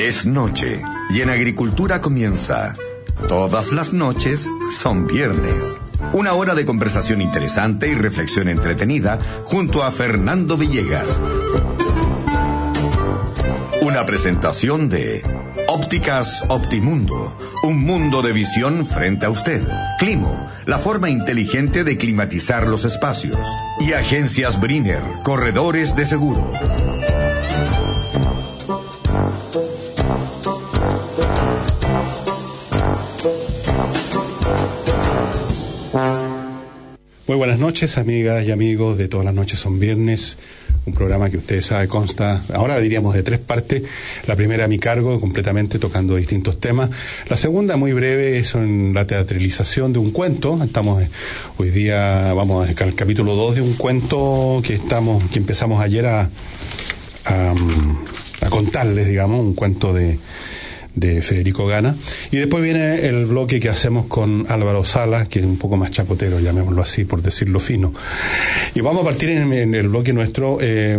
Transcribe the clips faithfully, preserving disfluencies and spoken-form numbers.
Es noche y en agricultura comienza. Todas las noches son viernes. Una hora de conversación interesante y reflexión entretenida junto a Fernando Villegas. Una presentación de Ópticas Optimundo, un mundo de visión frente a usted. Climo, la forma inteligente de climatizar los espacios. Y Agencias Briner, corredores de seguro. Muy buenas noches, amigas y amigos de Todas las Noches son Viernes, un programa que ustedes saben consta, ahora diríamos de tres partes. La primera a mi cargo, completamente tocando distintos temas. La segunda, muy breve, es en la teatralización de un cuento. Estamos hoy día, vamos al capítulo dos de un cuento que estamos, que empezamos ayer a, a, a contarles, digamos, un cuento de de Federico Gana, y después viene el bloque que hacemos con Álvaro Salas, que es un poco más chacotero, llamémoslo así, por decirlo fino. Y vamos a partir en, en el bloque nuestro eh,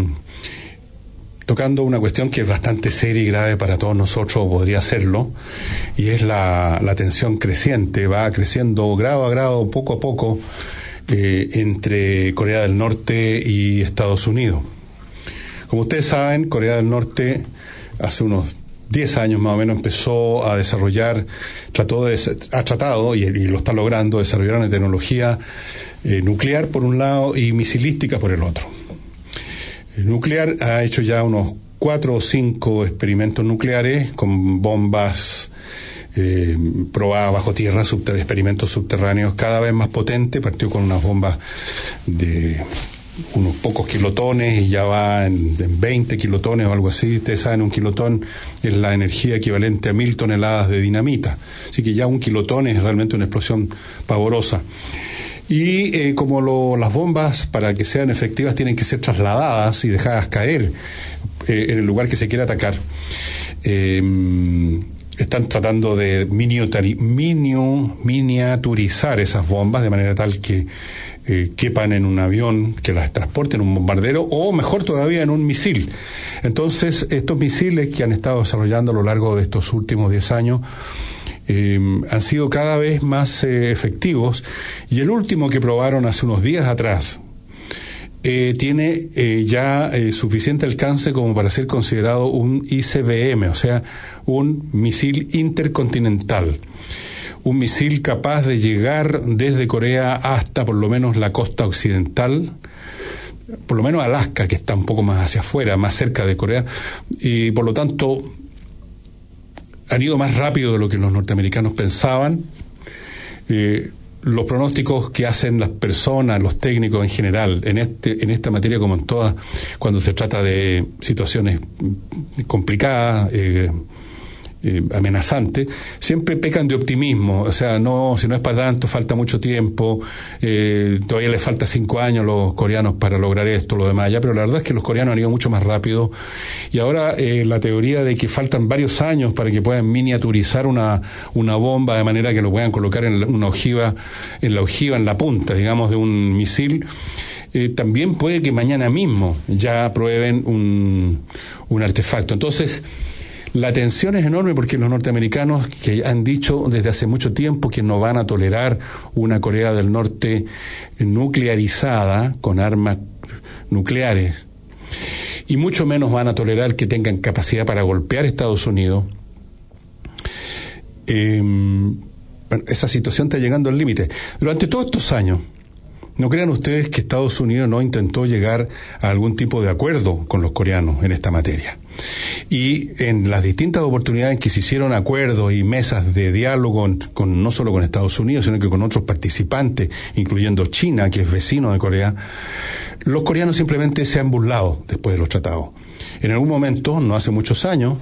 tocando una cuestión que es bastante seria y grave para todos nosotros, podría serlo, y es la, la tensión creciente, va creciendo grado a grado, poco a poco, eh, entre Corea del Norte y Estados Unidos. Como ustedes saben, Corea del Norte hace unos diez años más o menos empezó a desarrollar, trató de, ha tratado y, y lo está logrando, desarrollar una tecnología eh, nuclear por un lado y misilística por el otro. El nuclear ha hecho ya unos cuatro o cinco experimentos nucleares con bombas eh, probadas bajo tierra, subter, experimentos subterráneos cada vez más potentes. Partió con unas bombas de unos pocos kilotones y ya va en, en veinte kilotones o algo así. Ustedes saben, un kilotón es la energía equivalente a mil toneladas de dinamita, así que ya un kilotón es realmente una explosión pavorosa. Y eh, como lo, las bombas, para que sean efectivas, tienen que ser trasladadas y dejadas caer eh, en el lugar que se quiera atacar, eh, están tratando de miniaturi, minu, miniaturizar esas bombas de manera tal que Eh, quepan en un avión que las transporte en un bombardero, o mejor todavía en un misil. Entonces, estos misiles que han estado desarrollando a lo largo de estos últimos diez años eh, han sido cada vez más eh, efectivos, y el último que probaron hace unos días atrás eh, tiene eh, ya eh, suficiente alcance como para ser considerado un I C B M, o sea, un misil intercontinental. Un misil capaz de llegar desde Corea hasta por lo menos la costa occidental, por lo menos Alaska, que está un poco más hacia afuera, más cerca de Corea, y por lo tanto han ido más rápido de lo que los norteamericanos pensaban. Eh, los pronósticos que hacen las personas, los técnicos en general, en este, en esta materia como en todas, cuando se trata de situaciones complicadas, eh, Eh, amenazante, siempre pecan de optimismo. O sea, no, si no es para tanto, falta mucho tiempo, eh, todavía les falta cinco años a los coreanos para lograr esto, lo demás, ya, pero la verdad es que los coreanos han ido mucho más rápido, y ahora eh, la teoría de que faltan varios años para que puedan miniaturizar una, una bomba de manera que lo puedan colocar en la, una ojiva, en la ojiva, en la punta, digamos, de un misil. Eh, también puede que mañana mismo ya prueben un, un artefacto. Entonces, la tensión es enorme porque los norteamericanos, que han dicho desde hace mucho tiempo que no van a tolerar una Corea del Norte nuclearizada con armas nucleares, y mucho menos van a tolerar que tengan capacidad para golpear a Estados Unidos, eh, bueno, esa situación está llegando al límite. Durante todos estos años, no crean ustedes que Estados Unidos no intentó llegar a algún tipo de acuerdo con los coreanos en esta materia. Y en las distintas oportunidades que se hicieron acuerdos y mesas de diálogo con, no solo con Estados Unidos, sino que con otros participantes, incluyendo China, que es vecino de Corea, los coreanos simplemente se han burlado después de los tratados. En algún momento, no hace muchos años,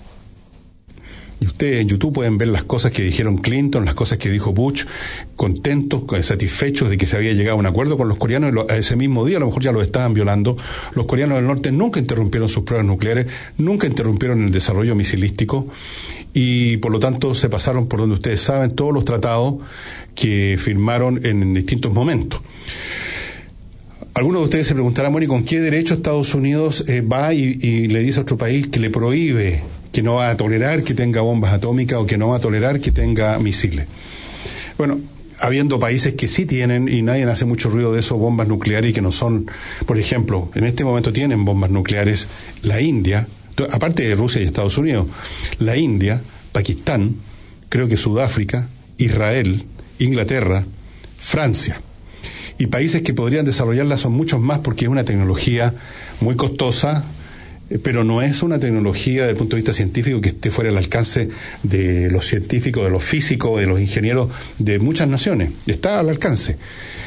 y ustedes en YouTube pueden ver las cosas que dijeron Clinton, las cosas que dijo Bush, contentos, satisfechos de que se había llegado a un acuerdo con los coreanos, y lo, a ese mismo día a lo mejor ya lo estaban violando. Los coreanos del norte nunca interrumpieron sus pruebas nucleares, nunca interrumpieron el desarrollo misilístico, y por lo tanto se pasaron por donde ustedes saben todos los tratados que firmaron en distintos momentos. Algunos de ustedes se preguntarán, bueno, ¿y con qué derecho Estados Unidos eh, va y, y le dice a otro país que le prohíbe que no va a tolerar que tenga bombas atómicas o que no va a tolerar que tenga misiles. Bueno, habiendo países que sí tienen, y nadie hace mucho ruido de eso, bombas nucleares y que no son, por ejemplo, en este momento tienen bombas nucleares la India, aparte de Rusia y Estados Unidos, la India, Pakistán, creo que Sudáfrica, Israel, Inglaterra, Francia. Y países que podrían desarrollarla son muchos más porque es una tecnología muy costosa, pero no es una tecnología desde el punto de vista científico que esté fuera del alcance de los científicos, de los físicos, de los ingenieros de muchas naciones. Está al alcance.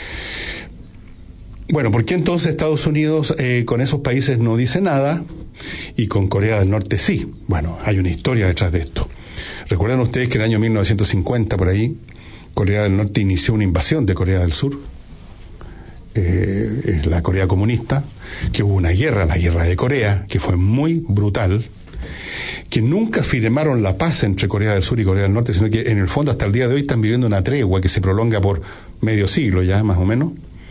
Bueno, ¿por qué entonces Estados Unidos eh, con esos países no dice nada y con Corea del Norte sí? Bueno, hay una historia detrás de esto. Recuerdan ustedes que en el año mil novecientos cincuenta, por ahí, Corea del Norte inició una invasión de Corea del Sur. Eh, la Corea comunista, que hubo una guerra, la guerra de Corea, que fue muy brutal, que nunca firmaron la paz entre Corea del Sur y Corea del Norte, sino que en el fondo hasta el día de hoy están viviendo una tregua que se prolonga por medio siglo ya, más o menos,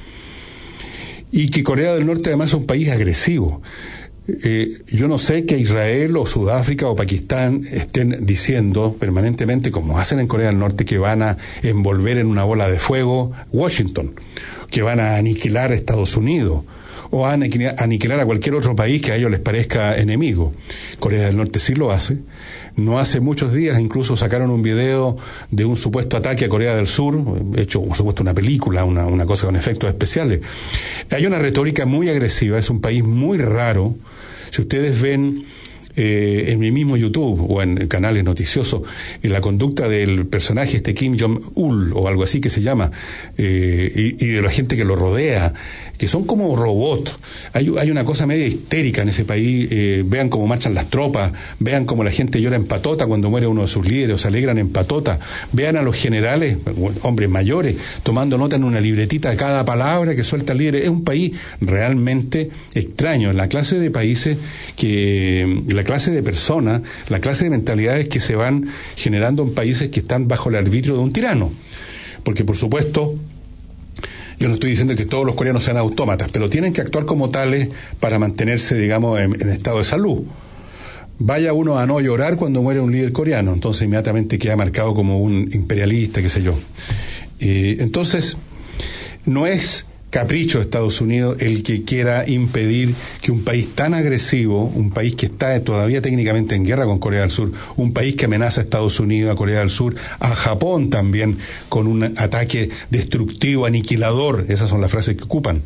y que Corea del Norte además es un país agresivo. Eh, yo no sé que Israel o Sudáfrica o Pakistán estén diciendo permanentemente, como hacen en Corea del Norte, que van a envolver en una bola de fuego Washington, que van a aniquilar a Estados Unidos o a aniquilar a cualquier otro país que a ellos les parezca enemigo. Corea del Norte sí lo hace. No hace muchos días incluso sacaron un video de un supuesto ataque a Corea del Sur, hecho por supuesto una película, una, una cosa con efectos especiales. Hay una retórica muy agresiva, es un país muy raro. Si ustedes ven eh, en mi mismo YouTube o en canales noticiosos en la conducta del personaje este Kim Jong-un o algo así que se llama, eh, y, y de la gente que lo rodea, que son como robots. Hay, hay una cosa media histérica en ese país. Eh, vean cómo marchan las tropas, vean cómo la gente llora en patota cuando muere uno de sus líderes, o se alegran en patota. Vean a los generales, hombres mayores, tomando nota en una libretita de cada palabra que suelta el líder. Es un país realmente extraño. La clase de países que, la clase de personas, la clase de mentalidades que se van generando en países que están bajo el arbitrio de un tirano. Porque, por supuesto, yo no estoy diciendo que todos los coreanos sean autómatas, pero tienen que actuar como tales para mantenerse, digamos, en, en estado de salud. Vaya uno a no llorar cuando muere un líder coreano, entonces inmediatamente queda marcado como un imperialista, qué sé yo. Eh, entonces, no es capricho de Estados Unidos el que quiera impedir que un país tan agresivo, un país que está todavía técnicamente en guerra con Corea del Sur, un país que amenaza a Estados Unidos, a Corea del Sur, a Japón también, con un ataque destructivo, aniquilador, esas son las frases que ocupan.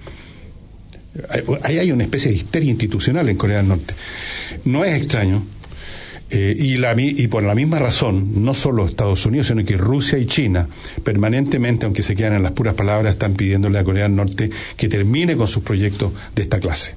Ahí hay una especie de histeria institucional en Corea del Norte. No es extraño. Eh, y, la, y por la misma razón, no solo Estados Unidos, sino que Rusia y China, permanentemente, aunque se quedan en las puras palabras, están pidiéndole a Corea del Norte que termine con sus proyectos de esta clase.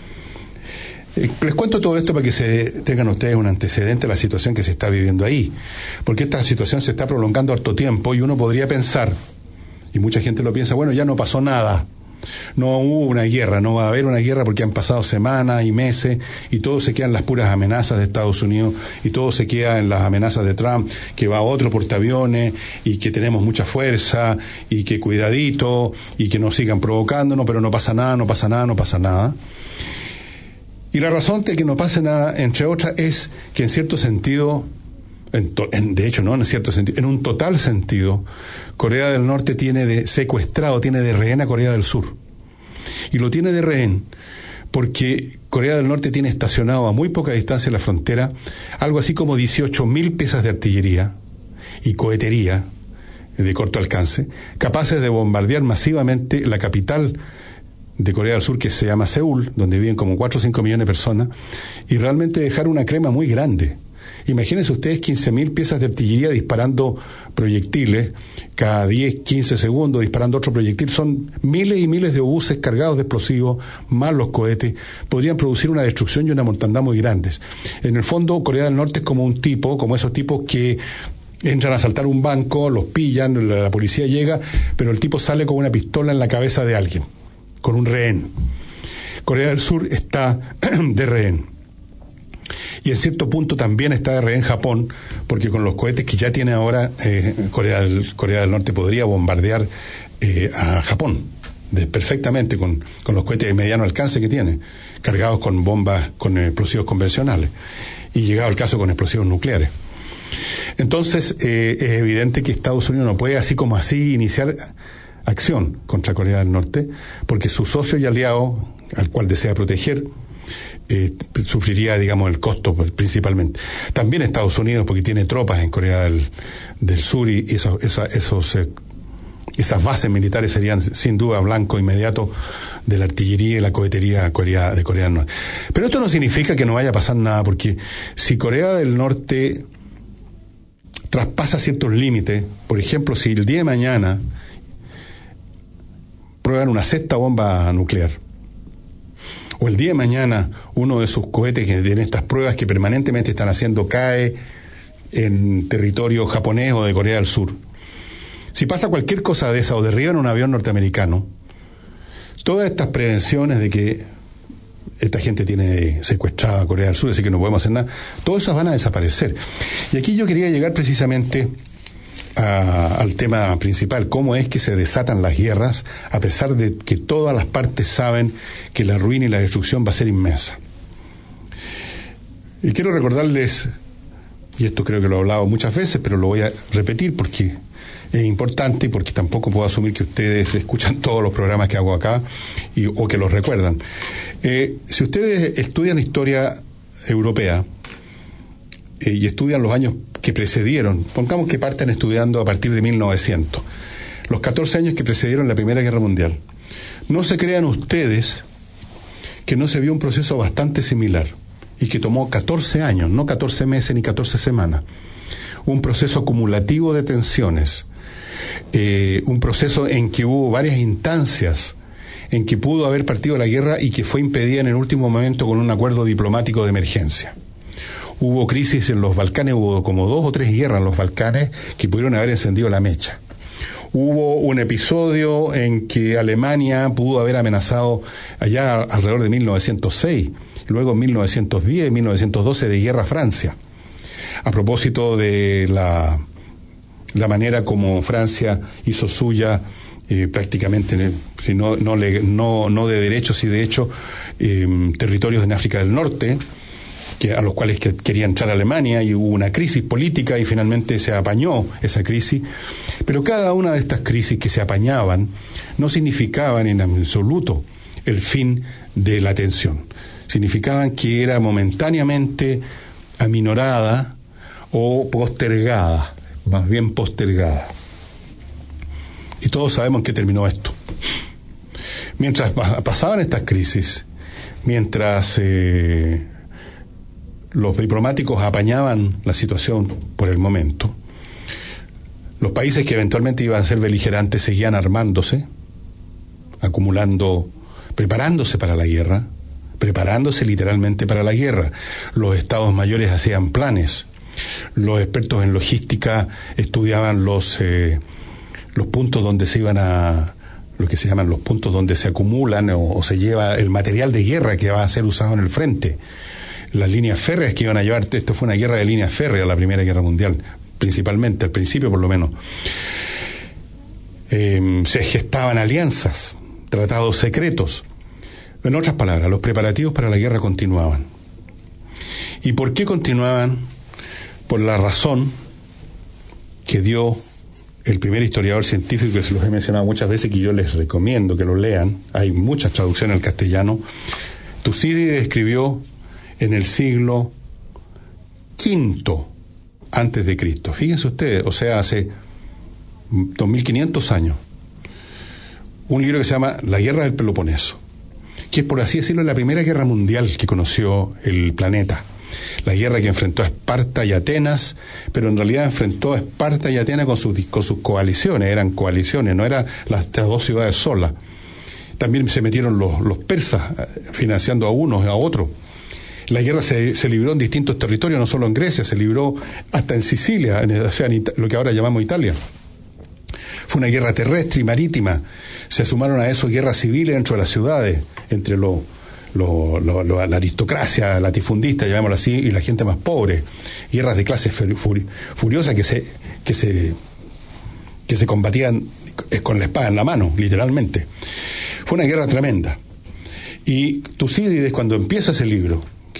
Eh, les cuento todo esto para que se tengan ustedes un antecedente a la situación que se está viviendo ahí, porque esta situación se está prolongando harto tiempo y uno podría pensar, y mucha gente lo piensa, bueno, ya no pasó nada. No hubo una guerra, no va a haber una guerra porque han pasado semanas y meses y todo se queda en las puras amenazas de Estados Unidos y todo se queda en las amenazas de Trump, que va a otro portaaviones y que tenemos mucha fuerza y que cuidadito y que nos sigan provocándonos, pero no pasa nada, no pasa nada, no pasa nada. Y la razón de que no pase nada, entre otras, es que en cierto sentido, en to, en, de hecho no en cierto sentido, en un total sentido, Corea del Norte tiene de secuestrado, tiene de rehén a Corea del Sur. Y lo tiene de rehén porque Corea del Norte tiene estacionado a muy poca distancia de la frontera algo así como dieciocho mil piezas de artillería y cohetería de corto alcance, capaces de bombardear masivamente la capital de Corea del Sur, que se llama Seúl, donde viven como cuatro o cinco millones de personas, y realmente dejar una crema muy grande. Imagínense ustedes quince mil piezas de artillería disparando proyectiles cada diez, quince segundos, disparando otro proyectil. Son miles y miles de obuses cargados de explosivos, más los cohetes. Podrían producir una destrucción y una mortandad muy grandes. En el fondo, Corea del Norte es como un tipo, como esos tipos que entran a asaltar un banco, los pillan, la, la policía llega, pero el tipo sale con una pistola en la cabeza de alguien, con un rehén. Corea del Sur está de rehén. Y en cierto punto también está de rehén Japón, porque con los cohetes que ya tiene ahora, eh, Corea, del, Corea del Norte podría bombardear eh, a Japón de, perfectamente con, con los cohetes de mediano alcance que tiene, cargados con bombas, con explosivos convencionales. y llegado el caso con explosivos nucleares. Entonces, eh, es evidente que Estados Unidos no puede así como así iniciar acción contra Corea del Norte, porque su socio y aliado, al cual desea proteger, eh, sufriría, digamos, el costo principalmente. También Estados Unidos, porque tiene tropas en Corea del, del Sur, y esos, esos, esos eh, esas bases militares serían sin duda blanco inmediato de la artillería y la cohetería Corea, de Corea del Norte. Pero esto no significa que no vaya a pasar nada, porque si Corea del Norte traspasa ciertos límites, por ejemplo, si el día de mañana prueban una sexta bomba nuclear, o el día de mañana uno de sus cohetes en estas pruebas que permanentemente están haciendo cae en territorio japonés o de Corea del Sur, si pasa cualquier cosa de esa o derriban un avión norteamericano, todas estas prevenciones de que esta gente tiene secuestrada a Corea del Sur, así que no podemos hacer nada, todas esas van a desaparecer. Y aquí yo quería llegar precisamente a, al tema principal, cómo es que se desatan las guerras a pesar de que todas las partes saben que la ruina y la destrucción va a ser inmensa. Y quiero recordarles, y esto creo que lo he hablado muchas veces, pero lo voy a repetir porque es importante y porque tampoco puedo asumir que ustedes escuchan todos los programas que hago acá y, o que los recuerdan. Eh, si ustedes estudian historia europea eh, y estudian los años que precedieron, pongamos que parten estudiando a partir de mil novecientos, los catorce años que precedieron la Primera Guerra Mundial, no se crean ustedes que no se vio un proceso bastante similar y que tomó catorce años, no catorce meses ni catorce semanas, un proceso acumulativo de tensiones, eh, un proceso en que hubo varias instancias en que pudo haber partido la guerra y que fue impedida en el último momento con un acuerdo diplomático de emergencia. Hubo crisis en los Balcanes, hubo como dos o tres guerras en los Balcanes que pudieron haber encendido la mecha. Hubo un episodio en que Alemania pudo haber amenazado allá alrededor de mil novecientos seis, luego en mil novecientos diez, mil novecientos doce de guerra a Francia, a propósito de la, la manera como Francia hizo suya eh, prácticamente, si no, no, le, no, no de derecho, sí de hecho, eh, territorios en África del Norte, que, a los cuales que quería entrar Alemania, y hubo una crisis política y finalmente se apañó esa crisis. Pero cada una de estas crisis que se apañaban no significaban en absoluto el fin de la tensión. Significaban que era momentáneamente aminorada o postergada, más bien postergada. Y todos sabemos en qué terminó esto. Mientras pasaban estas crisis, mientras eh, los diplomáticos apañaban la situación por el momento, los países que eventualmente iban a ser beligerantes seguían armándose, acumulando, preparándose para la guerra, preparándose literalmente para la guerra. Los estados mayores hacían planes, los expertos en logística estudiaban los eh, los puntos donde se iban a, lo que se llaman los puntos donde se acumulan o, o se lleva el material de guerra que va a ser usado en el frente, las líneas férreas que iban a llevar. Esto fue una guerra de líneas férreas, la Primera Guerra Mundial, principalmente, al principio por lo menos. Eh, se gestaban alianzas, tratados secretos. En otras palabras, los preparativos para la guerra continuaban. ¿Y por qué continuaban? Por la razón que dio el primer historiador científico, que se los he mencionado muchas veces, que yo les recomiendo que lo lean. Hay muchas traducciones al castellano. Tucídides escribió en el siglo quinto antes de Cristo. Fíjense ustedes, o sea, hace dos mil quinientos años, un libro que se llama La Guerra del Peloponeso, que es, por así decirlo, la primera guerra mundial que conoció el planeta. La guerra que enfrentó a Esparta y Atenas, pero en realidad enfrentó a Esparta y Atenas con sus, con sus coaliciones, eran coaliciones, no eran las, las dos ciudades solas. También se metieron los, los persas, financiando a unos y a otros. La guerra se, se libró en distintos territorios, no solo en Grecia, se libró hasta en Sicilia, en, o sea, en Ita- lo que ahora llamamos Italia. Fue una guerra terrestre y marítima. Se sumaron a eso guerras civiles dentro de las ciudades, entre los Lo, lo, lo, la aristocracia latifundista, llamémoslo así, y la gente más pobre. Guerras de clases furi, furiosas que se que se que se combatían con la espada en la mano, literalmente. Fue una guerra tremenda. Y Tucídides, cuando empieza ese libro,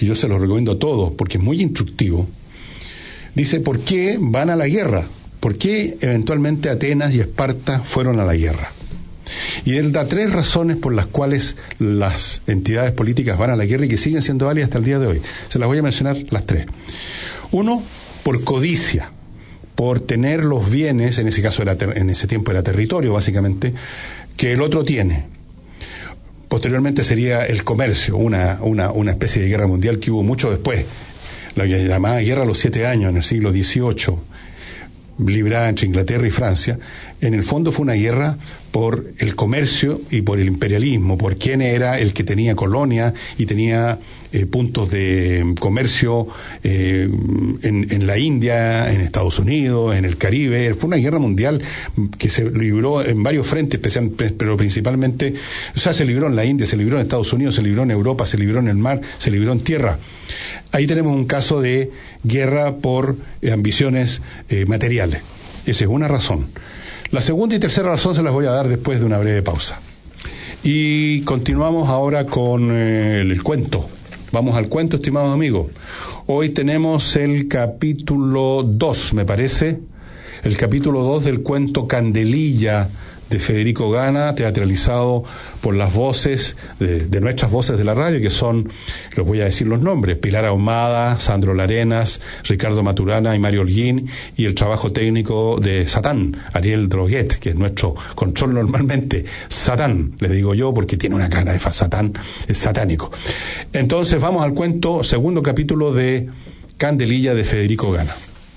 que yo se lo recomiendo a todos, porque es muy instructivo. Dice, ¿por qué van a la guerra? ¿Por qué eventualmente Atenas y Esparta fueron a la guerra? Y él da tres razones por las cuales las entidades políticas van a la guerra y que siguen siendo válidas hasta el día de hoy. Se las voy a mencionar las tres. Uno, por codicia, por tener los bienes, en ese caso era ter- en ese tiempo era territorio básicamente, que el otro tiene. Posteriormente sería el comercio, una, una, una especie de guerra mundial que hubo mucho después, la llamada Guerra de los Siete Años en el siglo dieciocho, librada entre Inglaterra y Francia. En el fondo fue una guerra por el comercio y por el imperialismo, por quién era el que tenía colonia y tenía eh, puntos de comercio eh, en, en la India, en Estados Unidos, en el Caribe. Fue una guerra mundial que se libró en varios frentes, pero principalmente, o sea, se libró en la India, se libró en Estados Unidos, se libró en Europa, se libró en el mar, se libró en tierra. Ahí tenemos un caso de guerra por eh, ambiciones eh, materiales. Esa es una razón. La segunda y tercera razón se las voy a dar después de una breve pausa. Y continuamos ahora con eh, el cuento. Vamos al cuento, estimados amigos. Hoy tenemos el capítulo dos, me parece. El capítulo dos del cuento Candelilla de Federico Gana, teatralizado por las voces, de, de nuestras voces de la radio, que son, les voy a decir los nombres, Pilar Ahumada, Sandro Larenas, Ricardo Maturana y Mario Holguín, y el trabajo técnico de Satán, Ariel Droguet, que es nuestro control normalmente. Satán, le digo yo, porque tiene una cara de fa, Satán, es satánico. Entonces vamos al cuento, segundo capítulo de Candelilla de Federico Gana.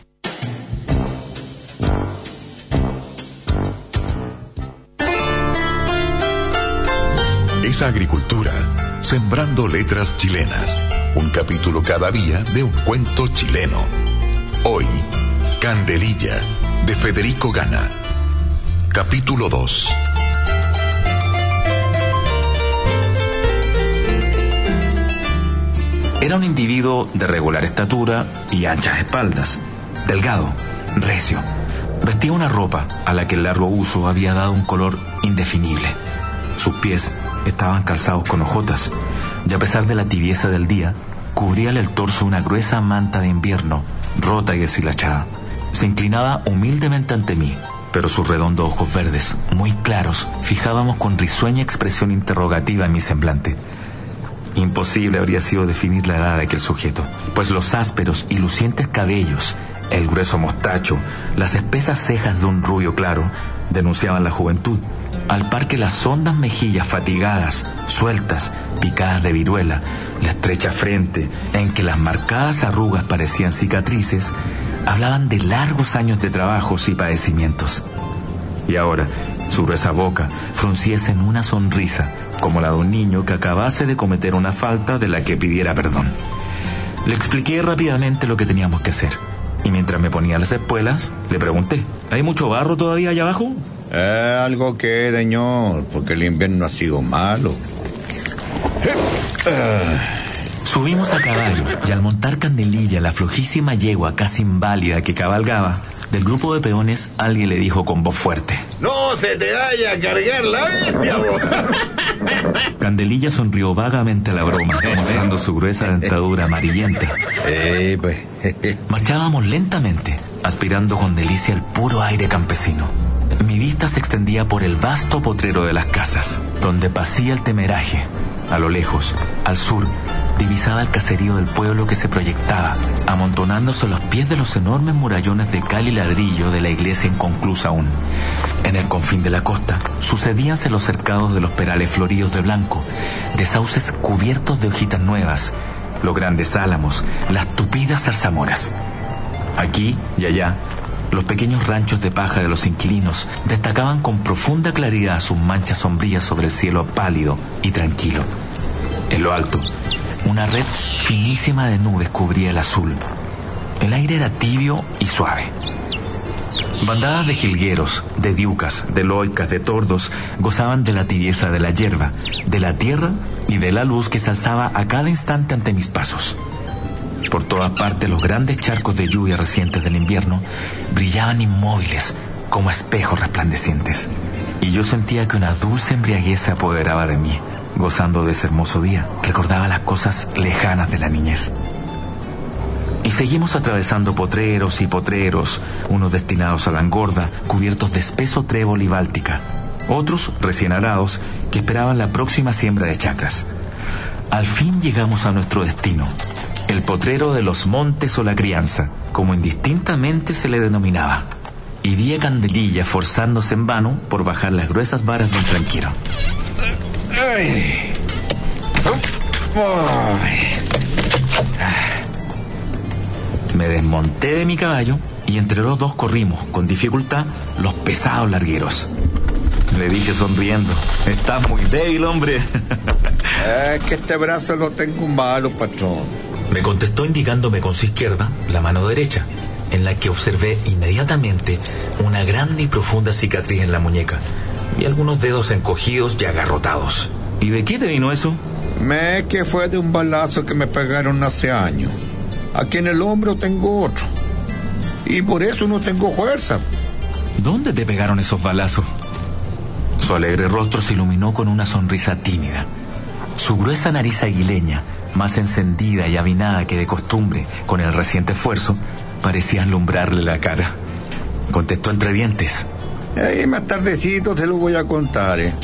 Es agricultura, sembrando letras chilenas. Un capítulo cada día de un cuento chileno. Hoy, Candelilla, de Federico Gana. Capítulo dos. Era un individuo de regular estatura y anchas espaldas, delgado, recio. Vestía una ropa a la que el largo uso había dado un color indefinible. Sus pies estaban calzados con hojotas, y a pesar de la tibieza del día, cubríale el torso una gruesa manta de invierno, rota y deshilachada. Se inclinaba humildemente ante mí, pero sus redondos ojos verdes, muy claros, fijábamos con risueña expresión interrogativa en mi semblante. Imposible habría sido definir la edad de aquel sujeto, pues los ásperos y lucientes cabellos, el grueso mostacho, las espesas cejas de un rubio claro, denunciaban la juventud, al par que las hondas mejillas fatigadas, sueltas, picadas de viruela, la estrecha frente, en que las marcadas arrugas parecían cicatrices, hablaban de largos años de trabajos y padecimientos. Y ahora, su gruesa boca fruncíase en una sonrisa, como la de un niño que acabase de cometer una falta de la que pidiera perdón. Le expliqué rápidamente lo que teníamos que hacer, y mientras me ponía las espuelas, le pregunté, ¿hay mucho barro todavía allá abajo? Eh, algo que, señor, porque el invierno ha sido malo. Subimos a caballo, y al montar Candelilla, la flojísima yegua casi inválida que cabalgaba, del grupo de peones alguien le dijo con voz fuerte: ¡No se te vaya a cargar la bestia, vos! Candelilla sonrió vagamente a la broma, mostrando su gruesa dentadura amarillenta. Eh, pues. Marchábamos lentamente, aspirando con delicia el puro aire campesino. Mi vista se extendía por el vasto potrero de las casas, donde pacía el temeraje. A lo lejos, al sur, divisaba el caserío del pueblo que se proyectaba, amontonándose a los pies de los enormes murallones de cal y ladrillo de la iglesia inconclusa aún. En el confín de la costa, sucedíanse los cercados de los perales floridos de blanco, de sauces cubiertos de hojitas nuevas, los grandes álamos, las tupidas zarzamoras. Aquí y allá, los pequeños ranchos de paja de los inquilinos destacaban con profunda claridad sus manchas sombrías sobre el cielo pálido y tranquilo. En lo alto, una red finísima de nubes cubría el azul. El aire era tibio y suave. Bandadas de jilgueros, de diucas, de loicas, de tordos gozaban de la tibieza de la hierba, de la tierra y de la luz que se alzaba a cada instante ante mis pasos. Por todas partes los grandes charcos de lluvia recientes del invierno brillaban inmóviles como espejos resplandecientes, y yo sentía que una dulce embriaguez se apoderaba de mí, gozando de ese hermoso día, recordaba las cosas lejanas de la niñez. Y seguimos atravesando potreros y potreros, unos destinados a la engorda, cubiertos de espeso trébol y báltica, otros recién arados que esperaban la próxima siembra de chacras. Al fin llegamos a nuestro destino, el potrero de los montes o la crianza, como indistintamente se le denominaba, y vi a Candelilla forzándose en vano por bajar las gruesas varas de un tranquero. Ay. Ay. Me desmonté de mi caballo y entre los dos corrimos, con dificultad, los pesados largueros. Le dije sonriendo: estás muy débil, hombre. Es que este brazo lo tengo malo, patrón. Me contestó indicándome con su izquierda la mano derecha, en la que observé inmediatamente una grande y profunda cicatriz en la muñeca y algunos dedos encogidos y agarrotados. ¿Y de qué te vino eso? Me que fue de un balazo que me pegaron hace años. Aquí en el hombro tengo otro. Y por eso no tengo fuerza. ¿Dónde te pegaron esos balazos? Su alegre rostro se iluminó con una sonrisa tímida. Su gruesa nariz aguileña, más encendida y avinada que de costumbre con el reciente esfuerzo, parecía alumbrarle la cara. Contestó entre dientes: Ahí más tardecito te lo voy a contar, ¿eh?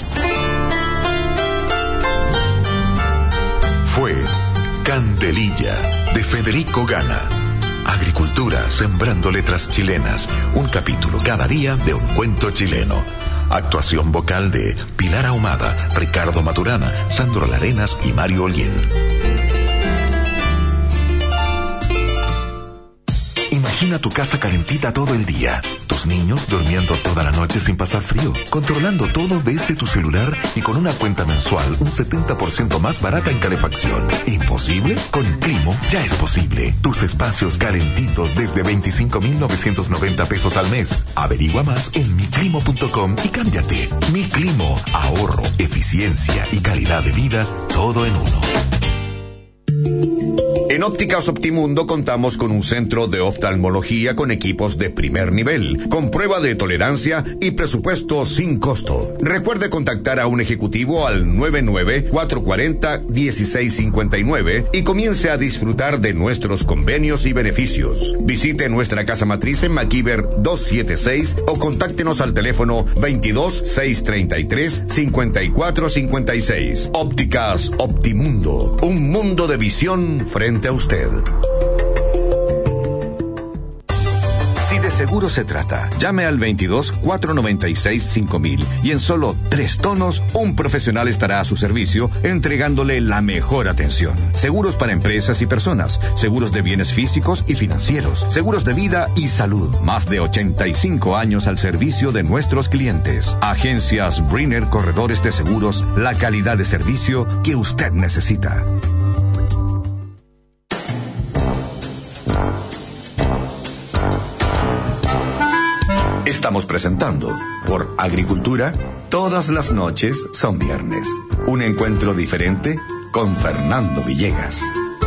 Fue Candelilla, de Federico Gana. Agricultura sembrando letras chilenas. Un capítulo cada día de un cuento chileno. Actuación vocal de Pilar Ahumada, Ricardo Maturana, Sandro Larenas y Mario Olguín. Imagina tu casa calentita todo el día, tus niños durmiendo toda la noche sin pasar frío, controlando todo desde tu celular y con una cuenta mensual un setenta por ciento más barata en calefacción. ¿Imposible? Con Climo ya es posible. Tus espacios calentitos desde veinticinco mil novecientos noventa pesos al mes. Averigua más en mi climo punto com y cámbiate. Mi Climo, ahorro, eficiencia y calidad de vida, todo en uno. En Ópticas Optimundo contamos con un centro de oftalmología con equipos de primer nivel, con prueba de tolerancia y presupuesto sin costo. Recuerde contactar a un ejecutivo al nueve nueve, cuatro cuatro cero, uno seis cinco nueve y comience a disfrutar de nuestros convenios y beneficios. Visite nuestra casa matriz en MacIver doscientos setenta y seis o contáctenos al teléfono veintidós, seiscientos treinta y tres, cincuenta y cuatro cincuenta y seis. Ópticas Optimundo, un mundo de visión frente a usted. Si de seguro se trata, llame al veintidós, cuatrocientos noventa y seis, cinco mil y en solo tres tonos, un profesional estará a su servicio entregándole la mejor atención. Seguros para empresas y personas, seguros de bienes físicos y financieros, seguros de vida y salud. Más de ochenta y cinco años al servicio de nuestros clientes. Agencias Brenner Corredores de Seguros, la calidad de servicio que usted necesita. Estamos presentando, por Agricultura, todas las noches son viernes. Un encuentro diferente con Fernando Villegas.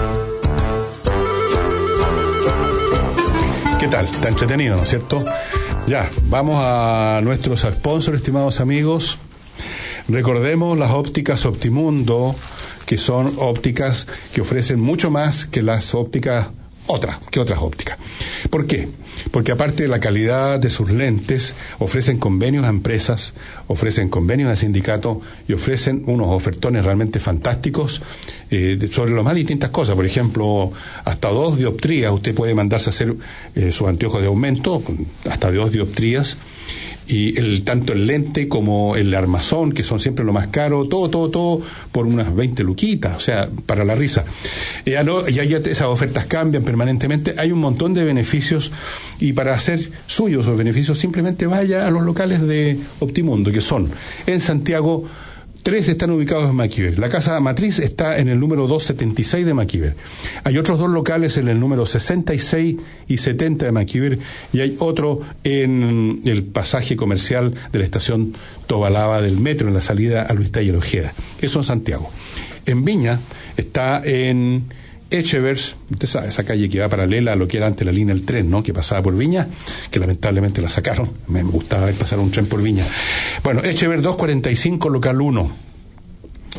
¿Qué tal? Está entretenido, ¿no es cierto? Ya, vamos a nuestros sponsors, estimados amigos. Recordemos las ópticas Optimundo, que son ópticas que ofrecen mucho más que las ópticas otras, que otras ópticas. ¿Por qué? Porque aparte de la calidad de sus lentes, ofrecen convenios a empresas, ofrecen convenios a sindicatos y ofrecen unos ofertones realmente fantásticos eh, de, sobre las más distintas cosas. Por ejemplo, hasta dos dioptrías, usted puede mandarse a hacer eh, sus anteojos de aumento, hasta dos dioptrías, y el tanto el lente como el armazón, que son siempre lo más caro, todo, todo, todo por unas veinte luquitas, o sea, para la risa. Ya no, ya, ya esas ofertas cambian permanentemente, hay un montón de beneficios, y para hacer suyos esos beneficios, simplemente vaya a los locales de Optimundo, que son en Santiago. Tres están ubicados en MacIver. La casa matriz está en el número doscientos setenta y seis de MacIver. Hay otros dos locales en el número sesenta y seis y setenta de MacIver, y hay otro en el pasaje comercial de la estación Tobalaba del metro, en la salida a Luis Taller Ojeda. Eso en Santiago. En Viña está en Echevers, usted sabe, esa calle que va paralela a lo que era antes la línea del tren, ¿no? Que pasaba por Viña, que lamentablemente la sacaron. Me gustaba ver pasar un tren por Viña. Bueno, Echevers doscientos cuarenta y cinco, local uno.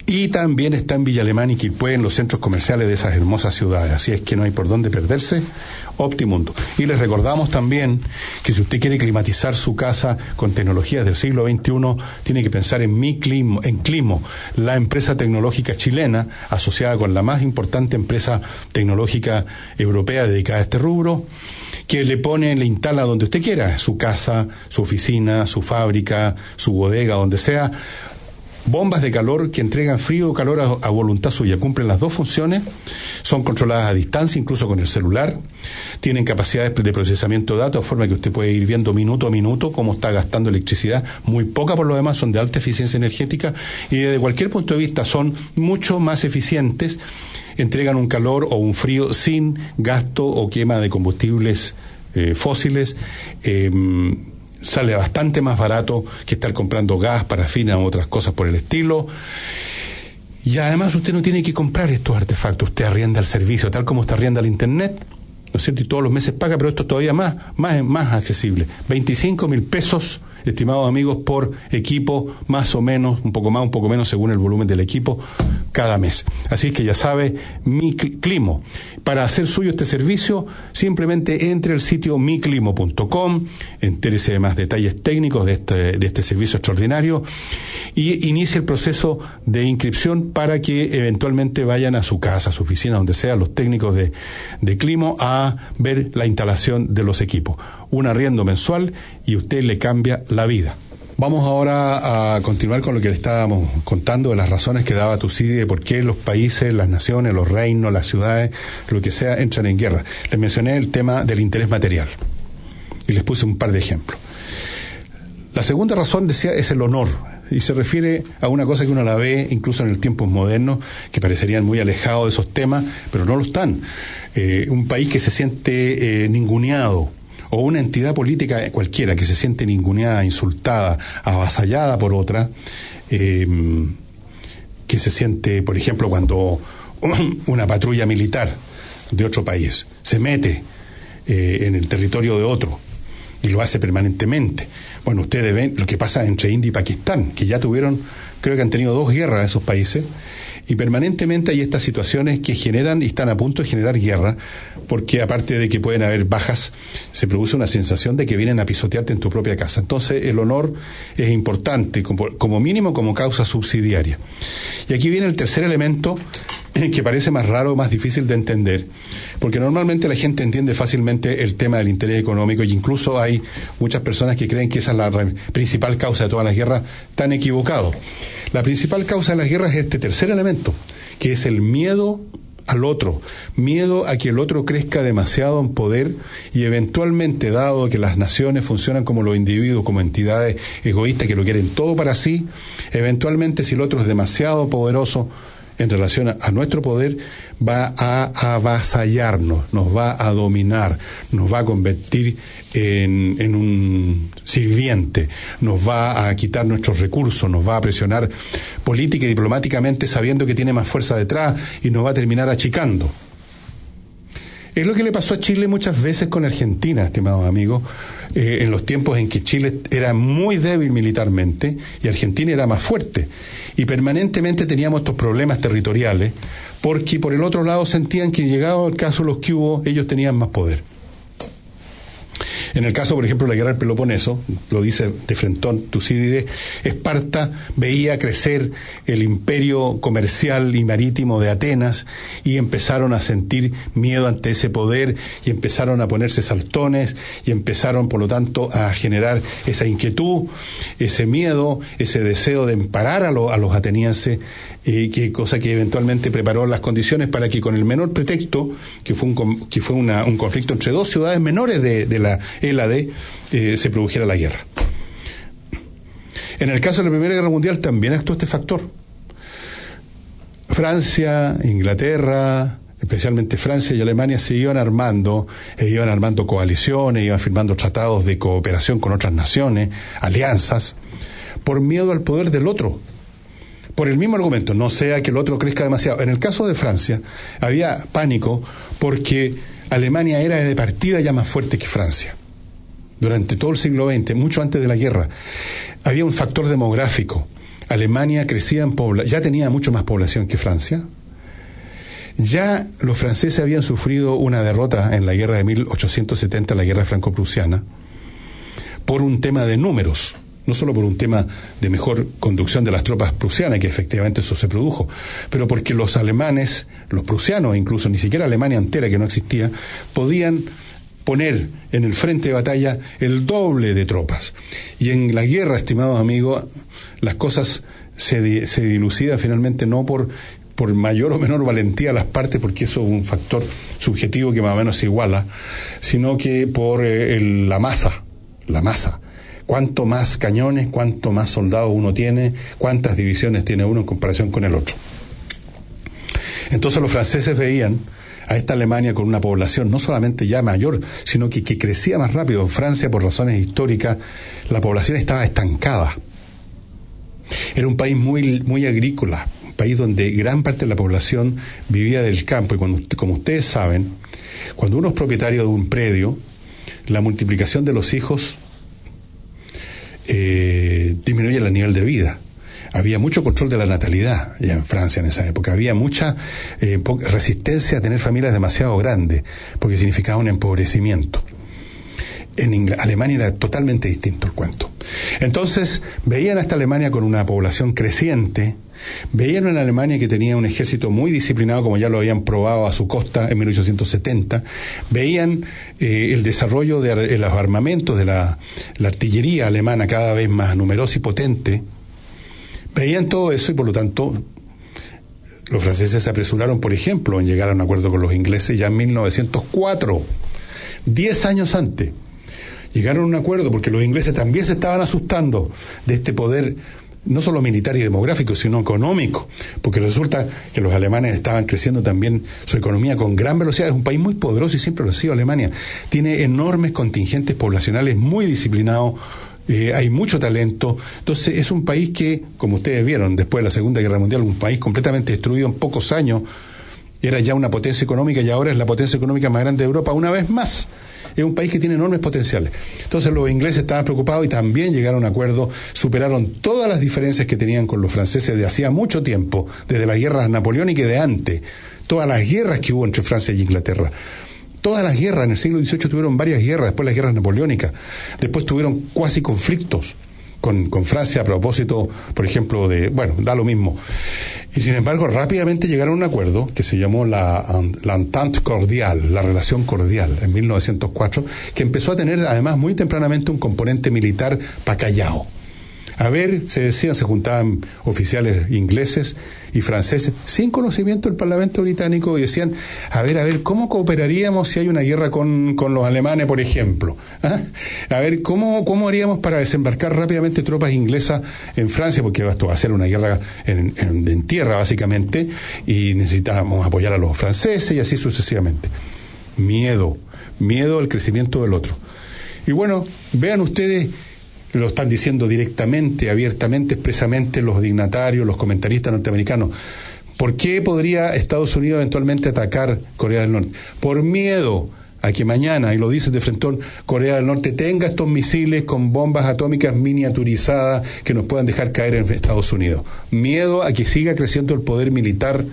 Y también está en Villa Alemana y Quilpué, en los centros comerciales de esas hermosas ciudades. Así es que no hay por dónde perderse. Optimundo. Y les recordamos también que si usted quiere climatizar su casa con tecnologías del siglo veintiuno, tiene que pensar en Mi Climo, en Climo, la empresa tecnológica chilena asociada con la más importante empresa tecnológica europea dedicada a este rubro, que le pone, le instala donde usted quiera, su casa, su oficina, su fábrica, su bodega, donde sea, bombas de calor que entregan frío o calor a, a voluntad suya, cumplen las dos funciones, son controladas a distancia, incluso con el celular, tienen capacidades de procesamiento de datos, de forma que usted puede ir viendo minuto a minuto cómo está gastando electricidad, muy poca por lo demás, son de alta eficiencia energética y desde cualquier punto de vista son mucho más eficientes, entregan un calor o un frío sin gasto o quema de combustibles eh, fósiles, eh, sale bastante más barato que estar comprando gas, parafina u otras cosas por el estilo. Y además usted no tiene que comprar estos artefactos, usted arrienda el servicio, tal como usted arrienda el internet, ¿no es cierto? Y todos los meses paga, pero esto es todavía más, más, más accesible. veinticinco mil pesos, estimados amigos, por equipo, más o menos, un poco más, un poco menos, según el volumen del equipo, cada mes. Así que ya sabe, Mi Climo. Para hacer suyo este servicio, simplemente entre al sitio mi climo punto com, entérese de más detalles técnicos de este, de este servicio extraordinario y inicie el proceso de inscripción para que eventualmente vayan a su casa, a su oficina, donde sea, los técnicos de, de Climo a ver la instalación de los equipos. Un arriendo mensual y usted le cambia la vida. Vamos ahora a continuar con lo que le estábamos contando de las razones que daba Tucídides de por qué los países, las naciones, los reinos, las ciudades, lo que sea, entran en guerra. Les mencioné el tema del interés material y les puse un par de ejemplos. La segunda razón, decía, es el honor, y se refiere a una cosa que uno la ve incluso en el tiempos modernos, que parecerían muy alejados de esos temas, pero no lo están. Eh, un país que se siente eh, ninguneado, o una entidad política cualquiera que se siente ninguneada, insultada, avasallada por otra, eh, que se siente, por ejemplo, cuando una patrulla militar de otro país se mete eh, en el territorio de otro y lo hace permanentemente. Bueno, ustedes ven lo que pasa entre India y Pakistán, que ya tuvieron, creo que han tenido dos guerras esos países, y permanentemente hay estas situaciones que generan y están a punto de generar guerra, porque aparte de que pueden haber bajas, se produce una sensación de que vienen a pisotearte en tu propia casa. Entonces el honor es importante, como, como mínimo como causa subsidiaria. Y aquí viene el tercer elemento, que parece más raro, más difícil de entender, porque normalmente la gente entiende fácilmente el tema del interés económico, y incluso hay muchas personas que creen que esa es la principal causa de todas las guerras. Tan equivocado. La principal causa de las guerras es este tercer elemento, que es el miedo al otro, miedo a que el otro crezca demasiado en poder, y eventualmente, dado que las naciones funcionan como los individuos, como entidades egoístas que lo quieren todo para sí, eventualmente si el otro es demasiado poderoso en relación a, a nuestro poder, va a avasallarnos, nos va a dominar, nos va a convertir en, en un sirviente, nos va a quitar nuestros recursos, nos va a presionar política y diplomáticamente sabiendo que tiene más fuerza detrás y nos va a terminar achicando. Es lo que le pasó a Chile muchas veces con Argentina, estimados amigos, eh, en los tiempos en que Chile era muy débil militarmente y Argentina era más fuerte. Y permanentemente teníamos estos problemas territoriales, porque por el otro lado sentían que llegado el caso de los que hubo, ellos tenían más poder. En el caso, por ejemplo, de la guerra del Peloponeso, lo dice de frentón Tucídides, Esparta veía crecer el imperio comercial y marítimo de Atenas y empezaron a sentir miedo ante ese poder y empezaron a ponerse saltones y empezaron, por lo tanto, a generar esa inquietud, ese miedo, ese deseo de emparar a, lo, a los atenienses, eh, que cosa que eventualmente preparó las condiciones para que con el menor pretexto, que fue un, que fue una, un conflicto entre dos ciudades menores de, de la Hélade, eh, se produjera la guerra. En el caso de la Primera Guerra Mundial también actuó este factor. Francia, Inglaterra, especialmente Francia y Alemania, se iban armando, eh, iban armando coaliciones, iban firmando tratados de cooperación con otras naciones, alianzas, por miedo al poder del otro. Por el mismo argumento, no sea que el otro crezca demasiado. En el caso de Francia, había pánico porque Alemania era de partida ya más fuerte que Francia. Durante todo el siglo veinte, mucho antes de la guerra, había un factor demográfico Alemania crecía en población, ya tenía mucho más población que Francia. Ya los franceses habían sufrido una derrota en la guerra de mil ochocientos setenta, la guerra franco-prusiana, por un tema de números, no solo por un tema de mejor conducción de las tropas prusianas, que efectivamente eso se produjo, pero porque los alemanes, los prusianos incluso, ni siquiera Alemania entera, que no existía, podían poner en el frente de batalla el doble de tropas. Y en la guerra, estimados amigos, las cosas se, se dilucidan finalmente no por, por mayor o menor valentía de las partes, porque eso es un factor subjetivo que más o menos se iguala, sino que por eh, el, la masa, la masa. Cuánto más cañones, cuánto más soldados uno tiene, cuántas divisiones tiene uno en comparación con el otro. Entonces los franceses veían a esta Alemania con una población no solamente ya mayor, sino que, que crecía más rápido. En Francia, por razones históricas, la población estaba estancada. Era un país muy, muy agrícola, un país donde gran parte de la población vivía del campo. Y cuando, como ustedes saben, cuando uno es propietario de un predio, la multiplicación de los hijos eh, disminuye el nivel de vida. Había mucho control de la natalidad ya en Francia en esa época. Había mucha eh, resistencia a tener familias demasiado grandes, porque significaba un empobrecimiento. En Ingl- Alemania era totalmente distinto el cuento. Entonces, veían a esta Alemania con una población creciente, veían una Alemania que tenía un ejército muy disciplinado, como ya lo habían probado a su costa en mil ochocientos setenta, veían eh, el desarrollo de, de los armamentos, de la, la artillería alemana cada vez más numerosa y potente. Veían todo eso y por lo tanto los franceses se apresuraron, por ejemplo, en llegar a un acuerdo con los ingleses ya en mil novecientos cuatro, diez años antes. Llegaron a un acuerdo porque los ingleses también se estaban asustando de este poder, no solo militar y demográfico, sino económico, porque resulta que los alemanes estaban creciendo también su economía con gran velocidad. Es un país muy poderoso y siempre lo ha sido Alemania. Tiene enormes contingentes poblacionales, muy disciplinados. Eh, hay mucho talento. Entonces es un país que, como ustedes vieron, después de la Segunda Guerra Mundial, un país completamente destruido en pocos años, era ya una potencia económica y ahora es la potencia económica más grande de Europa una vez más. Es un país que tiene enormes potenciales. Entonces los ingleses estaban preocupados y también llegaron a un acuerdo, superaron todas las diferencias que tenían con los franceses de hacía mucho tiempo, desde las guerras napoleónicas y de antes, todas las guerras que hubo entre Francia y Inglaterra. Todas las guerras, en el siglo dieciocho tuvieron varias guerras, después las guerras napoleónicas, después tuvieron cuasi conflictos con, con Francia a propósito, por ejemplo, de, bueno, da lo mismo. Y sin embargo, rápidamente llegaron a un acuerdo que se llamó la, la Entente Cordial, la relación cordial, en mil novecientos cuatro, que empezó a tener además muy tempranamente un componente militar pa' Callao. A ver, se decían, se juntaban oficiales ingleses y franceses sin conocimiento del Parlamento británico y decían, a ver, a ver, ¿cómo cooperaríamos si hay una guerra con, con los alemanes, por ejemplo? ¿Ah? A ver, ¿cómo, ¿cómo haríamos para desembarcar rápidamente tropas inglesas en Francia? Porque esto va a ser una guerra en, en, en tierra, básicamente, y necesitábamos apoyar a los franceses y así sucesivamente. Miedo, miedo al crecimiento del otro. Y bueno, vean ustedes, lo están diciendo directamente, abiertamente, expresamente los dignatarios, los comentaristas norteamericanos. ¿Por qué podría Estados Unidos eventualmente atacar Corea del Norte? Por miedo a que mañana, y lo dicen de frentón, Corea del Norte tenga estos misiles con bombas atómicas miniaturizadas que nos puedan dejar caer en Estados Unidos. Miedo a que siga creciendo el poder militar,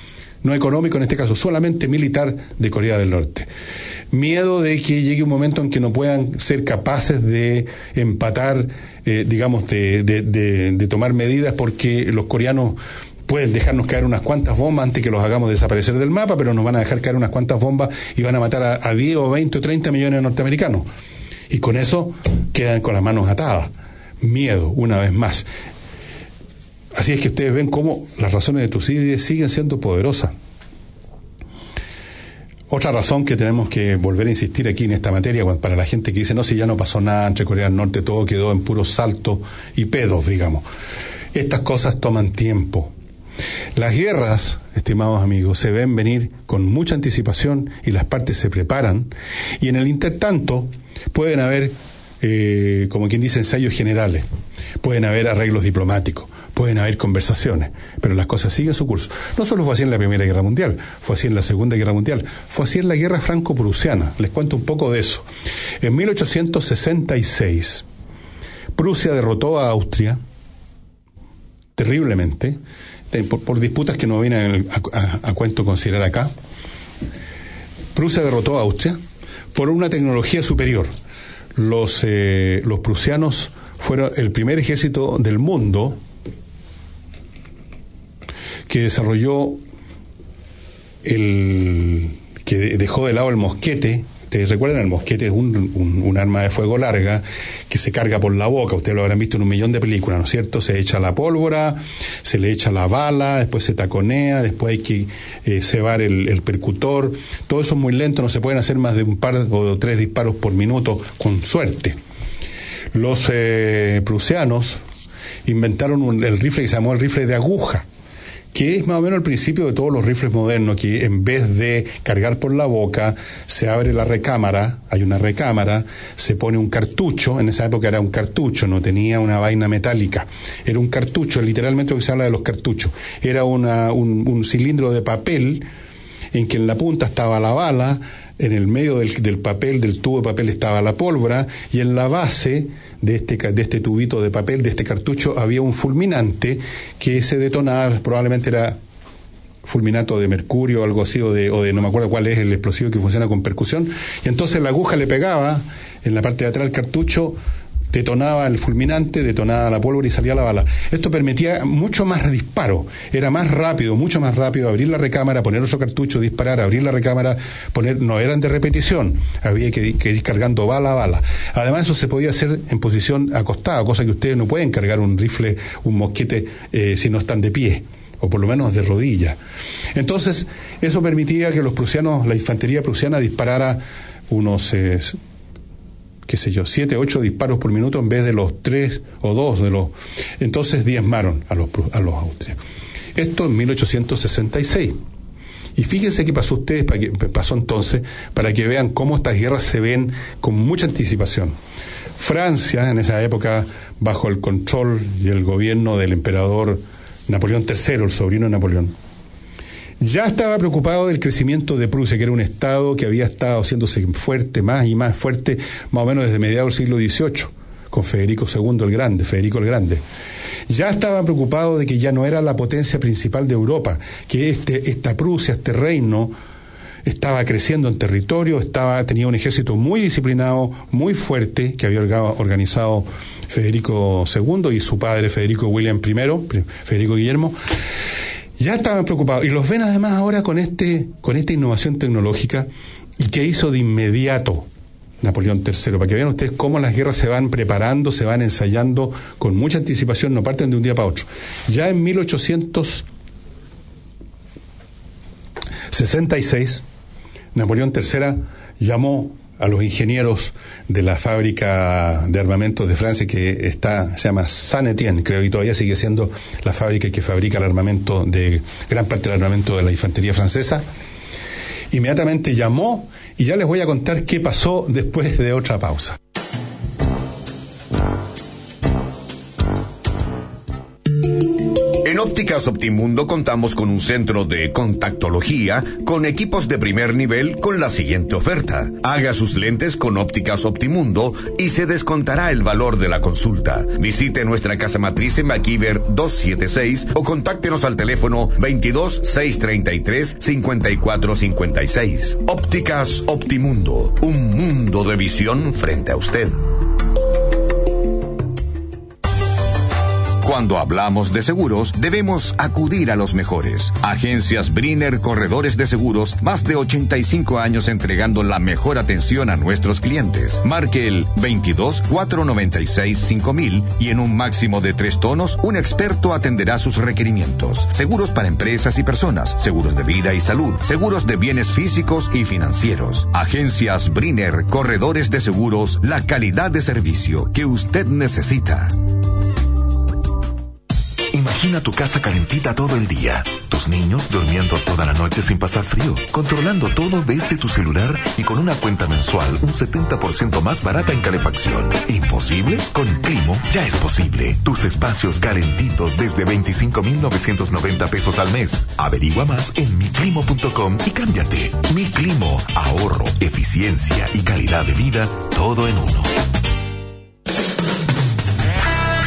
no económico en este caso, solamente militar de Corea del Norte. Miedo de que llegue un momento en que no puedan ser capaces de empatar, eh, digamos, de, de, de, de tomar medidas, porque los coreanos pueden dejarnos caer unas cuantas bombas antes que los hagamos desaparecer del mapa, pero nos van a dejar caer unas cuantas bombas y van a matar a, a diez o veinte o treinta millones de norteamericanos. Y con eso quedan con las manos atadas. Miedo, una vez más. Así es que ustedes ven cómo las razones de Tucídides siguen siendo poderosas. Otra razón que tenemos que volver a insistir aquí en esta materia, para la gente que dice, no, si ya no pasó nada entre Corea del Norte, todo quedó en puros saltos y pedos, digamos. Estas cosas toman tiempo. Las guerras, estimados amigos, se ven venir con mucha anticipación y las partes se preparan, y en el intertanto pueden haber, eh, como quien dice, ensayos generales, pueden haber arreglos diplomáticos, pueden haber conversaciones, pero las cosas siguen su curso. No solo fue así en la Primera Guerra Mundial, fue así en la Segunda Guerra Mundial, fue así en la Guerra Franco-Prusiana. Les cuento un poco de eso. En mil ochocientos sesenta y seis, Prusia derrotó a Austria terriblemente, por, por disputas que no vienen a, a, a cuento considerar acá. Prusia derrotó a Austria por una tecnología superior. Los, eh, los prusianos fueron el primer ejército del mundo que desarrolló el que dejó de lado el mosquete. ¿Ustedes recuerdan? El mosquete es un, un, un arma de fuego larga que se carga por la boca. Ustedes lo habrán visto en un millón de películas, ¿no es cierto? Se echa la pólvora, se le echa la bala, después se taconea, después hay que eh, cebar el, el percutor. Todo eso es muy lento, no se pueden hacer más de un par o de tres disparos por minuto, con suerte. Los eh, prusianos inventaron un, el rifle que se llamó el rifle de aguja, que es más o menos el principio de todos los rifles modernos, que en vez de cargar por la boca, se abre la recámara, hay una recámara, se pone un cartucho. En esa época era un cartucho, no tenía una vaina metálica, era un cartucho, literalmente lo que se habla de los cartuchos, era una, un, un cilindro de papel, en que en la punta estaba la bala, en el medio del, del papel, del tubo de papel, estaba la pólvora, y en la base de este, de este tubito de papel, de este cartucho, había un fulminante que se detonaba, probablemente era fulminato de mercurio o algo así, o de, o de no me acuerdo cuál es el explosivo que funciona con percusión, y entonces la aguja le pegaba en la parte de atrás del cartucho, detonaba el fulminante, detonaba la pólvora y salía la bala. Esto permitía mucho más disparo, era más rápido, mucho más rápido abrir la recámara, poner otro cartucho, disparar, abrir la recámara, poner, no eran de repetición, había que, que ir cargando bala a bala. Además eso se podía hacer en posición acostada, cosa que ustedes no pueden cargar un rifle, un mosquete, eh, si no están de pie, o por lo menos de rodillas. Entonces eso permitía que los prusianos, la infantería prusiana disparara unos... Eh, qué sé yo, siete, ocho disparos por minuto en vez de los tres o dos de los... Entonces diezmaron a los, a los austriacos. Esto en mil ochocientos sesenta y seis. Y fíjense qué pasó ustedes, para que, pasó entonces, para que vean cómo estas guerras se ven con mucha anticipación. Francia, en esa época, bajo el control y el gobierno del emperador Napoleón tercero, el sobrino de Napoleón, ya estaba preocupado del crecimiento de Prusia, que era un estado que había estado haciéndose fuerte, más y más fuerte, más o menos desde mediados del siglo dieciocho, con Federico segundo el Grande, Federico el Grande. Ya estaba preocupado de que ya no era la potencia principal de Europa, que este, esta Prusia, este reino, estaba creciendo en territorio, estaba, tenía un ejército muy disciplinado, muy fuerte, que había organizado Federico segundo y su padre Federico William primero, Federico Guillermo. Ya estaban preocupados, y los ven además ahora con este con esta innovación tecnológica, y que hizo de inmediato Napoleón tercero, para que vean ustedes cómo las guerras se van preparando, se van ensayando con mucha anticipación, no parten de un día para otro. Ya en mil ochocientos sesenta y seis, Napoleón tercero llamó a los ingenieros de la fábrica de armamentos de Francia, que está, se llama Saint-Étienne, creo, y todavía sigue siendo la fábrica que fabrica el armamento de gran parte del armamento de la infantería francesa. Inmediatamente llamó, y ya les voy a contar qué pasó después de otra pausa. En Ópticas Optimundo contamos con un centro de contactología con equipos de primer nivel con la siguiente oferta. Haga sus lentes con Ópticas Optimundo y se descontará el valor de la consulta. Visite nuestra casa matriz en MacIver doscientos setenta y seis o contáctenos al teléfono veintidós, seiscientos treinta y tres, cincuenta y cuatro cincuenta y seis. Ópticas Optimundo, un mundo de visión frente a usted. Cuando hablamos de seguros, debemos acudir a los mejores. Agencias Brinner Corredores de Seguros, más de ochenta y cinco años entregando la mejor atención a nuestros clientes. Marque el veintidós, cuatrocientos noventa y seis, cinco mil y en un máximo de tres tonos, un experto atenderá sus requerimientos. Seguros para empresas y personas, seguros de vida y salud, seguros de bienes físicos y financieros. Agencias Brinner Corredores de Seguros, la calidad de servicio que usted necesita. Imagina tu casa calentita todo el día, tus niños durmiendo toda la noche sin pasar frío, controlando todo desde tu celular y con una cuenta mensual un setenta por ciento más barata en calefacción. ¿Imposible? Con Climo ya es posible. Tus espacios calentitos desde veinticinco mil novecientos noventa pesos al mes. Averigua más en mi climo punto com y cámbiate. Mi Climo, ahorro, eficiencia y calidad de vida, todo en uno.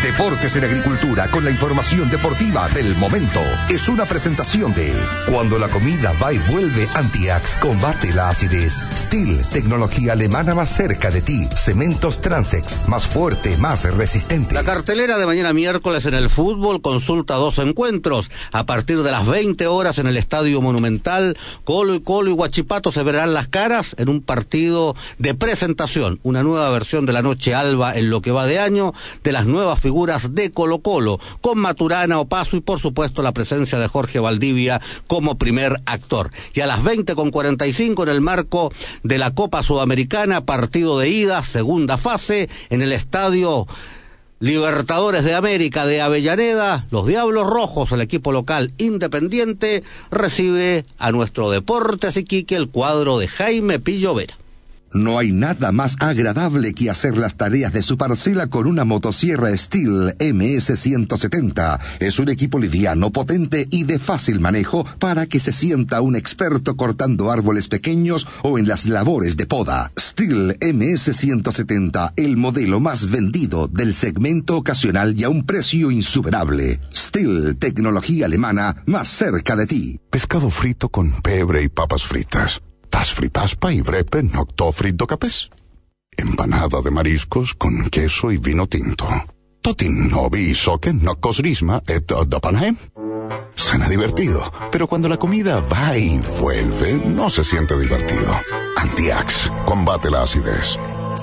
Deportes en Agricultura con la información deportiva del momento. Es una presentación de cuando la comida va y vuelve, Antiax combate la acidez. Stihl, tecnología alemana más cerca de ti. Cementos Transex, más fuerte, más resistente. La cartelera de mañana miércoles en el fútbol consulta dos encuentros. A partir de las veinte horas en el Estadio Monumental, Colo y Colo y Huachipato se verán las caras en un partido de presentación, una nueva versión de la noche alba en lo que va de año, de las nuevas figuras de Colo Colo, con Maturana, Opaso y por supuesto la presencia de Jorge Valdivia como primer actor. Y a las veinte con cuarenta y cinco en el marco de la Copa Sudamericana, partido de ida, segunda fase, en el Estadio Libertadores de América de Avellaneda, los Diablos Rojos, el equipo local Independiente, recibe a nuestro Deportes Iquique, el cuadro de Jaime Pillo Vera. No hay nada más agradable que hacer las tareas de su parcela con una motosierra Stihl M S ciento setenta. Es un equipo liviano, potente y de fácil manejo para que se sienta un experto cortando árboles pequeños o en las labores de poda. Stihl M S ciento setenta, el modelo más vendido del segmento ocasional y a un precio insuperable. Stihl, tecnología alemana más cerca de ti. Pescado frito con pebre y papas fritas. Tas fripaspa y brepe nocto frito capes. Empanada de mariscos con queso y vino tinto. Totin novi soque nocos risma et dapanaem. Suena divertido, pero cuando la comida va y vuelve, no se siente divertido. Antiax, combate la acidez.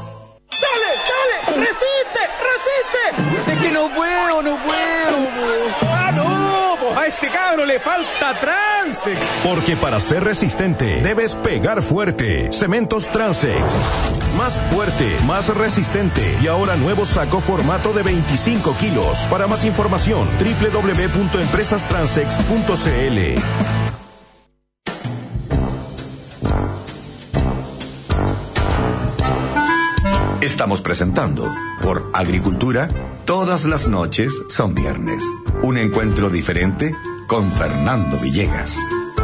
¡Dale, dale! ¡Resiste, resiste! Es que no puedo, no puedo. ¡Ah, no! A este cabro le falta Transex. Porque para ser resistente, debes pegar fuerte. Cementos Transex. Más fuerte, más resistente. Y ahora nuevo saco formato de veinticinco kilos. Para más información, doble u doble u doble u punto empresas transex punto c l. Estamos presentando por Agricultura, todas las noches son viernes. Un encuentro diferente con Fernando Villegas.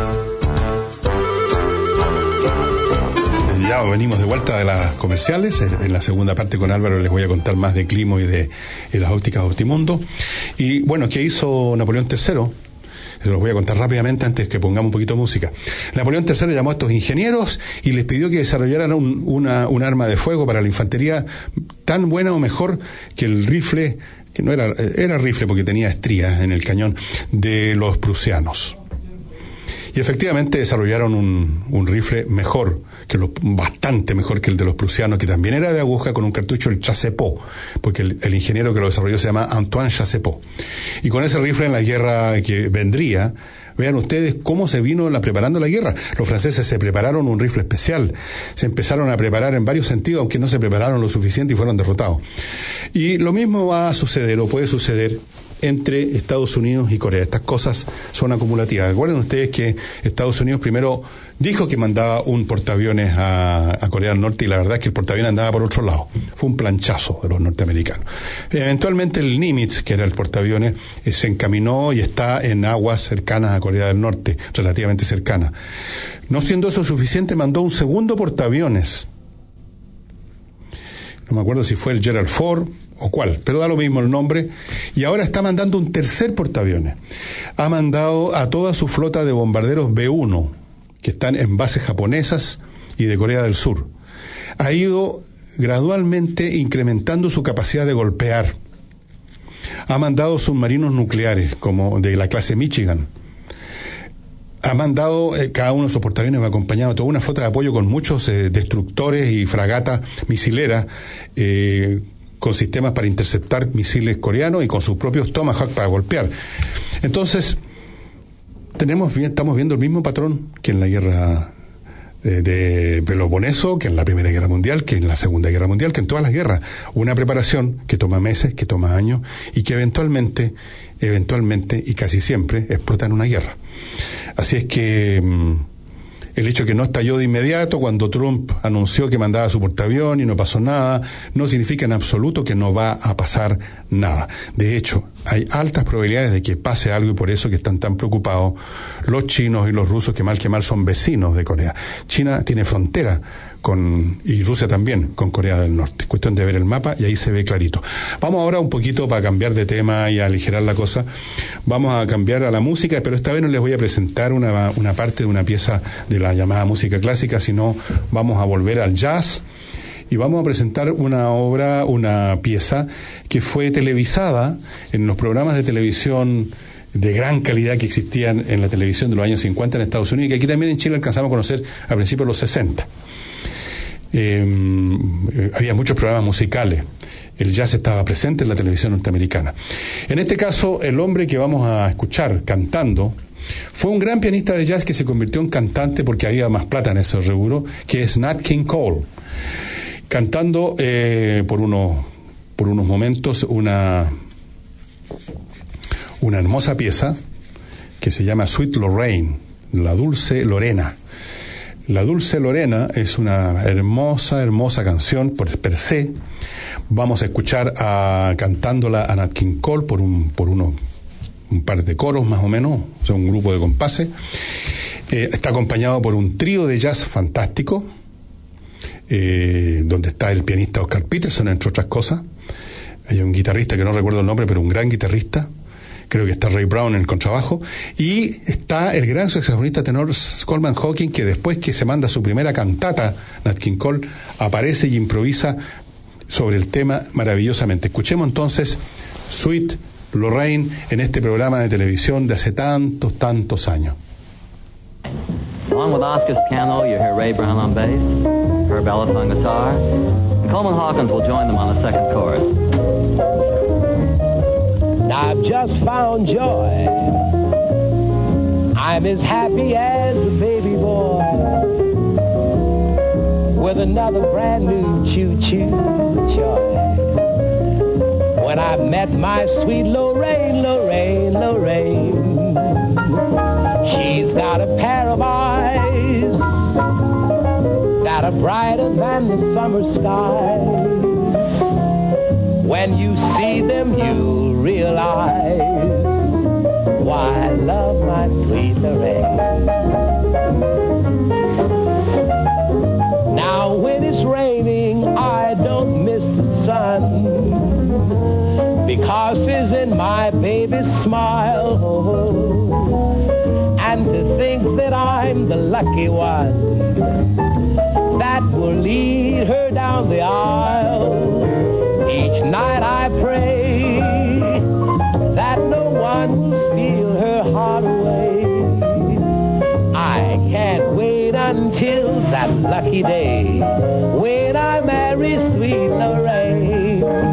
Ya venimos de vuelta de las comerciales. En la segunda parte con Álvaro les voy a contar más de Climo y de y las ópticas Optimundo. Y bueno, ¿qué hizo Napoleón tercero? Se los voy a contar rápidamente antes que pongamos un poquito de música. Napoleón tercero llamó a estos ingenieros y les pidió que desarrollaran un, una, un arma de fuego para la infantería tan buena o mejor que el rifle, que no era, era rifle porque tenía estrías en el cañón, de los prusianos. Y efectivamente desarrollaron un, un rifle mejor, que lo, bastante mejor que el de los prusianos, que también era de aguja con un cartucho, el Chassepot, porque el, el ingeniero que lo desarrolló se llama Antoine Chassepot. Y con ese rifle en la guerra que vendría, vean ustedes cómo se vino la, preparando la guerra. Los franceses se prepararon un rifle especial, se empezaron a preparar en varios sentidos, aunque no se prepararon lo suficiente y fueron derrotados. Y lo mismo va a suceder, o puede suceder, entre Estados Unidos y Corea. Estas cosas son acumulativas. Recuerden ustedes que Estados Unidos primero dijo que mandaba un portaaviones a, a Corea del Norte y la verdad es que el portaaviones andaba por otro lado. Fue un planchazo de los norteamericanos. Eventualmente el Nimitz, que era el portaaviones, eh, se encaminó y está en aguas cercanas a Corea del Norte, relativamente cercanas. No siendo eso suficiente, mandó un segundo portaaviones. No me acuerdo si fue el Gerald Ford o cuál, pero da lo mismo el nombre, y ahora está mandando un tercer portaaviones. Ha mandado a toda su flota de bombarderos B uno, que están en bases japonesas y de Corea del Sur. Ha ido gradualmente incrementando su capacidad de golpear. Ha mandado submarinos nucleares, como de la clase Michigan. Ha mandado, eh, cada uno de sus portaaviones va acompañado de toda una flota de apoyo con muchos eh, destructores y fragatas misileras, eh, con sistemas para interceptar misiles coreanos y con sus propios Tomahawk para golpear. Entonces, tenemos estamos viendo el mismo patrón que en la guerra de, de Peloponeso, que en la Primera Guerra Mundial, que en la Segunda Guerra Mundial, que en todas las guerras. Una preparación que toma meses, que toma años y que eventualmente, eventualmente y casi siempre explota en una guerra. Así es que mmm, el hecho que no estalló de inmediato cuando Trump anunció que mandaba su portaavión y no pasó nada, no significa en absoluto que no va a pasar nada. De hecho, hay altas probabilidades de que pase algo y por eso que están tan preocupados los chinos y los rusos, que mal que mal son vecinos de Corea. China tiene frontera con y Rusia también con Corea del Norte. Cuestión de ver el mapa y ahí se ve clarito. Vamos ahora un poquito para cambiar de tema y aligerar la cosa. Vamos a cambiar a la música, pero esta vez no les voy a presentar una, una parte de una pieza de la llamada música clásica, sino vamos a volver al jazz y vamos a presentar una obra, una pieza que fue televisada en los programas de televisión de gran calidad que existían en la televisión de los años cincuenta en Estados Unidos y que aquí también en Chile alcanzamos a conocer a principios de los sesenta. Eh, había muchos programas musicales. El jazz estaba presente en la televisión norteamericana. En este caso, el hombre que vamos a escuchar cantando fue un gran pianista de jazz que se convirtió en cantante porque había más plata en ese rubro, que es Nat King Cole, cantando eh, por unos por unos momentos una una hermosa pieza que se llama Sweet Lorraine, la dulce Lorena. La dulce Lorena es una hermosa, hermosa canción por per se. Vamos a escuchar a, cantándola a Nat King Cole por un por unos un par de coros más o menos, o sea, un grupo de compases. Eh, está acompañado por un trío de jazz fantástico, eh, donde está el pianista Oscar Peterson, entre otras cosas. Hay un guitarrista que no recuerdo el nombre, pero un gran guitarrista. Creo que está Ray Brown en el contrabajo. Y está el gran saxofonista tenor Coleman Hawkins, que después que se manda su primera cantata, Nat King Cole, aparece y improvisa sobre el tema maravillosamente. Escuchemos entonces Sweet Lorraine en este programa de televisión de hace tantos, tantos años. Along with Oscar's piano, you hear Ray Brown on bass, Herb Ellis on guitar, and Coleman Hawkins will join them on the second chorus. Now I've just found joy. I'm as happy as a baby boy with another brand new choo-choo joy. When I met my sweet Lorraine, Lorraine, Lorraine, she's got a pair of eyes that are brighter than the summer sky. When you see them, you'll realize why I love my sweet Lorraine. Now when it's raining, I don't miss the sun, because it's in my baby's smile. And to think that I'm the lucky one that will lead her down the aisle. Each night I pray that no one will steal her heart away. I can't wait until that lucky day when I marry sweet Lorraine.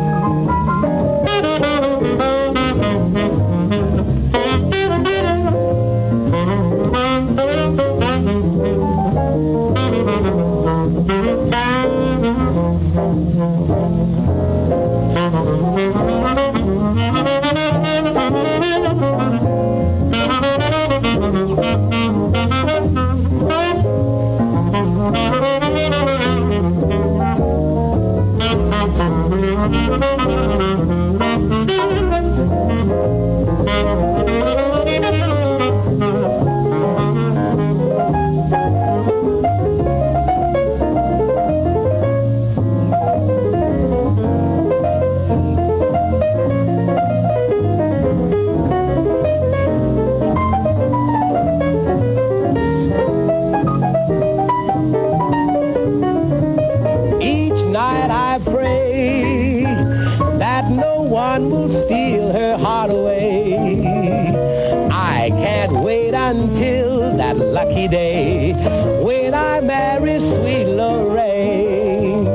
Lucky day when I marry sweet Lorraine.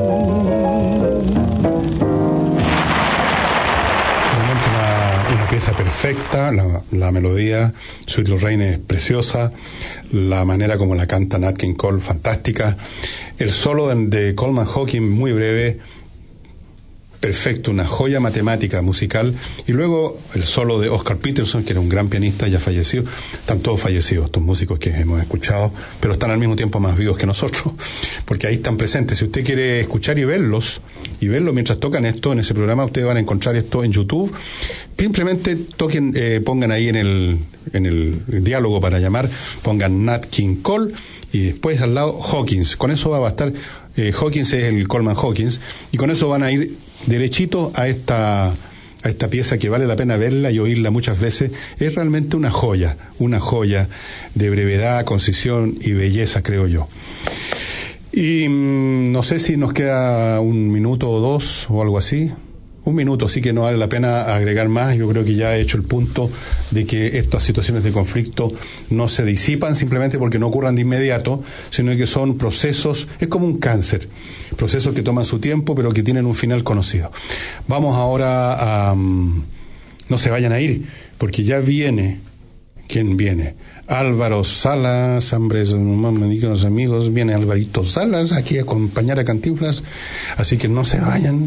Realmente una, una pieza perfecta, la, la melodía Sweet Lorraine es preciosa, la manera como la canta Nat King Cole fantástica, el solo de, de Coleman Hawkins muy breve, perfecto, una joya matemática musical, y luego el solo de Oscar Peterson, que era un gran pianista ya fallecido. Están todos fallecidos estos músicos que hemos escuchado, pero están al mismo tiempo más vivos que nosotros, porque ahí están presentes. Si usted quiere escuchar y verlos, y verlos mientras tocan esto en ese programa, ustedes van a encontrar esto en YouTube. Simplemente toquen, eh, pongan ahí en el, en el diálogo para llamar, pongan Nat King Cole, y después al lado Hawkins. Con eso va a bastar. Eh, Hawkins es el Coleman Hawkins, y con eso van a ir derechito a esta, a esta pieza que vale la pena verla y oírla muchas veces. Es realmente una joya, una joya de brevedad, concisión y belleza, creo yo. Y mmm, no sé si nos queda un minuto o dos o algo así. Un minuto, sí que no vale la pena agregar más. Yo creo que ya he hecho el punto de que estas situaciones de conflicto no se disipan simplemente porque no ocurran de inmediato, sino que son procesos, es como un cáncer, procesos que toman su tiempo pero que tienen un final conocido. Vamos ahora a... Um, no se vayan a ir, porque ya viene... ¿Quién viene? Álvaro Salas, hombres, amigos, amigos, viene Alvarito Salas aquí a acompañar a Cantinflas, así que no se vayan.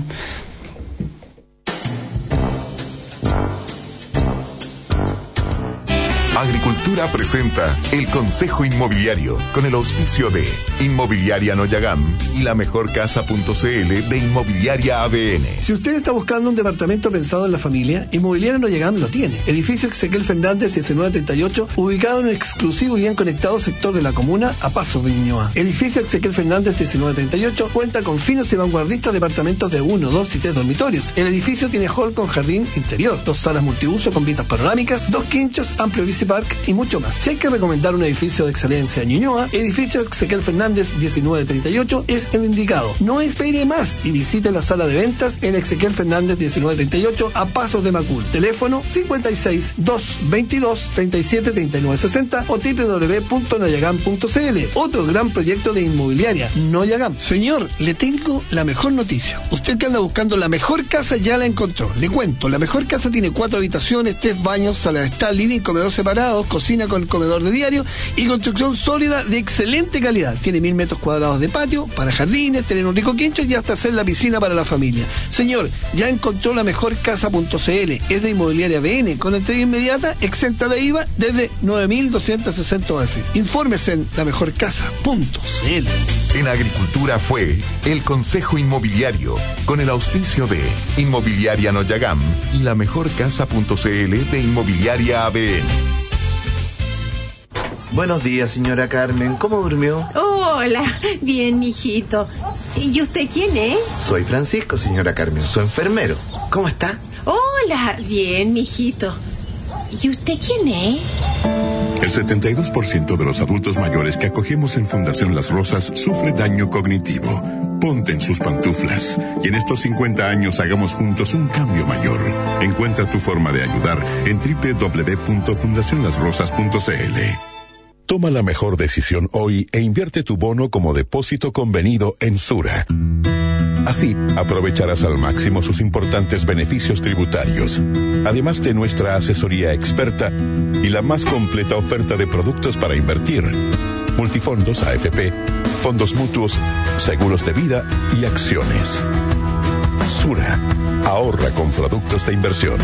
Agricultura presenta El Consejo Inmobiliario con el auspicio de Inmobiliaria Noyagam y la mejor casa punto c l de Inmobiliaria A B N. Si usted está buscando un departamento pensado en la familia, Inmobiliaria Noyagam lo tiene. Edificio Ezequiel Fernández diecinueve treinta y ocho, ubicado en un exclusivo y bien conectado sector de la comuna a pasos de Ñuñoa. Edificio Ezequiel Fernández diecinueve treinta y ocho cuenta con finos y vanguardistas departamentos de uno, dos y tres dormitorios. El edificio tiene hall con jardín interior, dos salas multiuso con vistas panorámicas, dos quinchos, amplio bici park y mucho más. Si hay que recomendar un edificio de excelencia en Ñuñoa, Edificio Ezequiel Fernández diecinueve treinta y ocho es el indicado. No espere más y visite la sala de ventas en Ezequiel Fernández diecinueve treinta y ocho a pasos de Macul. Teléfono cincuenta y seis, doscientos veintidós, treinta y siete, treinta y nueve sesenta o doble u doble u doble u punto noyagam punto c l. Otro gran proyecto de inmobiliaria, Noyagam. Señor, le tengo la mejor noticia. Usted que anda buscando la mejor casa ya la encontró. Le cuento, la mejor casa tiene cuatro habitaciones, tres baños, sala de estar, living, comedor separados, cocina con comedor de diario y construcción sólida de excelente calidad. Tiene mil metros cuadrados de patio para jardines, tener un rico quincho y hasta hacer la piscina para la familia. Señor, ya encontró la mejor casa punto c l. Es de Inmobiliaria B N, con entrega inmediata, exenta de I V A desde nueve mil doscientos sesenta U F. Infórmese en la mejor casa punto c l. En Agricultura fue El Consejo Inmobiliario, con el auspicio de Inmobiliaria Noyagam y la mejor casa punto c l de Inmobiliaria A B N. Buenos días, señora Carmen. ¿Cómo durmió? Hola, bien, mijito. ¿Y usted quién es? Soy Francisco, señora Carmen, su enfermero. ¿Cómo está? Hola, bien, mijito. ¿Y usted quién es? El setenta y dos por ciento de los adultos mayores que acogemos en Fundación Las Rosas sufre daño cognitivo. Ponte en sus pantuflas y en estos cincuenta años hagamos juntos un cambio mayor. Encuentra tu forma de ayudar en doble u doble u doble u punto fundación las rosas punto c l. Toma la mejor decisión hoy e invierte tu bono como depósito convenido en Sura. Así, aprovecharás al máximo sus importantes beneficios tributarios, además de nuestra asesoría experta y la más completa oferta de productos para invertir. Multifondos A F P, fondos mutuos, seguros de vida y acciones. Sura, ahorra con productos de inversión.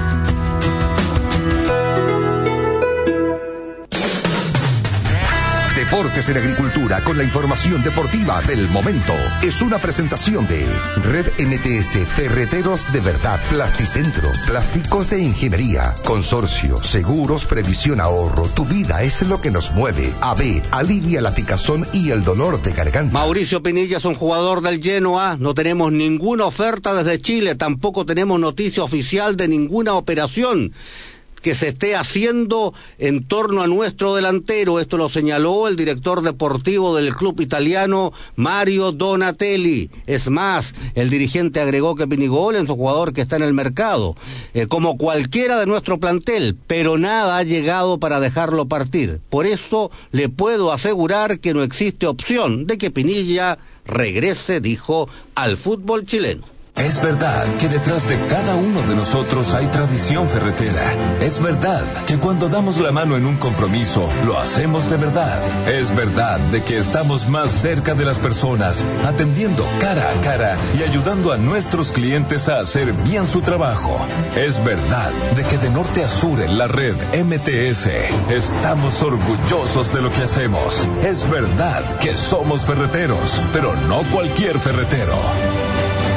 Deportes en Agricultura con la información deportiva del momento. Es una presentación de Red M T S, Ferreteros de Verdad, Plasticentro, Plásticos de Ingeniería, Consorcio, Seguros, Previsión, Ahorro. Tu vida es lo que nos mueve. A B, alivia la picazón y el dolor de garganta. Mauricio Pinilla es un jugador del Genoa. No tenemos ninguna oferta desde Chile, tampoco tenemos noticia oficial de ninguna operación que se esté haciendo en torno a nuestro delantero. Esto lo señaló el director deportivo del club italiano, Mario Donatelli. Es más, el dirigente agregó que Pinigol es un jugador que está en el mercado, eh, como cualquiera de nuestro plantel, pero nada ha llegado para dejarlo partir. Por eso le puedo asegurar que no existe opción de que Pinilla regrese, dijo, al fútbol chileno. Es verdad que detrás de cada uno de nosotros hay tradición ferretera. Es verdad que cuando damos la mano en un compromiso, lo hacemos de verdad. Es verdad de que estamos más cerca de las personas, atendiendo cara a cara y ayudando a nuestros clientes a hacer bien su trabajo. Es verdad de que de norte a sur en la red M T S estamos orgullosos de lo que hacemos. Es verdad que somos ferreteros, pero no cualquier ferretero.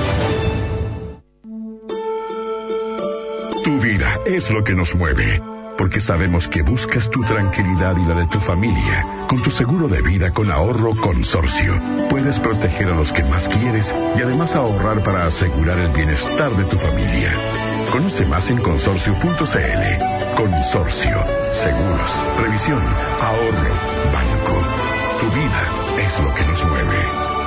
Tu vida es lo que nos mueve. porque sabemos que buscas tu tranquilidad y la de tu familia. Con tu seguro de vida con Ahorro Consorcio, puedes proteger a los que más quieres y además ahorrar para asegurar el bienestar de tu familia. Conoce más en consorcio punto c l. Consorcio, seguros, previsión, ahorro, banco. Tu vida es lo que nos mueve.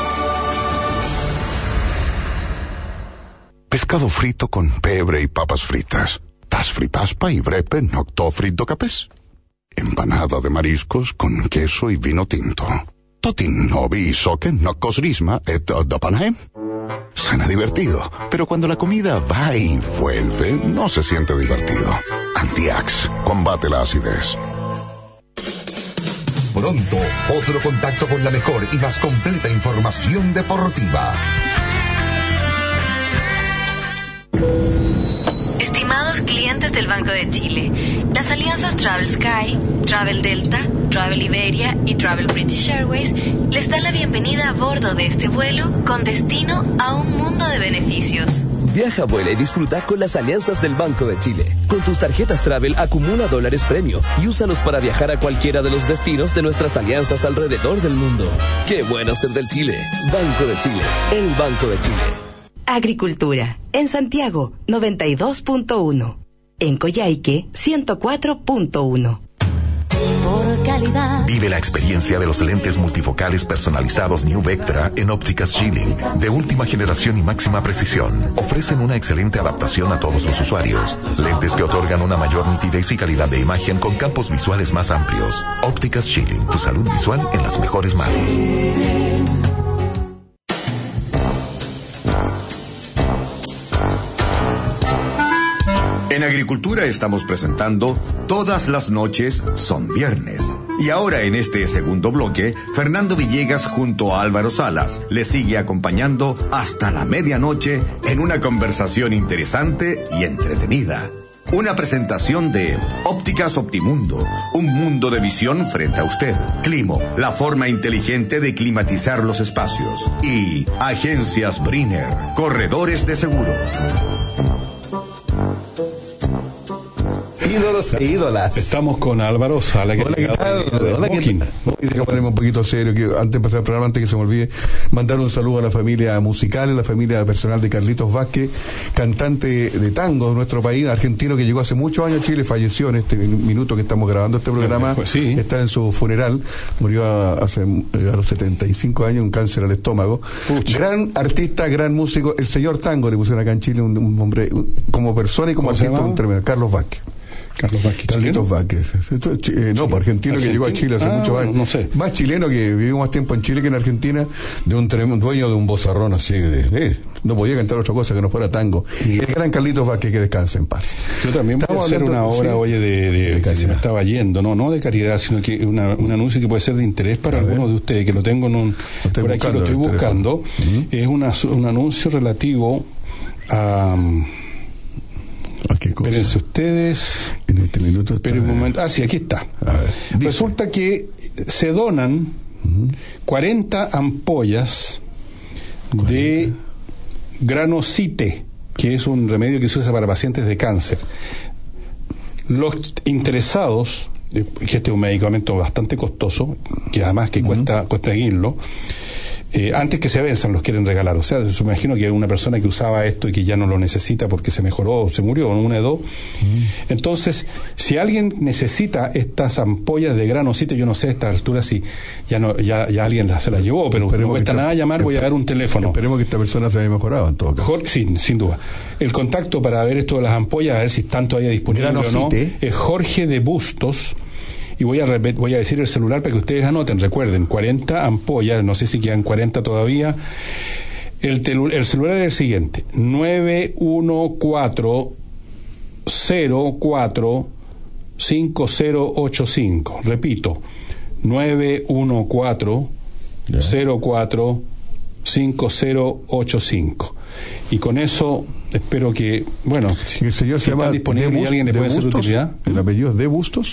Pescado frito con pebre y papas fritas. Tas fripaspa y brepe nocto frito capes. Empanada de mariscos con queso y vino tinto. Totin novi soque nocos risma et dopanaem. Suena divertido, pero cuando la comida va y vuelve, no se siente divertido. Antiax, combate la acidez. Pronto, otro contacto con la mejor y más completa información deportiva. Estimados clientes del Banco de Chile, las alianzas Travel Sky, Travel Delta, Travel Iberia y Travel British Airways les dan la bienvenida a bordo de este vuelo con destino a un mundo de beneficios. Viaja, vuela y disfruta con las alianzas del Banco de Chile. Con tus tarjetas Travel acumula dólares premio y úsalos para viajar a cualquiera de los destinos de nuestras alianzas alrededor del mundo. ¡Qué bueno ser del Chile! Banco de Chile, el Banco de Chile. Agricultura. En Santiago, noventa y dos punto uno. En Coyhaique, ciento cuatro punto uno. Por calidad. Vive la experiencia de los lentes multifocales personalizados New Vectra en Ópticas Schilling. De última generación y máxima precisión. Ofrecen una excelente adaptación a todos los usuarios. Lentes que otorgan una mayor nitidez y calidad de imagen con campos visuales más amplios. Ópticas Schilling. Tu salud visual en las mejores manos. En Agricultura estamos presentando Todas las noches son viernes. Y ahora en este segundo bloque, Fernando Villegas junto a Álvaro Salas le sigue acompañando hasta la medianoche en una conversación interesante y entretenida. Una presentación de Ópticas Optimundo, un mundo de visión frente a usted. Climo, la forma inteligente de climatizar los espacios. Y Agencias Brenner, corredores de seguro. Ídolos e ídolas. Estamos con Álvaro Sala. Hola, ¿qué tal? Hola, ¿qué tal? Déjame ponerme un poquito serio, que antes de empezar el programa, antes que se me olvide, mandar un saludo a la familia musical, a la familia personal de Carlitos Vázquez, cantante de tango de nuestro país, argentino que llegó hace muchos años a Chile, falleció en este minuto que estamos grabando este programa, pues sí. Está en su funeral, murió a, hace, a los setenta y cinco años, un cáncer al estómago. Pucha. Gran artista, gran músico, el señor tango le pusieron acá en Chile, un, un hombre, un, como persona y como artista, un tremendo, Carlos Vázquez. Carlos Vázquez. Carlitos Vázquez. Esto es, eh, no, pues argentino, argentino que llegó a Chile hace ah, muchos años. No sé. Más chileno que vivió más tiempo en Chile que en Argentina, de un tremendo dueño de un vozarrón así de, eh, no podía cantar otra cosa que no fuera tango. Sí. El gran Carlitos Vázquez, que descansa en paz. Yo también voy a hacer una obra, sí, oye, de, de, de que se me estaba yendo, no, no de caridad, sino que una, un anuncio que puede ser de interés para algunos de ustedes, que lo tengo en un, lo por aquí lo estoy buscando. Uh-huh. Es una, un anuncio relativo a... Espérense ustedes. En este minuto está... Esperen un momento. Ah, sí, aquí está. A ver, resulta que se donan uh-huh. cuarenta ampollas cuarenta. De Granosite, que es un remedio que se usa para pacientes de cáncer. Los interesados, que este es un medicamento bastante costoso, que además que uh-huh. cuesta conseguirlo, Eh, antes que se venzan los quieren regalar. O sea, yo me imagino que una persona que usaba esto y que ya no lo necesita porque se mejoró o se murió, una de dos. Mm. Entonces, si alguien necesita estas ampollas de Granosite, yo no sé a esta altura si ya no ya, ya alguien la, se las llevó, pero no cuesta nada llamar, voy a dar un teléfono. Esperemos que esta persona se haya mejorado en todo caso. Jorge, sí, sin duda. El contacto para ver esto de las ampollas, a ver si están todavía disponibles o no, es Jorge de Bustos. Y voy a, repet, voy a decir el celular para que ustedes anoten. Recuerden, cuarenta ampollas, no sé si quedan cuarenta todavía. El, telu, el celular es el siguiente: nueve uno cuatro cero cuatro cinco cero ocho cinco. Repito, nueve uno cuatro cero cuatro cinco cero ocho cinco. Y con eso espero que, bueno, si el señor se llama disponible de y alguien le puede hacer utilidad. ¿El apellido es de Bustos?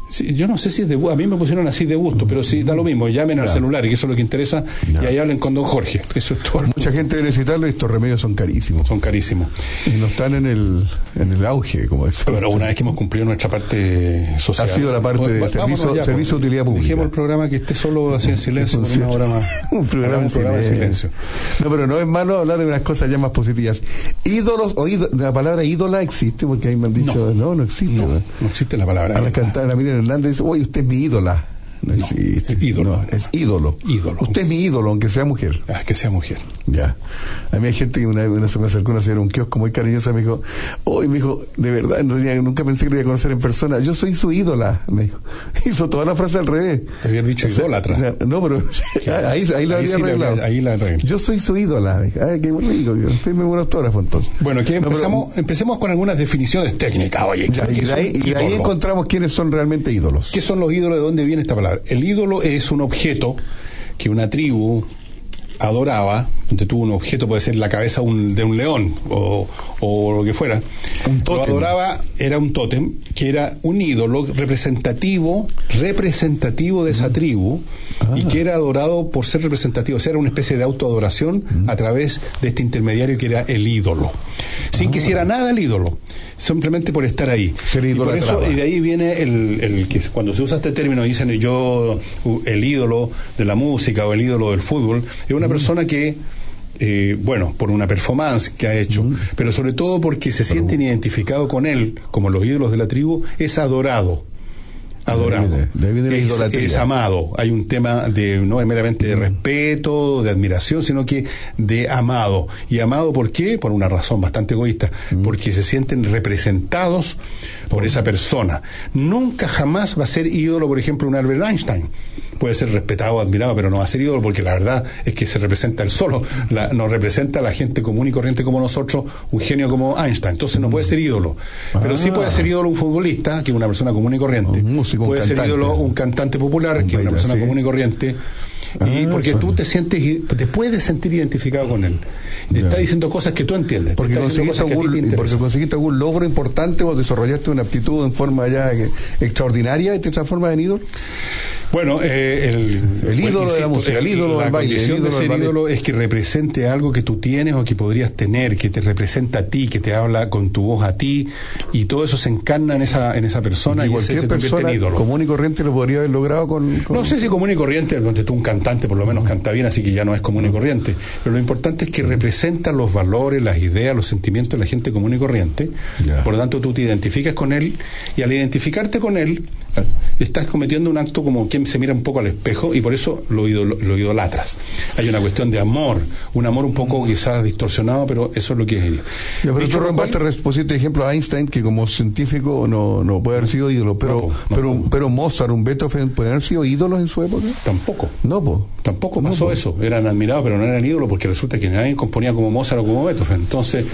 Sí, yo no sé si es de gusto, a mí me pusieron así de gusto, pero sí, da lo mismo, llamen al celular, y eso es lo que interesa, ya. Y ahí hablen con don Jorge. Eso es todo. Mucha gente debe necesitarlo y estos remedios son carísimos. Son carísimos. Y no están en el, en el auge, como es. Pero una vez que hemos cumplido nuestra parte social. Ha sido la parte de servicio, ya, servicio de utilidad pública. Dejemos el programa que esté solo así en silencio por una hora más. un programa, un programa de silencio. No, pero no es malo hablar de unas cosas ya más positivas. Ídolos, o ídolo, la palabra ídola existe, porque ahí me han dicho, no, no, no existe. No, no existe la palabra. A la cantada, la Miriam Hernández dice, oye, usted es mi ídola. No, no existe. Ídolo. No, es ídolo. Ídolo. Usted es mi ídolo, aunque sea mujer. Ah, que sea mujer. Ya. A mí hay gente que una vez se me acercó una señora un kiosco muy cariñosa, me dijo, oye, me dijo, de verdad, no tenía, nunca pensé que lo iba a conocer en persona. Yo soy su ídola, me dijo. Hizo toda la frase al revés. Te habían dicho idólatra. O sea, no, pero ahí, ahí la había arreglado. Ahí la arreglé. Yo soy su ídola. Me dijo, ay, qué bueno, digo, firme buen autógrafo entonces. Bueno, que no, empezamos, pero, empecemos con algunas definiciones técnicas, oye. Ya, y de ahí, y de ahí encontramos quiénes son realmente ídolos. ¿Qué son los ídolos? ¿De dónde viene esta palabra? El ídolo es un objeto que una tribu adoraba, donde tuvo un objeto, puede ser la cabeza un, de un león o, o lo que fuera. Un tótem. Lo adoraba, era un tótem, que era un ídolo representativo, representativo de esa tribu, ah. y que era adorado por ser representativo. O sea, era una especie de autoadoración mm. a través de este intermediario que era el ídolo. Sin ah. que hiciera nada el ídolo, simplemente por estar ahí. Ser y, por eso, y de ahí viene el, el que cuando se usa este término, dicen yo, el ídolo de la música o el ídolo del fútbol, es una mm. persona que Eh, bueno, por una performance que ha hecho, mm. pero sobre todo porque se pero, sienten identificados con él, como los ídolos de la tribu, es adorado. Adorado. De, de, de es, es amado. Hay un tema de no es meramente de respeto, de admiración, sino que de amado. ¿Y amado por qué? Por una razón bastante egoísta. Mm. Porque se sienten representados por oh. esa persona. Nunca jamás va a ser ídolo, por ejemplo, un Albert Einstein. Puede ser respetado, admirado, pero no va a ser ídolo porque la verdad es que se representa él solo. La, nos representa a la gente común y corriente como nosotros, un genio como Einstein. Entonces no puede ser ídolo. Pero ah. sí puede ser ídolo un futbolista, que es una persona común y corriente. Un músico, puede un ser cantante. ídolo un cantante popular, un que es una persona ¿sí? común y corriente. Ah, y porque eso. tú te sientes, te puedes sentir identificado con él. Te ya. está diciendo cosas que tú entiendes. Porque conseguiste, algún, porque conseguiste algún logro importante o desarrollaste una aptitud en forma ya extraordinaria y te transformas en ídolo. Bueno, eh, el, el ídolo pues, de la música, el ídolo del baile. La condición de ser ídolo es que represente algo que tú tienes o que podrías tener, que te representa a ti, que te habla con tu voz a ti, y todo eso se encarna en esa en esa persona y, y cualquier se, se persona en ídolo. Común y corriente lo podría haber logrado con, con... No sé si común y corriente, donde tú un cantante por lo menos canta bien, así que ya no es común y corriente, pero lo importante es que representa los valores, las ideas, los sentimientos de la gente común y corriente. Ya. Por lo tanto tú te identificas con él, y al identificarte con él estás cometiendo un acto como quien se mira un poco al espejo, y por eso lo, idol, lo idolatras. Hay una cuestión de amor, un amor un poco quizás distorsionado, pero eso es lo que es ello. Ya, pero tú rompaste, pusiste ejemplo a Einstein, que como científico no, no puede haber sido ídolo, pero, no, no, pero, no. pero Mozart, un Beethoven, ¿pueden haber sido ídolos en su época? Tampoco. No, po. Tampoco pasó no, eso. Eran admirados, pero no eran ídolos, porque resulta que nadie componía como Mozart o como Beethoven. Entonces,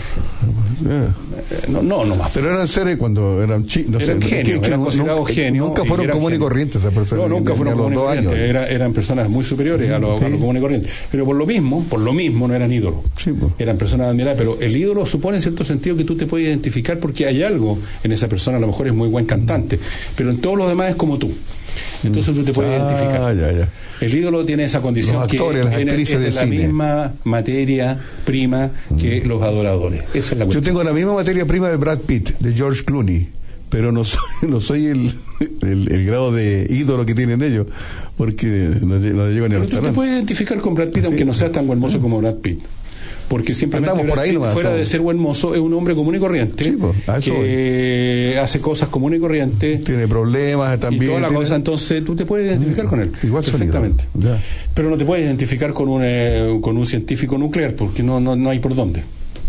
yeah. no, no, no más. Pero eran seres cuando eran chicos. No eran sé, genios, eran considerados genios. Nunca fueron común y corrientes esas personas. No, nunca fueron común y corrientes. Era, eran personas muy superiores a lo, sí. a lo común y corriente. Pero por lo mismo, por lo mismo no eran ídolos. Sí, pues. Eran personas admiradas, pero el ídolo supone en cierto sentido que tú te puedes identificar porque hay algo en esa persona, a lo mejor es muy buen cantante, pero en todos los demás es como tú. Entonces tú te puedes ah, identificar. Ya, ya. El ídolo tiene esa condición los actores, que las es, actrices es de, de la cine. misma materia prima que mm. los adoradores. Esa es la cuestión. Yo tengo la misma materia prima de Brad Pitt, de George Clooney, pero no soy, no soy el, el, el grado de ídolo que tienen ellos, porque no, no llego ni a los Pero tú te puedes identificar con Brad Pitt, ¿sí? aunque no seas tan hermoso ¿sí? como Brad Pitt. Porque simplemente por ahí nomás, fuera so. de ser buen mozo es un hombre común y corriente, sí, pues, a eso que voy. hace cosas común y corriente, tiene problemas también y toda la tiene... cosa, entonces tú te puedes identificar mm, con él igual perfectamente, pero no te puedes identificar con un eh, con un científico nuclear porque no no, no hay por dónde.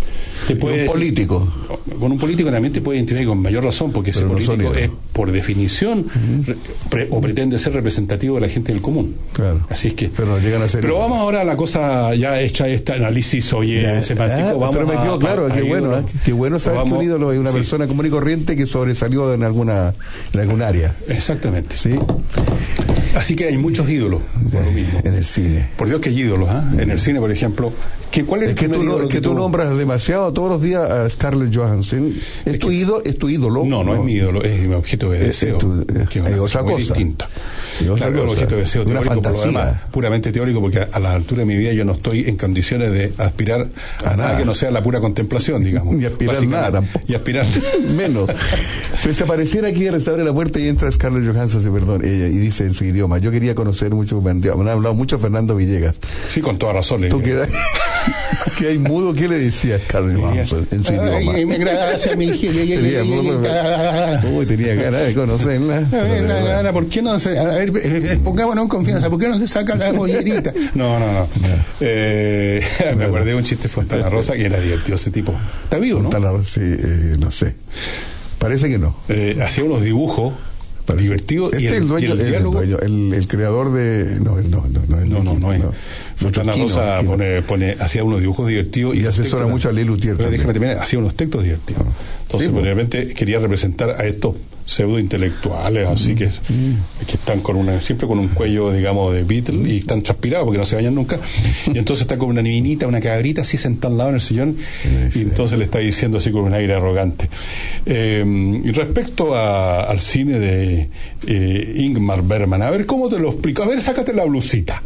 Te puedes, un político. Con un político también te puede identificar con mayor razón, porque pero ese político no es, por definición, uh-huh. pre, o pretende ser representativo de la gente del común. Claro. Así es que. Pero, llegan a ser pero vamos ahora a la cosa ya hecha, este análisis, oye, ya, semántico. Ah, vamos pero me quedó a, claro, a, qué a bueno, ídolo, ¿eh? Qué bueno saber vamos, que un ídolo es una sí. persona común y corriente que sobresalió en alguna, en algún área. Exactamente. Sí. Así que hay muchos ídolos, por lo mismo. En el cine. Por Dios que hay ídolos, ¿ah? ¿eh? En el cine, por ejemplo. ¿qué, ¿Cuál es, es el que tú, no, que, que tú, tú nombras demasiado todos los días a Scarlett Johansson? ¿Es, es tu, que, ídolo, ¿Es tu ídolo? No, no, no es mi ídolo, es mi objeto de deseo. Es, es, es, que es, es otra cosa. Distinta. Claro, cosa. El objeto de deseo una teórico, fantasía. Por lo demás, puramente teórico, porque a, a la altura de mi vida yo no estoy en condiciones de aspirar a, a nada que no sea la pura contemplación, digamos. Ni aspirar nada tampoco. Y aspirar menos. Pues se apareciera aquí, se abre la puerta y entra Scarlett Johansson, perdón, ella, y dice en su idioma, yo quería conocer mucho, me han hablado mucho Fernando Villegas. Sí, con toda razón. ¿Tú qué, que hay mudo? ¿Qué le decía Scarlett Johansson en su idioma? Ay, gracias, mi hija. Uy, tenía ganas de conocerla. Gana, ¿por qué no se, a ver, eh, pongámonos en confianza, ¿por qué no se saca la pollerita? No, no, no. Eh, me acordé de un chiste de Fontana Rosa que era divertido ese tipo. ¿Está vivo, no? Fontana Rosa, sí, eh, no sé. Parece que no. Eh, hacía unos dibujos Parece. divertidos. Este y el, es el dueño, y el, el, diálogo, el, dueño, el, el creador de. No, no, no, no, no, no, no es. No. Fontana Quino, Rosa Quino. Pone, pone, hacía unos dibujos divertidos. Y, y asesora mucho a Lelu Tier. Pero déjame terminar, hacía unos textos divertidos. No. Entonces, sí, pues, realmente quería representar a estos pseudo intelectuales, así mm. que, mm. que están con una, siempre con un cuello, digamos, de Beatle y están transpirados porque no se bañan nunca. Y entonces está con una niñita, una cabrita así sentada al lado en el sillón, sí, y entonces sí. le está diciendo así con un aire arrogante. Eh, y respecto a, al cine de eh, Ingmar Bergman, a ver cómo te lo explico. A ver, sácate la blusita.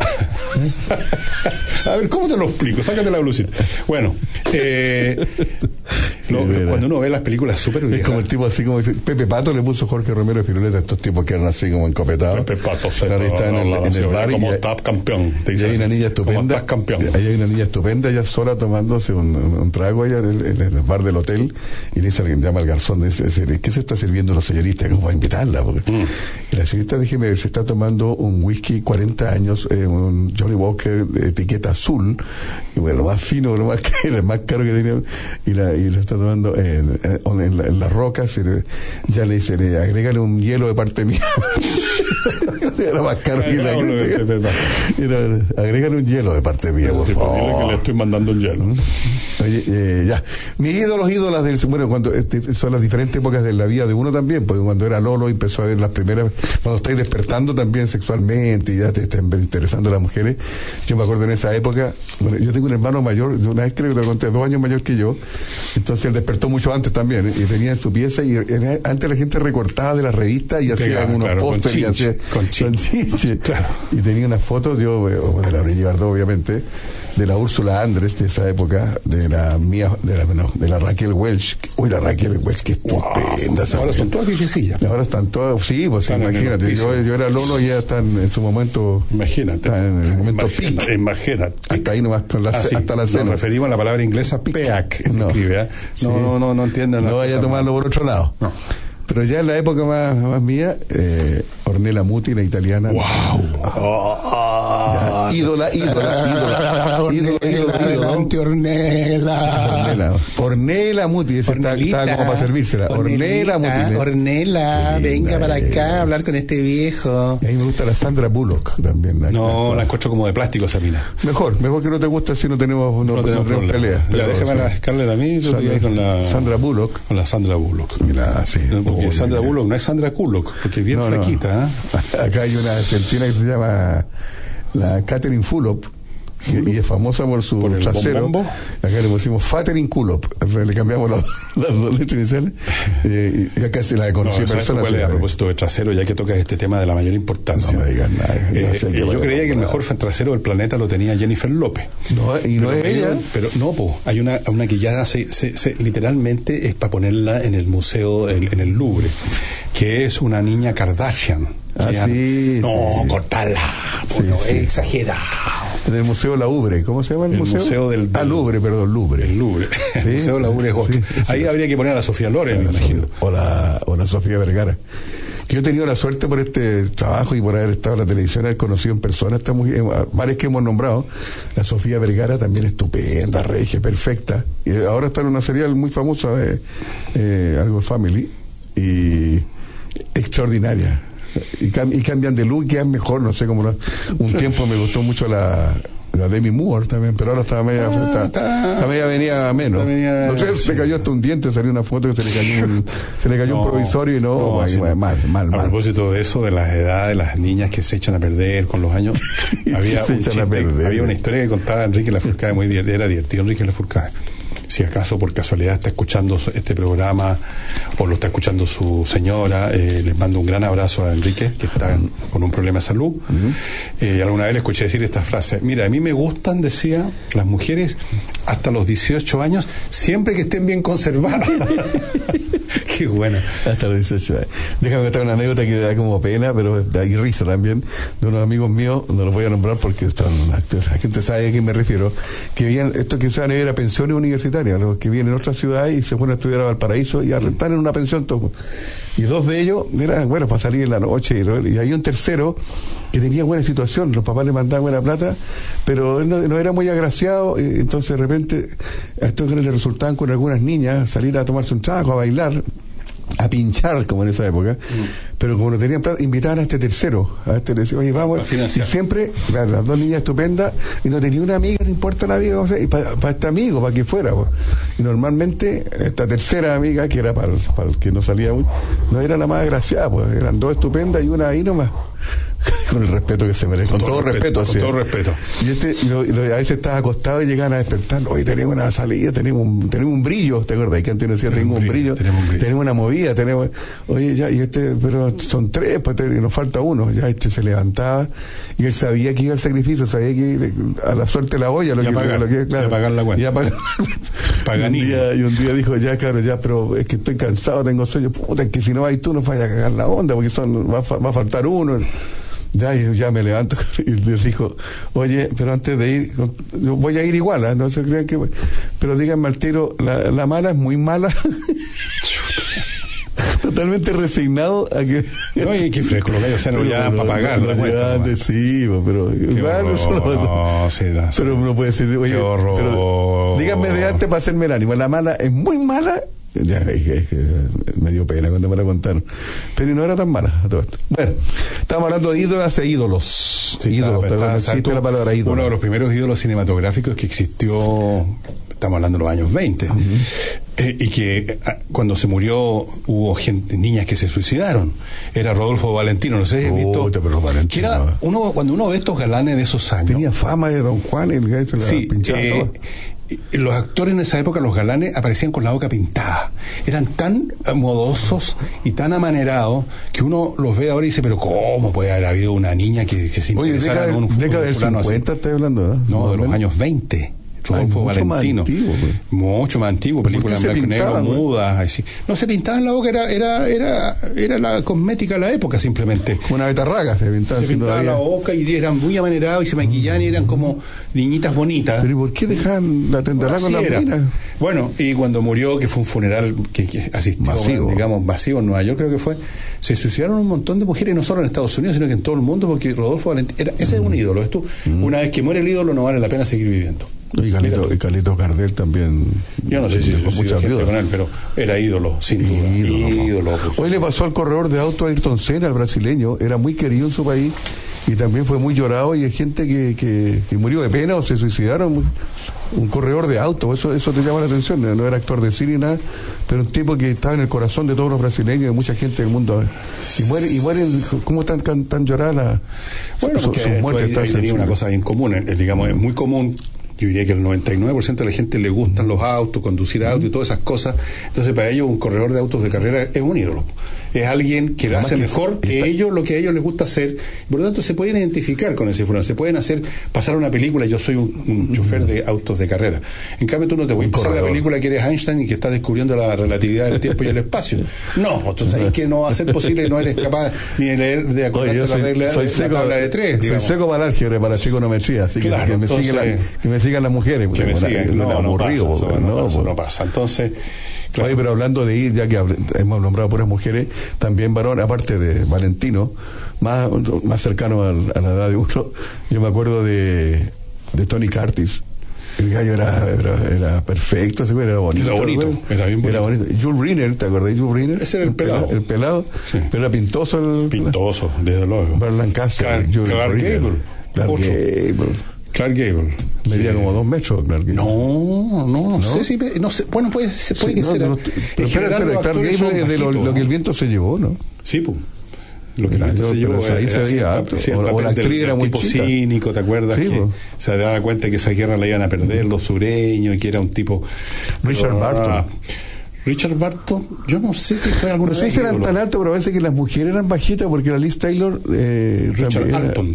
A ver, ¿cómo te lo explico? Sácate la blusita. Bueno, eh, lo, cuando uno ve las películas súper viejas. Es como el tipo así como dice, Pepe Pato le puso Jorge Romero Firuleta a estos tipos que eran así como encopetados. Pepe Pato, se ahora está en el, en el bar como y estás campeón. Y hay una niña estupenda. Campeón. Ahí hay una niña estupenda, ella sola tomándose un, un, un trago allá en el, en el bar del hotel y le dice alguien, llama al garzón, dice, ¿qué se está sirviendo la señorita? ¿Cómo va a invitarla? Porque, mm. Y la señorita, déjeme ver, se está tomando un whisky cuarenta años, eh, un Johnny Walker de etiqueta azul, y bueno, lo más fino, lo más caro, el más caro que tenía, y la, y lo está tomando en, en, en, la, en las rocas, y le, ya le dice, le, agrégale un hielo de parte mía. Era más caro que la gente. Agrégale un hielo de parte mía, por favor. Que le estoy mandando un hielo. Oye, eh, ya. Mis ídolos, ídolas del, bueno, cuando este, son las diferentes épocas de la vida de uno también, porque cuando era Lolo empezó a ver las primeras, cuando estáis despertando también sexualmente y ya te están interesando las mujeres. Yo me acuerdo en esa época, bueno, yo tengo un hermano mayor, una vez creo que te lo conté, dos años mayor que yo, entonces él despertó mucho antes también, ¿eh? Y tenía en su pieza, y eh, antes la gente recortaba de las revistas y hacía claro, unos claro, pósteres y hacía con chinche, claro. Y tenía unas fotos, yo, de la Brigitte Bardot, obviamente, de la Úrsula Andrés de esa época, de la mía, de la, no, de la Raquel Welch. Uy, la Raquel Welch, qué estupenda. Wow. Ahora son todas viejecillas. Ahora están todas, sí, pues están imagínate, yo, yo era Lolo y ya están en su momento. Imagínate. Están en el momento imagínate, peak. Imagínate. Hasta ahí nomás, con la, ah, sí. hasta la cena. Nos referimos a la palabra inglesa peak, no. escribe, ¿eh? Sí. No, no, no, no entienden. No vaya a tomarlo por otro lado. No. Pero ya en la época más, más mía, eh, Ornella Muti, la italiana. ¡Wow! Ya, ídola, ídola, ídola. Ídola, ídola, ídola. Ornella. Ornella. Ornella Muti, ese está, está como para servírsela. Ornella Muti. Ornella, venga para acá a hablar con este viejo. A mí me gusta la Sandra Bullock también. La no, la, la encuentro como de plástico, Sabina. Mejor, mejor que no te gusta si no tenemos, no, no tenemos, no tenemos pelea. Ya, déjame sí. la Scarlett a mí, Sandra, con la Sandra Bullock. Con la Sandra Bullock. Mira, sí. Porque oh, Sandra mira. Bullock no es Sandra Bullock, porque es bien no, flaquita. No. ¿eh? Acá hay una argentina que se llama la Catherine Fulop, y, y es famosa por su ¿Por trasero. Bombombo? Acá le pusimos Fatering Kulop, le cambiamos las, las dos letras iniciales, eh, y acá se la conocí no, persona. ¿Cuál es a propósito de trasero, ya que tocas este tema de la mayor importancia? No me digas nada. Eh, eh, yo creía que el mejor trasero del planeta lo tenía Jennifer López. No, y no pero, es ella. Pero no, po, hay una, una que ya se, se, se, literalmente es para ponerla en el museo, en, en el Louvre, que es una niña Kardashian. Ah, ya, sí. No, sí. cortarla. Sí, no, sí. Es exagerado. En el Museo Louvre, ¿cómo se llama el, el museo? museo del, del Ah, Louvre, perdón, Louvre. El Louvre. ¿Sí? El Museo Louvre es otro. Sí, Ahí sí. habría que poner a la Sofía Loren, me imagino. O la, o la Sofía Vergara. Yo he tenido la suerte por este trabajo y por haber estado en la televisión, haber conocido en persona esta mujer, varias que hemos nombrado. La Sofía Vergara también estupenda, regia, perfecta. Y ahora está en una serial muy famosa de eh, algo Family y extraordinaria. Y, cam- y cambian de look y quedan mejor, no sé cómo. Lo, un tiempo me gustó mucho la La Demi Moore también, pero ahora estaba media, Ah, está, está- está media venía menos. está media- No sé, sí. se le cayó hasta un diente, salió una foto que se le cayó un, se le cayó No, un provisorio y no, no, guay, sí, guay, no. mal, mal, A mal. propósito de eso, de las edades de las niñas que se echan a perder con los años, había, Se un echan a chiste- perder. había una historia que contaba Enrique Lafourcade, muy di- era divertido Enrique Lafourcade. Si acaso por casualidad está escuchando este programa o lo está escuchando su señora, eh, les mando un gran abrazo a Enrique, que está con un problema de salud. Eh, alguna vez le escuché decir esta frase: mira, a mí me gustan, decía, las mujeres hasta los dieciocho años, siempre que estén bien conservadas. Qué buena. Hasta los dieciocho años. Déjame contar una anécdota que da como pena, pero da ahí risa también, de unos amigos míos, no los voy a nombrar porque están, la gente sabe a quién me refiero, que vivían, esto que usaban era pensiones universitarias, los que vienen en otra ciudad y se fueron a estudiar a Valparaíso y a rentar en una pensión todo. Y dos de ellos eran, bueno, para salir en la noche, y, y hay un tercero que tenía buena situación, los papás le mandaban buena plata, pero él no, no era muy agraciado, y entonces de repente a estos le resultaban con algunas niñas salir a tomarse un trago, a bailar, a pinchar, como en esa época, mm. pero como no tenían plata, invitaban a este tercero, a este le decían, oye, vamos, y siempre, claro, las dos niñas estupendas, y no tenía una amiga, no importa la amiga, o sea, y para pa este amigo, para que fuera, pues. Y normalmente esta tercera amiga, que era para el, para el que no salía muy, no era la más agraciada, pues eran dos estupendas y una ahí nomás. Con el respeto que se merece, con, con todo, todo respeto, respeto con todo respeto. Y este, y lo, y lo, a veces estás acostado y llegan a despertar, hoy tenemos una salida, tenemos un, tenemos un brillo, ¿te acuerdas? Que antes decía, tenemos un brillo, tenemos un brillo, tenemos una movida, tenemos, oye, ya, y este, pero son tres, pues, y nos falta uno, ya este se levantaba, y él sabía que iba al sacrificio, sabía que a la suerte la olla, lo y que, pagar, lo que, claro, y pagar la cuenta. Y, pagar, y, un día, y un día dijo, ya, claro, ya, pero es que estoy cansado, tengo sueño, puta, es que si no vas tú, no vayas a cagar la onda, porque son, va, va a faltar uno. Ya, ya me levanto y les dijo, oye, pero antes de ir, yo voy a ir igual, ¿eh? No se crean que... Pero díganme al tiro, la, la mala es muy mala. Totalmente resignado a que... No, y qué fresco, lo que ellos se lo llevan para pagar. Lo llevan, sí, pero... Igual, eso no, no, sí, la, pero uno puede decir, oye, pero díganme de antes para hacerme el ánimo. La mala es muy mala. Ya, es, es, es, me dio pena cuando me la contaron, pero no era tan mala todo esto. Bueno, estamos hablando de ídolas e ídolos. Sí, ídolos, está, perdón, está, existe la palabra ídolo. Uno de los primeros ídolos cinematográficos que existió, estamos hablando de los años veinte, uh-huh. eh, y que eh, cuando se murió hubo gente, niñas que se suicidaron. Era Rodolfo Valentino, no sé si has visto. Oh, pero Valentino, que era uno, cuando uno ve estos galanes de esos años. Tenía fama de Don Juan, el que se la sí, pinchaba eh, todo. Los actores en esa época, los galanes, aparecían con la boca pintada. Eran tan modosos y tan amanerados que uno los ve ahora y dice, pero ¿cómo puede haber habido una niña que, que se interesara Oye, en un década del cincuenta estoy hablando, ¿no? No, de los años veinte. Rodolfo mucho Valentino. Más antiguo, pues. Mucho más antiguo, películas en blanco y negro, mudas. Así. No se pintaban la boca, era, era, era, era la cosmética de la época simplemente. Como una betarraga se pintaban. Se pintaban la boca y eran muy amanerados y se maquillaban y eran como niñitas bonitas. Pero ¿y por qué dejaban la tenderá con la mina? Bueno, y cuando murió, que fue un funeral que, que asistió, masivo. digamos, masivo en Nueva York, creo que fue, se suicidaron un montón de mujeres, no solo en Estados Unidos, sino que en todo el mundo, porque Rodolfo Valentino, era, ese es un ídolo. Esto, mm. Una vez que muere el ídolo, no vale la pena seguir viviendo. Y Carlito, y Carlito Gardel también. Yo no sé si con mucha gente con él, pero era ídolo, sin duda. Ídolo. ídolo pues. Hoy le pasó al corredor de auto Ayrton Senna, al brasileño, era muy querido en su país y también fue muy llorado, y hay gente que, que, que murió de pena o se suicidaron. Un corredor de auto, eso eso te llama la atención. No era actor de cine ni nada, pero un tipo que estaba en el corazón de todos los brasileños y de mucha gente del mundo. Y mueren, y mueren ¿cómo están tan, tan lloradas las bueno, su, sus muertes? Ahí tenía una cosa bien común, digamos, es muy común. Yo diría que el noventa y nueve por ciento de la gente le gustan los autos, conducir autos y todas esas cosas. Entonces, para ellos, un corredor de autos de carrera es un ídolo. Es alguien que lo hace mejor que ellos, lo que a ellos les gusta hacer. Por lo tanto, se pueden identificar con ese fulano. Se pueden hacer, pasar una película, yo soy un, un chofer de autos de carrera. En cambio, tú no te puedes pasar la película que eres Einstein y que estás descubriendo la relatividad del tiempo y el espacio. No, entonces ahí que no va a ser posible, no eres capaz ni de leer, de acordarte Oye, soy, la regla soy de seco, la tabla de tres. Soy digamos. seco para álgebra, para trigonometría, así claro, que, que, me entonces, sigan la, que me sigan las mujeres. Que me sigan, no, no, aburrido, pasa, porque, no, no, pasa, porque, no pasa. Entonces... Claro. Oye, pero hablando de ir, ya que hemos nombrado puras mujeres, también varones, aparte de Valentino, más, más cercano a, a la edad de uno, yo me acuerdo de, de Tony Curtis. El gallo era, era, era perfecto, era bonito. Era bonito, güey. era bien bonito. Era bonito. Jules Briner, ¿te acordás de Jules Briner? Ese era el, el pelado. El pelado, sí. Pero era pintoso. El, pintoso, desde luego. Burt Lancaster. Clark, Clark Gable. Clark Gable. Clark Gable. Medía sí. como dos metros, Clark Gable. No, no, no, no sé si... No sé, bueno, puede, puede sí, que no, sea... No, pero espera, espera, Clark Gable es de lo, lo que el viento se llevó, ¿no? Sí, pues. Lo que Mira, yo, se llevó, ahí se veía, o, o la actriz era muy tipo cínico, ¿te acuerdas? Sí, que pues. se daba cuenta que esa guerra la iban a perder los sureños y que era un tipo... Richard uh, Barton. Richard Barton, yo no sé si fue alguna no sé si eran tan altos, pero a veces que las mujeres eran bajitas, porque la Liz Taylor eh, Richard era, Alton,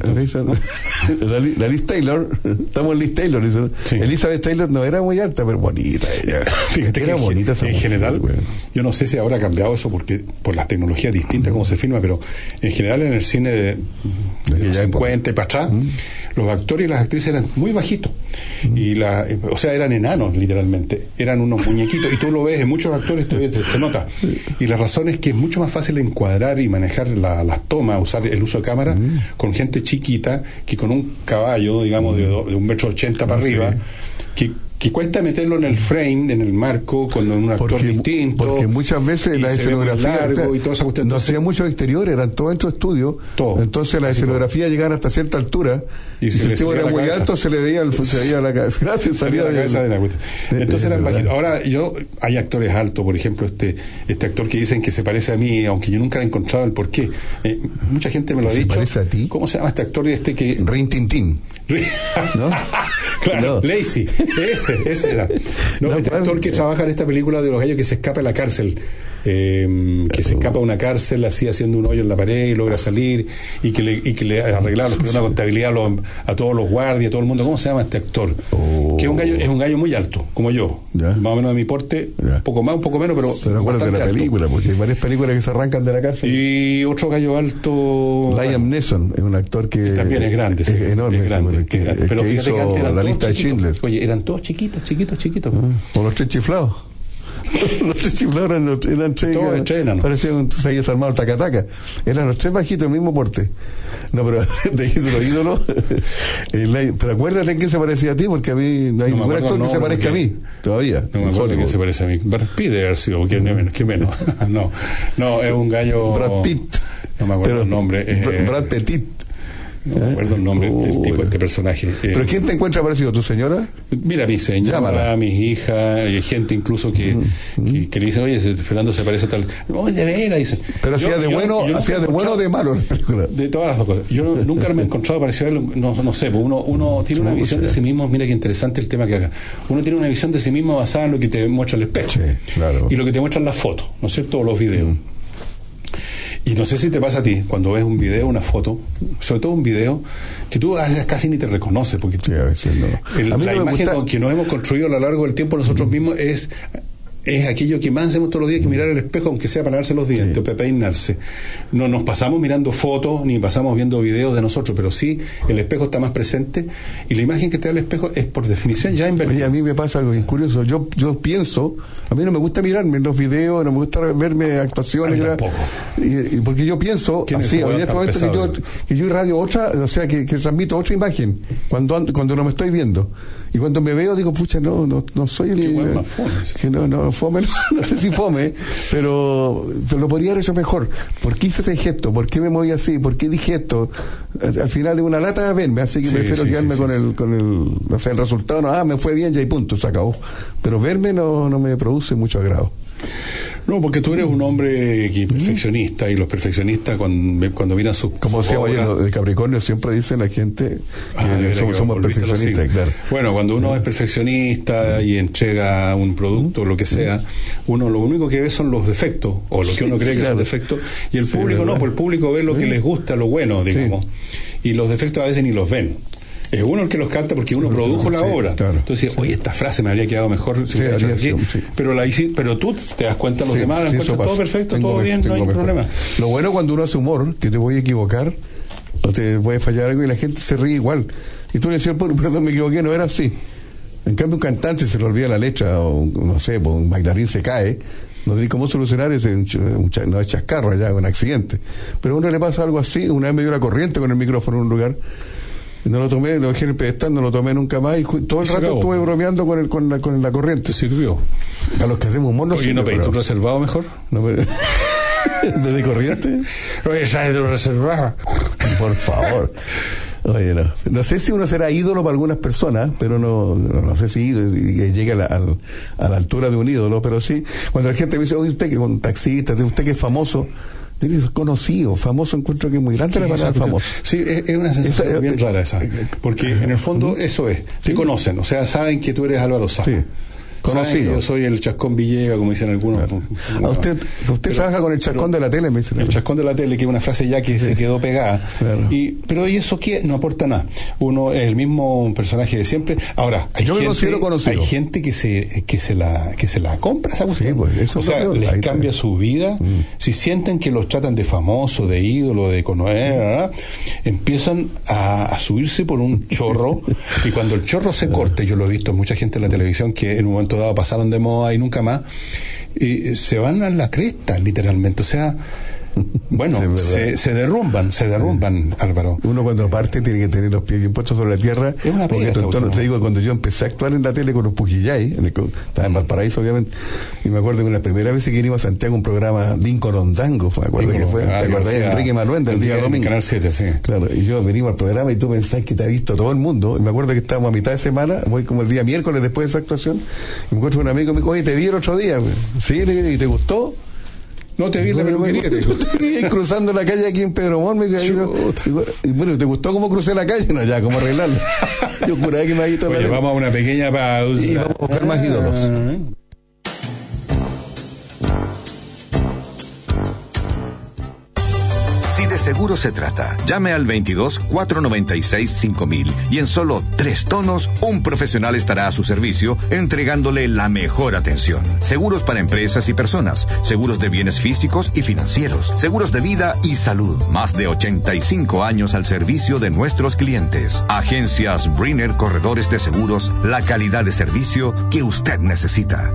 la, la Liz Taylor, estamos en Liz Taylor, sí. Elizabeth Taylor no era muy alta, pero bonita ella. Fíjate era que bonita en, en general, bueno. Yo no sé si ahora ha cambiado eso porque por las tecnologías distintas como se filma, pero en general en el cine de, de, de los cincuenta y para atrás, mm. los actores y las actrices eran muy bajitos, mm. y la, o sea, eran enanos literalmente, eran unos muñequitos, y tú lo ves en muchos actores, te, te nota, y la razón es que es mucho más fácil encuadrar y manejar la, las tomas, usar el uso de cámara mm. con gente chiquita que con un caballo, digamos, de, de un metro ochenta para arriba, que que cuesta meterlo en el frame, en el marco, con un actor porque, distinto. Porque muchas veces la escenografía no hacía muchos exteriores, eran todos dentro de estudio. Todo. Entonces la escenografía llegaba hasta cierta altura, y, y si el tipo era muy cabeza. alto, se le veía, el, se veía la cabeza. Gracias, salía la de cabeza de la cuestión. Entonces eran bajitos. Ahora, yo, hay actores altos, por ejemplo, este este actor que dicen que se parece a mí, aunque yo nunca he encontrado el porqué. Eh, mucha gente me lo ha dicho. ¿Se parece a ti? ¿Cómo se llama este actor este que... Rin Tin Tin. ¿No? Claro, no. Lacey, ese, ese era. No, no este actor que trabaja en esta película de los gallos que se escapa de la cárcel, eh, que se escapa de una cárcel así haciendo un hoyo en la pared y logra salir, y que le, y que le arreglaba los problemas de contabilidad a, los, a todos los guardias, a todo el mundo. ¿Cómo se llama este actor? Oh. Que es un gallo, es un gallo muy alto, como yo, ya. más o menos de mi porte, ya. un poco más, un poco menos, pero pero acuérdate de la película, alto. Porque hay varias películas que se arrancan de la cárcel. Y otro gallo alto, Liam Neeson, es un actor que también es grande, sí, es enorme, es grande, que, que, pero que hizo que la lista de Schindler. Oye, eran todos chiquitos, chiquitos, chiquitos. Ah, con los tres chiflados. Los tres chiflados eran, eran tres, eran parecían se había desarmado el taca-taca. Eran los tres bajitos, el mismo porte. No, pero de ídolo, ídolo. Pero acuérdate que se parecía a ti, porque a mí no hay no ningún actor que se parezca a mí, todavía. No me acuerdo que se parece a mí. Brad Pitt debe haber sido, que menos, que menos. No, no, es un gallo. Brad Pitt. No me acuerdo pero, el nombre. Eh, Brad Petit. No me acuerdo el nombre uh, del tipo de este personaje. ¿Pero eh, quién te encuentra parecido? ¿Tu señora? Mira, mi señora, Llámala. mis hijas, hay gente incluso que, mm, que, que le dice, oye, Fernando se parece a tal. No, de veras, dice. Pero hacía de bueno, hacía de bueno o de malo la película. De todas las dos cosas. Yo no, nunca me he encontrado parecido a él, no, no sé, pues uno, uno tiene una visión de sí mismo, mira qué interesante el tema que haga. Uno tiene una visión de sí mismo basada en lo que te muestra el espejo. Sí, claro. Y lo que te muestran las fotos, ¿no es cierto? O los videos. Mm. Y no sé si te pasa a ti, cuando ves un video, una foto, sobre todo un video, que tú casi ni te reconoces, porque sí, a veces no. el, a mí la no imagen gusta... que nos hemos construido a lo largo del tiempo nosotros mm. mismos es es aquello que más hacemos todos los días, que mirar el espejo, aunque sea para lavarse los dientes, sí. o para peinarse. No nos pasamos mirando fotos, ni pasamos viendo videos de nosotros, pero sí, el espejo está más presente, y la imagen que te da el espejo es, por definición, ya invertida. Oye, a mí me pasa algo bien curioso. Yo yo pienso, a mí no me gusta mirarme en los videos, no me gusta verme actuaciones, y, y porque yo pienso, así, en este momento que yo, que yo irradio otra, o sea, que, que transmito otra imagen, cuando cuando no me estoy viendo. Y cuando me veo, digo, pucha, no, no, no soy el... Qué más fome. Que no, no, fome, no, no sé si fome, pero, pero lo podría haber hecho mejor. ¿Por qué hice ese gesto? ¿Por qué me moví así? ¿Por qué dije esto? Al final es una lata de verme, así que sí, prefiero sí, quedarme sí, con, sí. El, con el, o sea, el resultado. No, ah, me fue bien, ya y punto, se acabó. Pero verme no, no me produce mucho agrado. No, porque tú eres un hombre que perfeccionista, y los perfeccionistas cuando, cuando miran sus... Como decía Oye, de Capricornio siempre dicen la gente que ah, somos, que somos perfeccionistas, claro. Bueno, cuando uno es perfeccionista y entrega un producto, lo que sea, uno lo único que ve son los defectos, o lo que uno cree que claro. son defectos, y el sí, público no, pues el público ve lo que les gusta, lo bueno, digamos, sí. y los defectos a veces ni los ven. Es uno el que los canta porque uno produjo la sí, obra. Claro. Entonces, oye, esta frase me habría quedado mejor si sí, hubiera hecho aquí. Sí. Pero la pero tú te das cuenta, los sí, demás sí, encuentran todo perfecto, tengo todo me, bien, no hay mejor. problema. Lo bueno cuando uno hace humor, que te voy a equivocar, o te voy a fallar algo y la gente se ríe igual. Y tú le decías, perdón, me equivoqué, no era así. En cambio, un cantante se le olvida la letra, o no sé, un bailarín se cae. No sé cómo solucionar ese, un, un, no es chascarro allá, un accidente. Pero a uno le pasa algo así. Una vez me dio la corriente con el micrófono en un lugar. No lo tomé, lo dejé en el pedestal, no lo tomé nunca más, y todo el rato acabó. Estuve bromeando con el, con la, con la corriente. ¿Te sirvió? A los que hacemos humor no sirve. Oye, ¿no pediste un reservado mejor? No, pero... ¿En vez de corriente? Oye, ¿sabes de un reservado? Por favor. Oye, no. No sé si uno será ídolo para algunas personas, pero no, no, no sé si ídolo, y llegue a la, a, a la altura de un ídolo, pero sí, cuando la gente me dice, oye, usted que con taxista, usted que es famoso, es conocido, famoso, encuentro que es muy grande la palabra famoso. Sí, es, es una sensación Esa, bien eh, rara esa, porque en el fondo eso es, te sí. conocen, o sea, saben que tú eres Álvaro Safa. Sí. Conocido. Yo soy el Chascón Villega, como dicen algunos. Claro. ¿A usted usted pero, trabaja con el Chascón de la tele? Me dice. El Chascón de la tele, que es una frase ya que se quedó pegada. Claro. Y, pero ¿y eso qué? No aporta nada. Uno es el mismo personaje de siempre. Ahora, hay Yo gente, conocido. hay gente que se que se la que se la compra esa cuestión. Sí, pues, eso o sea, peor, les cambia su vida. Mm. Si sienten que los tratan de famoso, de ídolo, de conocer, empiezan a, a subirse por un chorro. Y cuando el chorro se corte, yo lo he visto en mucha gente en la televisión que en un momento dado pasaron de moda y nunca más, y se van a la cresta, literalmente. O sea, bueno, sí, se, se derrumban, se derrumban, sí. Álvaro. Uno cuando parte tiene que tener los pies bien puestos sobre la tierra. Es una porque te, te digo, cuando yo empecé a actuar en la tele con los Pujillay, estaba en Valparaíso, obviamente, y me acuerdo que la primera vez que vinimos a Santiago un programa Dinco Rondango, me acuerdo que fue, ah, te acordás de Enrique Maluenda, el día domingo. Canal siete, sí. Claro, y yo venimos al programa y tú pensás que te ha visto todo el mundo, y me acuerdo que estábamos a mitad de semana, voy como el día miércoles después de esa actuación, y me encuentro con un amigo y me dijo, oye, te vi el otro día, sí, ¿y te gustó? No te vi en la peluquería, te digo. Cruzando la calle aquí en Pedro Mon, me digo, y bueno, ¿te gustó cómo crucé la calle? No, ya, ¿cómo arreglarlo? Yo juraba que me había visto. Oye, vamos a una pequeña pausa. Y vamos a buscar más ídolos. Si de seguro se trata, llame al veintidós, cuatrocientos noventa y seis, cinco mil y en solo tres tonos, un profesional estará a su servicio entregándole la mejor atención. Seguros para empresas y personas, seguros de bienes físicos y financieros, seguros de vida y salud. Más de ochenta y cinco años al servicio de nuestros clientes. Agencias Brinner Corredores de Seguros, la calidad de servicio que usted necesita.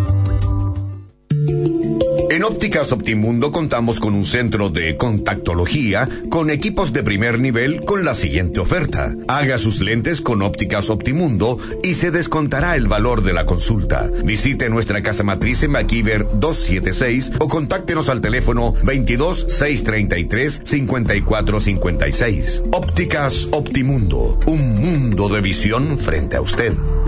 En Ópticas Optimundo contamos con un centro de contactología con equipos de primer nivel con la siguiente oferta. Haga sus lentes con Ópticas Optimundo y se descontará el valor de la consulta. Visite nuestra casa matriz en McKeever doscientos setenta y seis o contáctenos al teléfono veintidós, seiscientos treinta y tres, cincuenta y cuatro cincuenta y seis. Ópticas Optimundo, un mundo de visión frente a usted.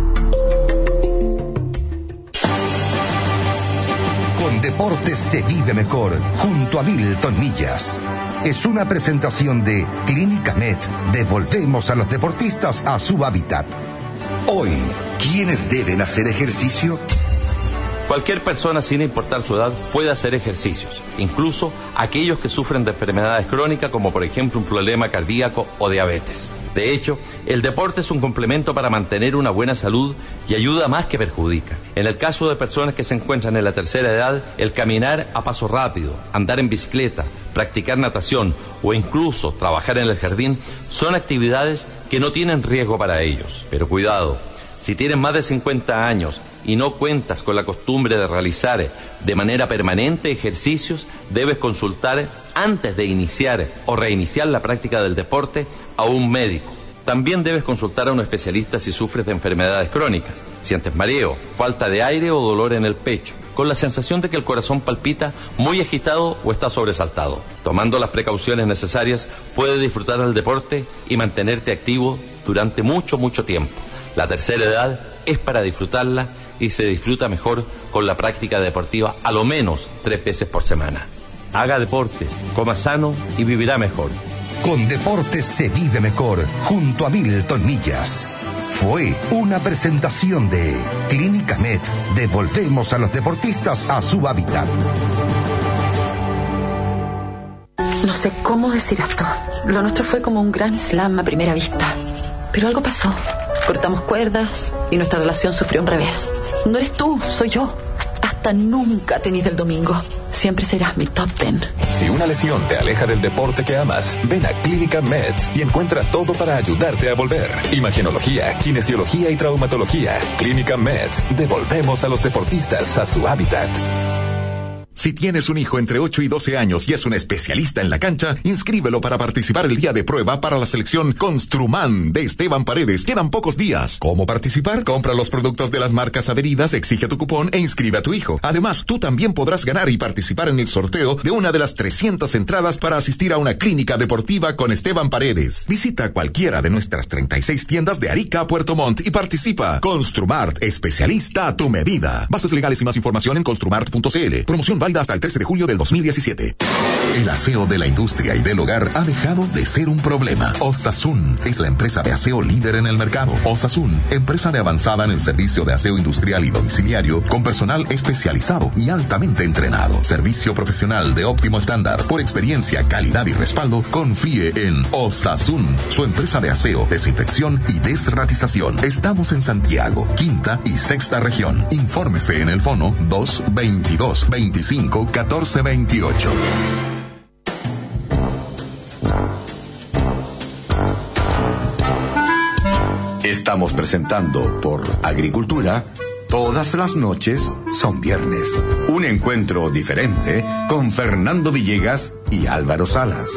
Deportes se vive mejor junto a Milton Millas. Es una presentación de Clínica Med. Devolvemos a los deportistas a su hábitat. Hoy, ¿quiénes deben hacer ejercicio? Cualquier persona, sin importar su edad, puede hacer ejercicios, incluso aquellos que sufren de enfermedades crónicas como por ejemplo un problema cardíaco o diabetes. De hecho, el deporte es un complemento para mantener una buena salud y ayuda más que perjudica. En el caso de personas que se encuentran en la tercera edad, el caminar a paso rápido, andar en bicicleta, practicar natación o incluso trabajar en el jardín son actividades que no tienen riesgo para ellos. Pero cuidado, si tienes más de cincuenta años y no cuentas con la costumbre de realizar de manera permanente ejercicios, debes consultar antes de iniciar o reiniciar la práctica del deporte a un médico. También debes consultar a un especialista si sufres de enfermedades crónicas, sientes mareo, falta de aire o dolor en el pecho, con la sensación de que el corazón palpita muy agitado o está sobresaltado. Tomando las precauciones necesarias, puedes disfrutar del deporte y mantenerte activo durante mucho, mucho tiempo. La tercera edad es para disfrutarla y se disfruta mejor con la práctica deportiva a lo menos tres veces por semana. Haga deportes, coma sano y vivirá mejor. Con deportes se vive mejor junto a Milton Millas. Fue una presentación de Clínica Med. Devolvemos a los deportistas a su hábitat. No sé cómo decir esto. Lo nuestro fue como un gran slam a primera vista. Pero algo pasó. Cortamos cuerdas y nuestra relación sufrió un revés. No eres tú, soy yo. Hasta nunca tenis del domingo. Siempre serás mi top ten. Si una lesión te aleja del deporte que amas, ven a Clínica Meds y encuentra todo para ayudarte a volver. Imagenología, kinesiología y traumatología. Clínica Meds. Devolvemos a los deportistas a su hábitat. Si tienes un hijo entre ocho y doce años y es un especialista en la cancha, inscríbelo para participar el día de prueba para la selección Construman de Esteban Paredes. Quedan pocos días. ¿Cómo participar? Compra los productos de las marcas adheridas, exige tu cupón e inscribe a tu hijo. Además, tú también podrás ganar y participar en el sorteo de una de las trescientas entradas para asistir a una clínica deportiva con Esteban Paredes. Visita cualquiera de nuestras treinta y seis tiendas de Arica a Puerto Montt y participa. Construmart, especialista a tu medida. Bases legales y más información en construmart punto c l. Promoción válida hasta el trece de julio del dos mil diecisiete. El aseo de la industria y del hogar ha dejado de ser un problema. Osasun es la empresa de aseo líder en el mercado. Osasun, empresa de avanzada en el servicio de aseo industrial y domiciliario, con personal especializado y altamente entrenado. Servicio profesional de óptimo estándar. Por experiencia, calidad y respaldo, confíe en Osasun, su empresa de aseo, desinfección y desratización. Estamos en Santiago, quinta y sexta región. Infórmese en el fono dos veintidós veinticinco catorce veintiocho. Estamos presentando por Agricultura, todas las noches son viernes. Un encuentro diferente con Fernando Villegas y Álvaro Salas.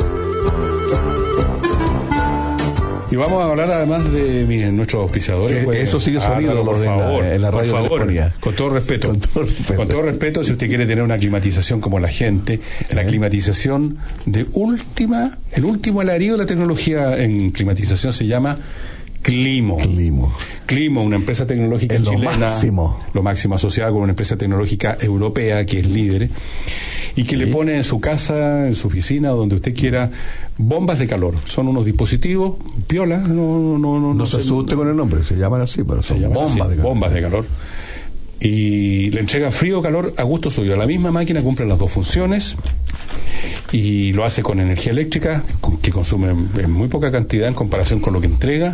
Y vamos a hablar además de mi, nuestros auspiciadores. Pues, eso sigue sonido por favor, en la radio telefonía. Con todo respeto. Con todo respeto. Con todo respeto, si usted quiere tener una climatización como la gente, la climatización de última, el último alarido de la tecnología en climatización se llama Climo. Climo. Climo, una empresa tecnológica es chilena. Lo máximo. Lo máximo, asociada con una empresa tecnológica europea que es líder y que sí. le pone en su casa, en su oficina, donde usted quiera, bombas de calor. Son unos dispositivos, piola, no no no no, no se asuste con el nombre, se llaman así, pero son bombas así, de calor. Bombas de calor. Y le entrega frío o calor a gusto suyo. La misma máquina cumple las dos funciones y lo hace con energía eléctrica, que consume en muy poca cantidad en comparación con lo que entrega.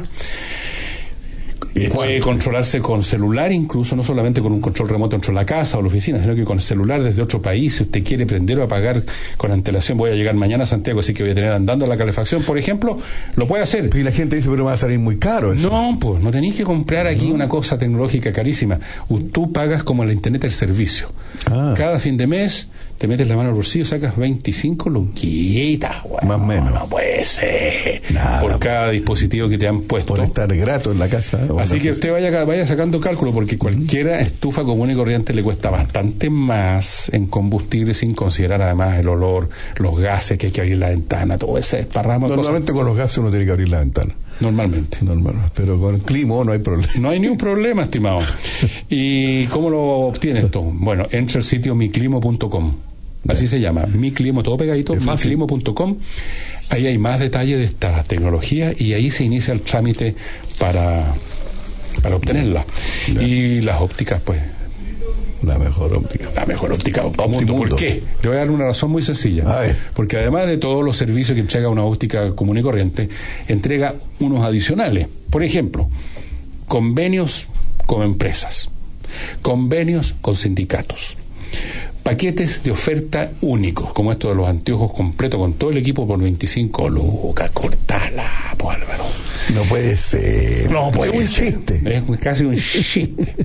Y puede controlarse con celular, incluso no solamente con un control remoto dentro de la casa o la oficina, sino que con el celular desde otro país. Si usted quiere prender o apagar con antelación, voy a llegar mañana a Santiago, así que voy a tener andando la calefacción, por ejemplo, lo puede hacer. Y la gente dice, pero me va a salir muy caro eso. No, pues no tenéis que comprar aquí no. una cosa tecnológica carísima. Tú pagas como en la internet el servicio. Ah. Cada fin de mes te metes la mano al bolsillo, sacas veinticinco luquitas. Bueno, más o menos. No puede ser. Nada, por cada dispositivo que te han puesto. Por estar grato en la casa. Así que usted vaya, vaya sacando cálculo, porque cualquiera estufa común y corriente le cuesta bastante más en combustible, sin considerar además el olor, los gases, que hay que abrir la ventana, todo ese esparramo. Normalmente con los gases uno tiene que abrir la ventana. Normalmente. Normalmente. Pero con el clima no hay problema. No hay ni un problema, estimado. ¿Y cómo lo obtiene esto? Bueno, entra al sitio mi climo punto com. Así se llama, mi climo, todo pegadito, mi climo punto com. Ahí hay más detalles de esta tecnología y ahí se inicia el trámite para, para obtenerla. Ya. Y las ópticas, pues. La mejor óptica. La mejor óptica Optimundo. ¿Por qué? Le voy a dar una razón muy sencilla. Porque además de todos los servicios que entrega una óptica común y corriente, entrega unos adicionales. Por ejemplo, convenios con empresas, convenios con sindicatos, paquetes de oferta únicos, como esto de los anteojos completos con todo el equipo por veinticinco lucas. Cortala, pues, Álvaro. No puede ser. No puede es ser. un chiste. Es casi un chiste.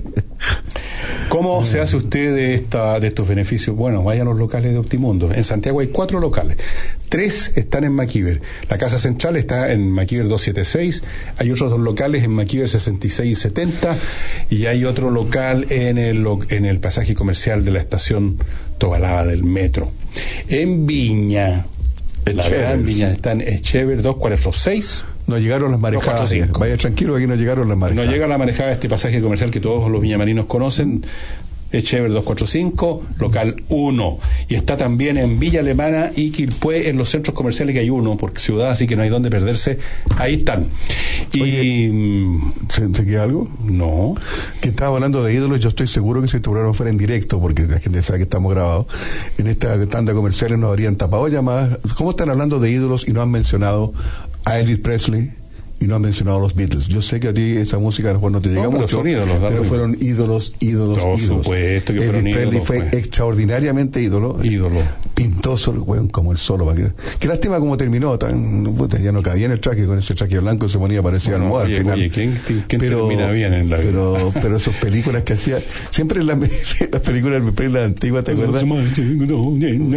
¿Cómo se hace usted de esta de estos beneficios? Bueno, vaya a los locales de Optimundo. En Santiago hay cuatro locales. Tres están en Maquiver. La casa central está en Maquiver doscientos setenta y seis. Hay otros dos locales en Maquiver sesenta y seis y setenta. Y hay otro local en el, en el pasaje comercial de la estación Tobalaba del metro. En Viña, en la verdad, en Viña están Echever doscientos cuarenta y seis. No llegaron las marejadas. Vaya tranquilo, aquí no llegaron las marejadas. No llega la marejada de este pasaje comercial que todos los viñamarinos conocen. Echever doscientos cuarenta y cinco, local uno. Y está también en Villa Alemana y Quilpué, en los centros comerciales que hay uno, por ciudad, así que no hay dónde perderse. Ahí están. Y Oye, ¿se te queda algo? No. Que estaba hablando de ídolos, yo estoy seguro que si este programa fuera en directo, porque la gente sabe que estamos grabados, en esta tanda comerciales nos habrían tapado llamadas. ¿Cómo están hablando de ídolos y no han mencionado a Elvis Presley? Y no han mencionado a los Beatles. Yo sé que a ti esa música a lo mejor no te llega no, pero mucho, ídolos, pero fueron ídolos, ídolos, Por ídolos. supuesto que Elvis fueron Presley ídolos. fue pues. extraordinariamente ídolo. Ídolo. pintoso, weón, como el solo. Para que, qué lástima cómo terminó. Tan, puta, ya no cabía en el traje, con ese traje blanco se ponía parecía bueno, almohada al final. Oye, ¿quién, quién pero, termina bien en la vida? Pero, pero esas películas que hacía, siempre en la, las películas la antigua, ¿te acuerdas? No, no,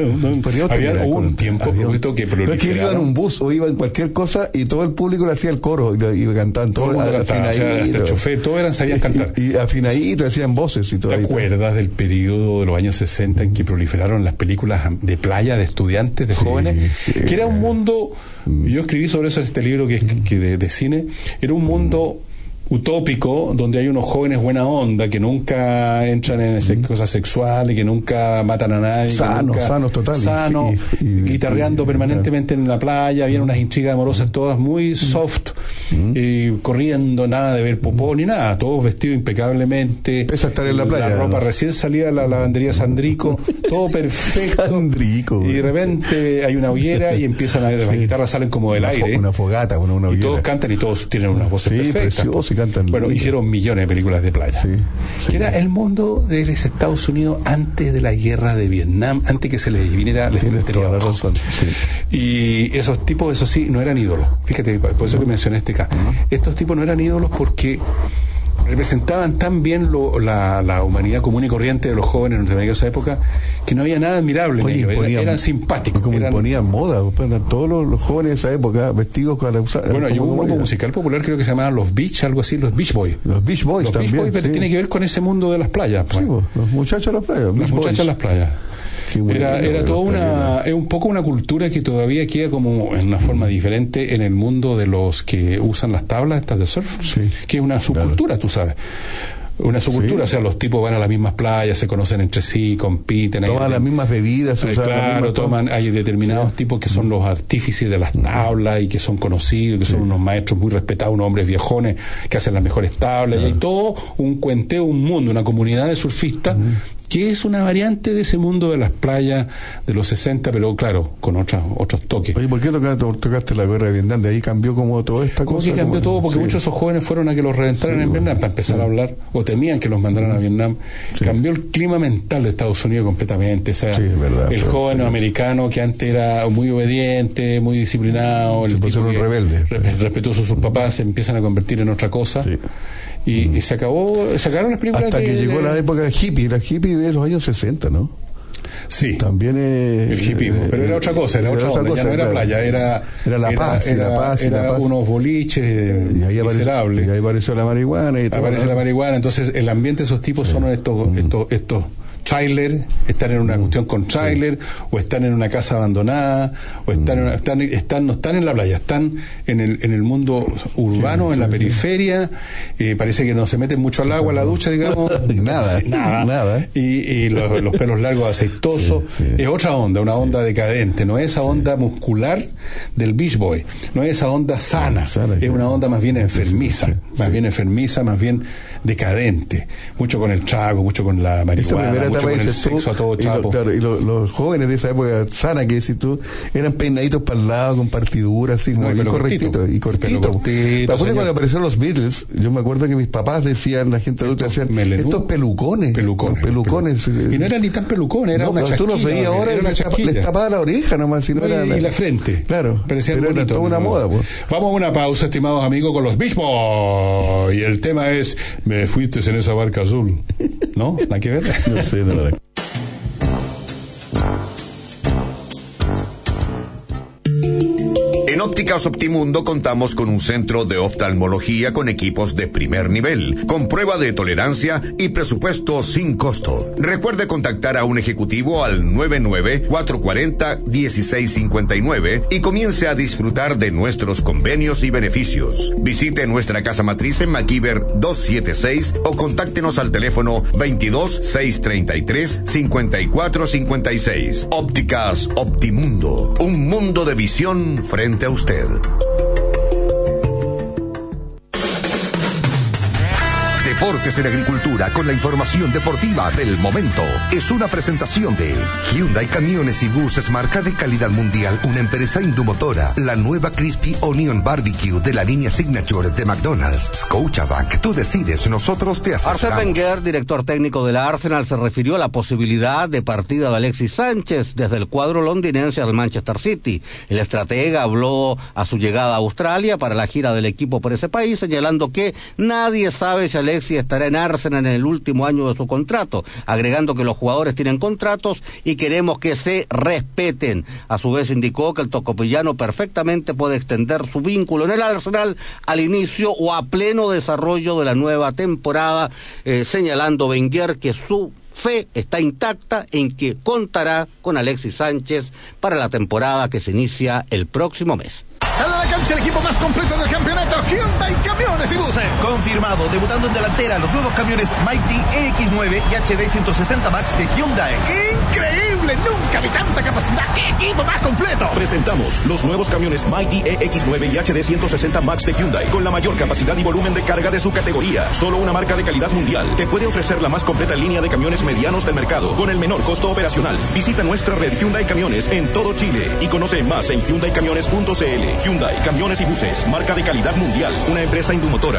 no. Había hubo un tiempo poquito que proliferaron. No, es que él iba en un bus o iba en cualquier cosa y todo el público le hacía el coro y, y cantaban todo, todo afinadito. El chofer, todos eran, sabían cantar. Y, y afinadito, hacían voces y todo. ¿Te acuerdas del periodo de los años sesenta en que proliferaron las películas de playa de estudiantes, de sí, jóvenes? Sí, que era un mundo, mm. yo escribí sobre eso en este libro que, que de, de cine, era un mundo utópico donde hay unos jóvenes buena onda que nunca entran en esas mm. cosas sexuales, que nunca matan a nadie, sanos, sanos total, sanos, y, y, guitarreando y, permanentemente y, en la playa, había unas intrigas amorosas todas muy soft, mm. y corriendo, nada de ver popó ni nada, todos vestidos impecablemente, pese a estar en la playa, la ropa ¿no? recién salida de la lavandería Sandrico, todo perfecto. Sandrico, y de repente hay una hoguera y empiezan a, sí. las guitarras salen como del una aire, fo, una fogata, una, una y todos cantan y todos tienen unas voces sí, perfectas. Precioso. Cantan bueno, lindo. Hicieron millones de películas de playa. Sí, sí. Que era el mundo de Estados Unidos antes de la guerra de Vietnam, antes que se les viniera la razón. Sí. Y esos tipos, eso sí, no eran ídolos. Fíjate, por eso que mencioné este caso. Uh-huh. Estos tipos no eran ídolos porque representaban tan bien lo, la, la humanidad común y corriente de los jóvenes norteamericanos de esa época que no había nada admirable. Oye, en ellos. Imponían, eran, eran simpáticos. Como eran, imponían moda, todos los, los jóvenes de esa época vestidos con la usada. Bueno, hay un grupo musical popular, creo que se llamaban los Beach, algo así, los Beach Boys. Los Beach Boys los también. Beach Boys, pero sí. tiene que ver con ese mundo de las playas. Pues. Sí, pues, los muchachos de las playas. Los muchachos de las playas. Era, era toda una, es un poco una cultura que todavía queda como en una forma diferente en el mundo de los que usan las tablas estas de surf, sí. que es una subcultura, claro. tú sabes. Una subcultura, sí. o sea, los tipos van a las mismas playas, se conocen entre sí, compiten. Toman las mismas bebidas, eh, claro, toman, hay determinados sí. tipos que son los artífices de las tablas y que son conocidos, que son sí. unos maestros muy respetados, unos hombres viejones que hacen las mejores tablas, claro. y hay todo un cuenteo, un mundo, una comunidad de surfistas. Uh-huh. que es una variante de ese mundo de las playas de los sesenta, pero claro, con otras, otros toques. Oye, ¿por qué tocaste, tocaste la guerra de Vietnam? De ahí cambió como toda esta ¿Cómo cosa. Que cambió como, todo? Porque sí. muchos de esos jóvenes fueron a que los reventaran sí, en Vietnam para empezar sí. a hablar, o temían que los mandaran a Vietnam. Sí. Cambió el clima mental de Estados Unidos completamente. O sea, sí, verdad, el joven sí. americano que antes era muy obediente, muy disciplinado, se el tipo que rebelde. respetuoso a sus papás, se empiezan a convertir en otra cosa. Sí. Y, mm. y se acabó, sacaron las películas hasta de, que llegó de... la época hippie, la hippie de los años sesenta, ¿no? Sí, también es, el hipismo, eh, pero era otra cosa, era, era otra, otra onda, cosa, ya no era, era playa, era era la paz, era, era, la paz, era la paz. unos boliches y ahí miserables. Y ahí apareció la marihuana y todo, aparece ¿no? la marihuana, entonces el ambiente de esos tipos sí. son estos, mm. estos, estos trailer, están en una cuestión con trailer, sí. o están en una casa abandonada, o están, mm. en una, están, están, no están en la playa, están en el, en el mundo urbano, sí, en sí, la periferia, sí. eh, parece que no se meten mucho al agua, a la ducha, digamos. nada, sí, nada, nada. Y, y los, los pelos largos aceitosos, sí, sí. es otra onda, una onda sí. decadente, no es esa onda sí. muscular del Beach Boy, no es esa onda sana, sana es una onda más bien enfermiza, sí, sí, sí. más bien enfermiza, más bien decadente, mucho con el trago, mucho con la marihuana, mucho con el sexo a todo chapo. Y, lo, claro, y lo, los jóvenes de esa época sana que decís tú, eran peinaditos para el lado, con partiduras, así, como bien correctito, y cortito. Después cuando aparecieron los Beatles, yo me acuerdo que mis papás decían, la gente adulta decían, estos pelucones, pelucones, pelucones. Y no eran ni tan pelucones, era no, una chaquilla. Tú los veías ahora y les, tapa, les tapaba la oreja nomás, si no, no era y la, la frente. Claro, parecía pero bonito, era toda una ¿no? moda, pues. Vamos a una pausa, estimados amigos, con los Beach Boys. Y el tema es, me fuiste en esa barca azul. ¿No? ¿La que ver? No sé, no la En Ópticas Optimundo contamos con un centro de oftalmología con equipos de primer nivel, con prueba de tolerancia y presupuesto sin costo. Recuerde contactar a un ejecutivo al nueve nueve, cuatro cuatro cero, uno seis cinco nueve y comience a disfrutar de nuestros convenios y beneficios. Visite nuestra casa matriz en McKeever doscientos setenta y seis o contáctenos al teléfono veintidós, seiscientos treinta y tres, cincuenta y cuatro cincuenta y seis. Ópticas Optimundo, un mundo de visión frente a usted. Deportes en Agricultura con la información deportiva del momento. Es una presentación de Hyundai Camiones y Buses, marca de calidad mundial, una empresa indumotora. La nueva Crispy Onion Barbecue de la línea Signature de McDonald's. Scotiabank, tú decides, nosotros te asesoramos. Arsène Wenger, director técnico del Arsenal, se refirió a la posibilidad de partida de Alexis Sánchez desde el cuadro londinense al Manchester City. El estratega habló a su llegada a Australia para la gira del equipo por ese país, señalando que nadie sabe si Alexis estará en Arsenal en el último año de su contrato, agregando que los jugadores tienen contratos y queremos que se respeten. A su vez indicó que el tocopillano perfectamente puede extender su vínculo en el Arsenal al inicio o a pleno desarrollo de la nueva temporada, eh, señalando Wenger que su fe está intacta en que contará con Alexis Sánchez para la temporada que se inicia el próximo mes. Sale a la cancha el equipo más completo del campeonato, Hyundai Camiones y Buses. Confirmado, debutando en delantera los nuevos camiones Mighty E X nueve y H D ciento sesenta Max de Hyundai. ¡Increíble! Nunca vi tanta capacidad. ¡Qué equipo más completo! Presentamos los nuevos camiones Mighty E X nueve y H D ciento sesenta Max de Hyundai, con la mayor capacidad y volumen de carga de su categoría. Solo una marca de calidad mundial te puede ofrecer la más completa línea de camiones medianos del mercado, con el menor costo operacional. Visita nuestra red Hyundai Camiones en todo Chile y conoce más en hyundai camiones punto c l. Hyundai Camiones y Buses, marca de calidad mundial, una empresa indumotora.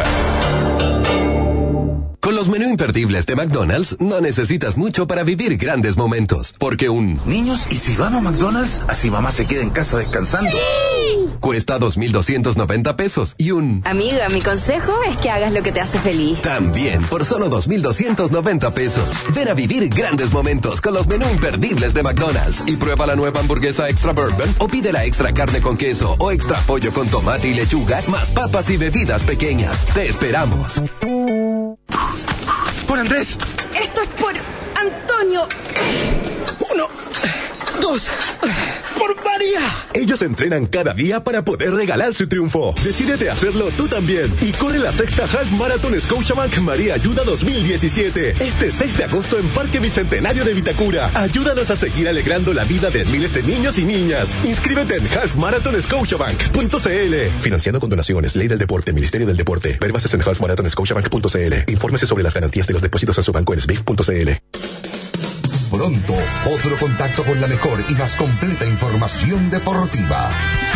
Con los menú imperdibles de McDonald's no necesitas mucho para vivir grandes momentos, porque un niños, ¿y si vamos a McDonald's? Así mamá se queda en casa descansando. ¡Sí! Cuesta dos mil doscientos noventa pesos y un amiga, mi consejo es que hagas lo que te hace feliz. También por solo dos mil doscientos noventa pesos. Ven a vivir grandes momentos con los menú imperdibles de McDonald's y prueba la nueva hamburguesa extra bourbon o pide la extra carne con queso o extra pollo con tomate y lechuga, más papas y bebidas pequeñas. Te esperamos. Por Andrés. Esto es por Antonio. Uno, dos, por María. Ellos entrenan cada día para poder regalar su triunfo. Decídete a hacerlo tú también y corre la sexta Half Marathon Scotiabank María Ayuda dos mil diecisiete. Este seis de agosto en Parque Bicentenario de Vitacura. Ayúdanos a seguir alegrando la vida de miles de niños y niñas. Inscríbete en half marathon scotiabank punto c l. Financiando con donaciones. Ley del Deporte. Ministerio del Deporte. Ver bases en half marathon scotiabank punto c l. Infórmese sobre las garantías de los depósitos en su banco en s b i f punto c l. Pronto, otro contacto con la mejor y más completa información deportiva.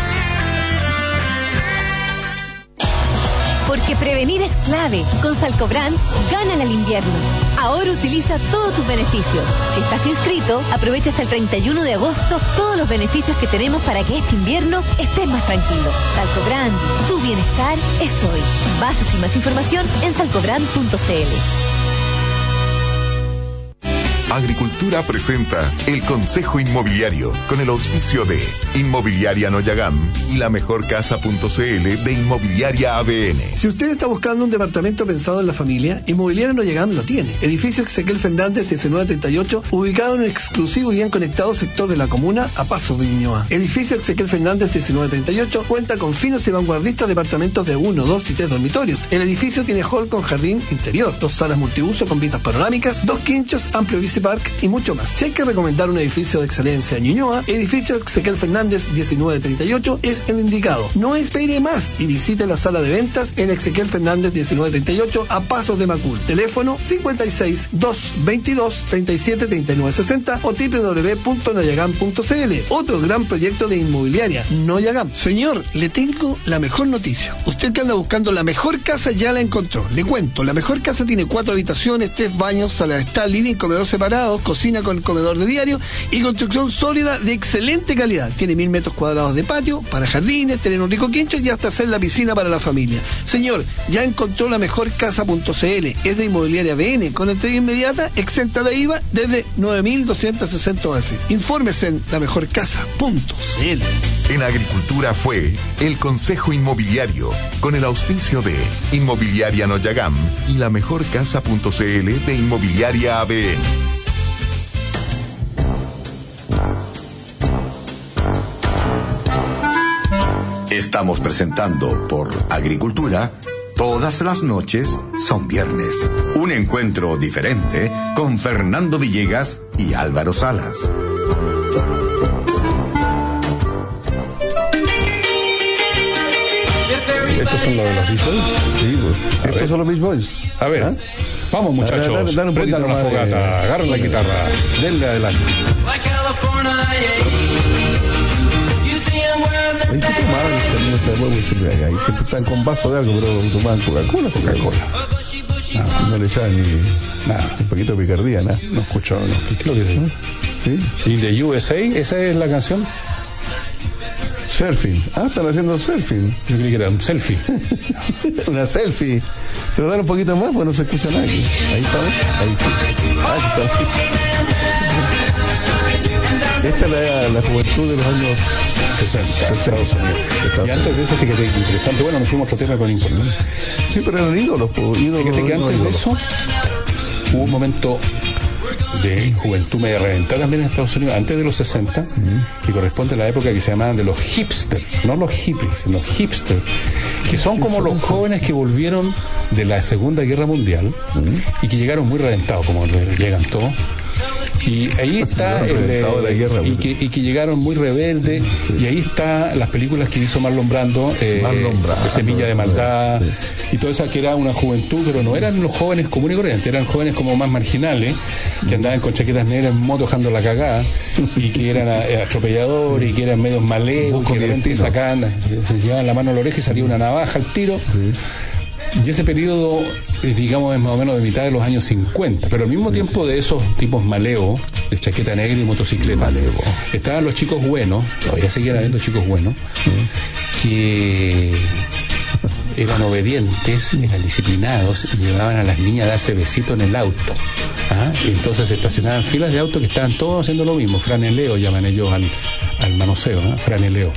Porque prevenir es clave. Con Salcobrand, gánale al invierno. Ahora utiliza todos tus beneficios. Si estás inscrito, aprovecha hasta el treinta y uno de agosto todos los beneficios que tenemos para que este invierno estés más tranquilo. Salcobrand, tu bienestar es hoy. Bases y más información en salcobrand punto c l. Agricultura presenta el Consejo Inmobiliario con el auspicio de Inmobiliaria Noyagam y la mejor casa punto c l de Inmobiliaria A B N. Si usted está buscando un departamento pensado en la familia, Inmobiliaria Noyagam lo tiene. Edificio Ezequiel Fernández diecinueve treinta y ocho, ubicado en un exclusivo y bien conectado sector de la comuna a pasos de Ñuñoa. Edificio Ezequiel Fernández diecinueve treinta y ocho cuenta con finos y vanguardistas departamentos de uno, dos y tres dormitorios. El edificio tiene hall con jardín interior, dos salas multiuso con vistas panorámicas, dos quinchos, amplio bici park y mucho más. Si hay que recomendar un edificio de excelencia en Ñuñoa, edificio Ezequiel Fernández diecinueve treinta y ocho es el indicado. No espere más y visite la sala de ventas en Ezequiel Fernández diecinueve treinta y ocho a pasos de Macul. Teléfono cincuenta y seis, doscientos veintidós, treinta y siete, treinta y nueve sesenta o doble u doble u doble u punto noyagam punto c l. Otro gran proyecto de inmobiliaria, Noyagam. Señor, le tengo la mejor noticia. Usted que anda buscando la mejor casa ya la encontró. Le cuento, la mejor casa tiene cuatro habitaciones, tres baños, sala de estar, living, comedor separados, cocina con comedor de diario y construcción sólida de excelente calidad. Tiene mil metros cuadrados de patio para jardines, tener un rico quincho y hasta hacer la piscina para la familia. Señor, ya encontró la mejor casa punto c l. Es de Inmobiliaria B N, con entrega inmediata, exenta de I V A desde nueve mil doscientos sesenta U F. Infórmese en la mejor casa punto c l. En Agricultura fue el Consejo Inmobiliario, con el auspicio de Inmobiliaria Noyagam y la mejor casa punto c l de Inmobiliaria A B N. Estamos presentando por Agricultura, todas las noches son viernes. Un encuentro diferente con Fernando Villegas y Álvaro Salas. ¿Estos son los de los Beach Boys? Sí, pues. Estos ver. son los Beach Boys. A ver, ¿Ah? vamos muchachos, dale, dale, dale un prendan una fogata, de... agarren la guitarra, denle adelante. Ahí se tomaban también esta huevo, siempre ahí siempre están con vaso de algo, pero tomaban Coca-Cola, Coca-Cola. No, no le echaban ni nada, un poquito de picardía, nada. No escucho, no. ¿Qué es lo que dice? ¿Sí? ¿In the U S A? ¿Esa es la canción? Surfing. Ah, están haciendo surfing. Yo creí que era un selfie. Una selfie. Pero dale un poquito más, pues no se escucha nada aquí. Ahí está, ahí sí. Ahí está. Esta es la, la juventud de los años sesenta, Estados Unidos. Y antes de eso, fíjate que interesante. Bueno, nos fuimos a otro tema con importante. Sí, pero eran ídolos, pues, ídolos. Fíjate que antes de eso hubo un momento de juventud media reventada también en Estados Unidos, antes de los sesenta, uh-huh. que corresponde a la época que se llamaban de los hipsters, no los hippies, sino hipsters, que son como los jóvenes que volvieron de la Segunda Guerra Mundial uh-huh. y que llegaron muy reventados, como llegan todos. Y ahí está el, eh, la guerra, y, que, y que llegaron muy rebeldes, sí. Y ahí está las películas que hizo Marlon Brando, eh, Marlon Brando Semilla de Maldad, sí. Y toda esa que era una juventud, pero no eran los jóvenes comunes y corrientes, eran jóvenes como más marginales, que andaban con chaquetas negras en moto dejando la cagada, y que eran eh, atropelladores, sí. Y que eran medios malegos, que de repente sacaban, se, se llevaban la mano a la oreja y salía una navaja al tiro. Sí. Y ese periodo, digamos, es más o menos de mitad de los años cincuenta, pero al mismo tiempo de esos tipos maleos, de chaqueta negra y motocicleta, Malevo. Estaban los chicos buenos, todavía seguían habiendo chicos buenos, sí. Que eran obedientes, eran disciplinados y llevaban a las niñas a darse besitos en el auto. ¿Ah? Y entonces se estacionaban filas de autos que estaban todos haciendo lo mismo, franeleo llaman ellos al, al manoseo, ¿no? Franeleo.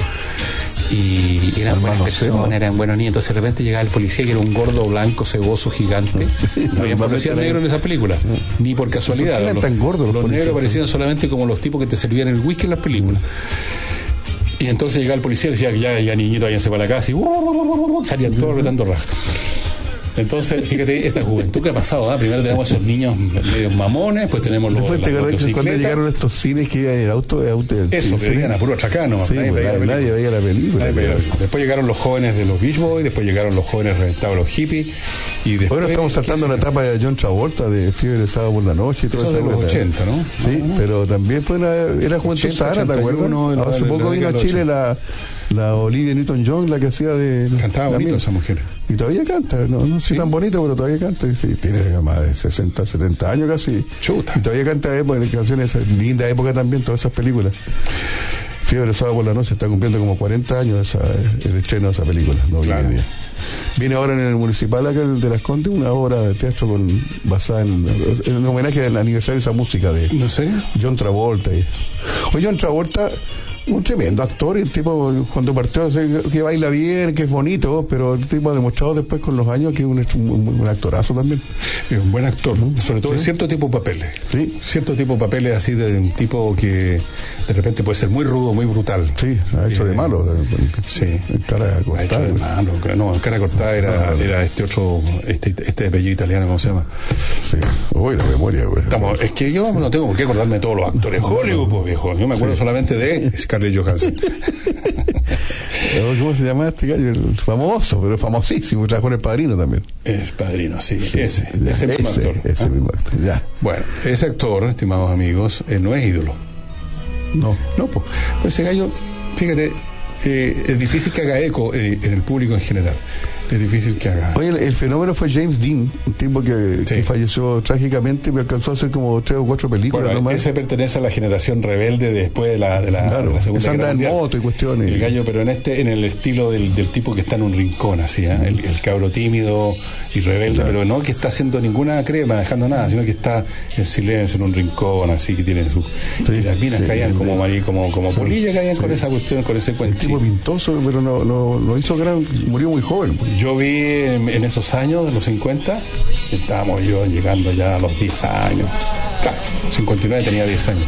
Y eran buenas personas, eran buenos niños. Entonces de repente llegaba el policía, que era un gordo blanco, ceboso, gigante. Sí, no había policías negros en esa película, ni por casualidad. ¿Por qué eran los, tan gordos los, los negros parecían solamente como los tipos que te servían el whisky en las películas. Y entonces llegaba el policía y decía que ya, ya niñito, váyanse para la casa, y uh, uh, uh, salían todos retando rajas. Entonces, fíjate, esta juventud que ha pasado, ¿eh? Primero tenemos esos niños medio mamones, pues tenemos los Después te acordás que cuando llegaron estos cines que iban en el auto, auto eso, que venían a puro chacano, sí, nadie, pues, veía nadie veía la película. Nadie veía. Después llegaron los jóvenes de los Beach Boys, después llegaron los jóvenes reventados, los hippies, y después... Bueno, estamos saltando la etapa de John Travolta, de Fiebre de Sábado por la Noche y todo eso. de los ochenta, ¿no? Sí, no, no. Pero también fue una, era juventud sana, ¿te acuerdas? No, hace poco vino a Chile la, la Olivia Newton-John, la que hacía de... Cantaba bonito esa mujer. Y todavía canta, no, no soy ¿sí? tan bonito, pero todavía canta. Y sí, tiene más de sesenta, setenta años casi. Chuta. Y todavía canta época, canciones, linda época también, todas esas películas. Fiebre Sábado por la Noche está cumpliendo como cuarenta años esa, el estreno de esa película. No, claro. viene, viene ahora en el Municipal, acá el de Las Condes, una obra de teatro con, basada en, en homenaje al aniversario de esa música de ¿no sé? John Travolta. Y, oye, John Travolta, un tremendo actor, y el tipo cuando partió, que baila bien, que es bonito, pero el tipo ha demostrado después con los años que es un, un, un actorazo también. Es un buen actor, ¿no? Sobre todo sí. En cierto tipo de papeles. Sí. Cierto tipo de papeles así de un tipo que de repente puede ser muy rudo, muy brutal. Sí, ha hecho eh, de malo. Sí. En cara cortada. Ha hecho de malo. No, en cara cortada era, ah, era este otro, este, este apellido italiano, ¿cómo se llama? Sí. Uy, la memoria, güey. Estamos, es que yo no tengo por qué acordarme de todos los actores. Hollywood, pues viejo. Yo me acuerdo sí. solamente de Scarlett Johansson. ¿Cómo se llama este gallo? El famoso, pero famosísimo. Trabajó en El Padrino también. Es Padrino, sí. sí ese, ya, ese mismo ese, actor. Ese mismo actor, ya. Bueno, ese actor, estimados amigos, eh, no es ídolo. No. No, pues. Pues ese gallo, fíjate, eh, es difícil que haga eco eh, en el público en general. Es difícil que haga. Oye, el, el fenómeno fue James Dean, un tipo que, sí. que falleció trágicamente, pero alcanzó a hacer como tres o cuatro películas. Bueno, nomás. Ese pertenece a la generación rebelde después de la, de la, claro, de la Segunda Guerra Mundial. En moto y cuestiones. El gallo, pero en este, en el estilo del, del tipo que está en un rincón, así, ¿eh? el, el cabro tímido y rebelde, claro. Pero no que está haciendo ninguna crema, dejando nada, sino que está en silencio, en un rincón, así que tienen su. Sí, y las minas sí, caían sí, como marí, como, como sí, polilla, caían sí. con esa cuestión, con ese cuento. El tipo pintoso, pero no, no, no hizo gran, murió muy joven. Pues. Yo vi en, en esos años, en los cincuenta, estábamos yo llegando ya a los diez años. Claro, cincuenta y nueve tenía diez años.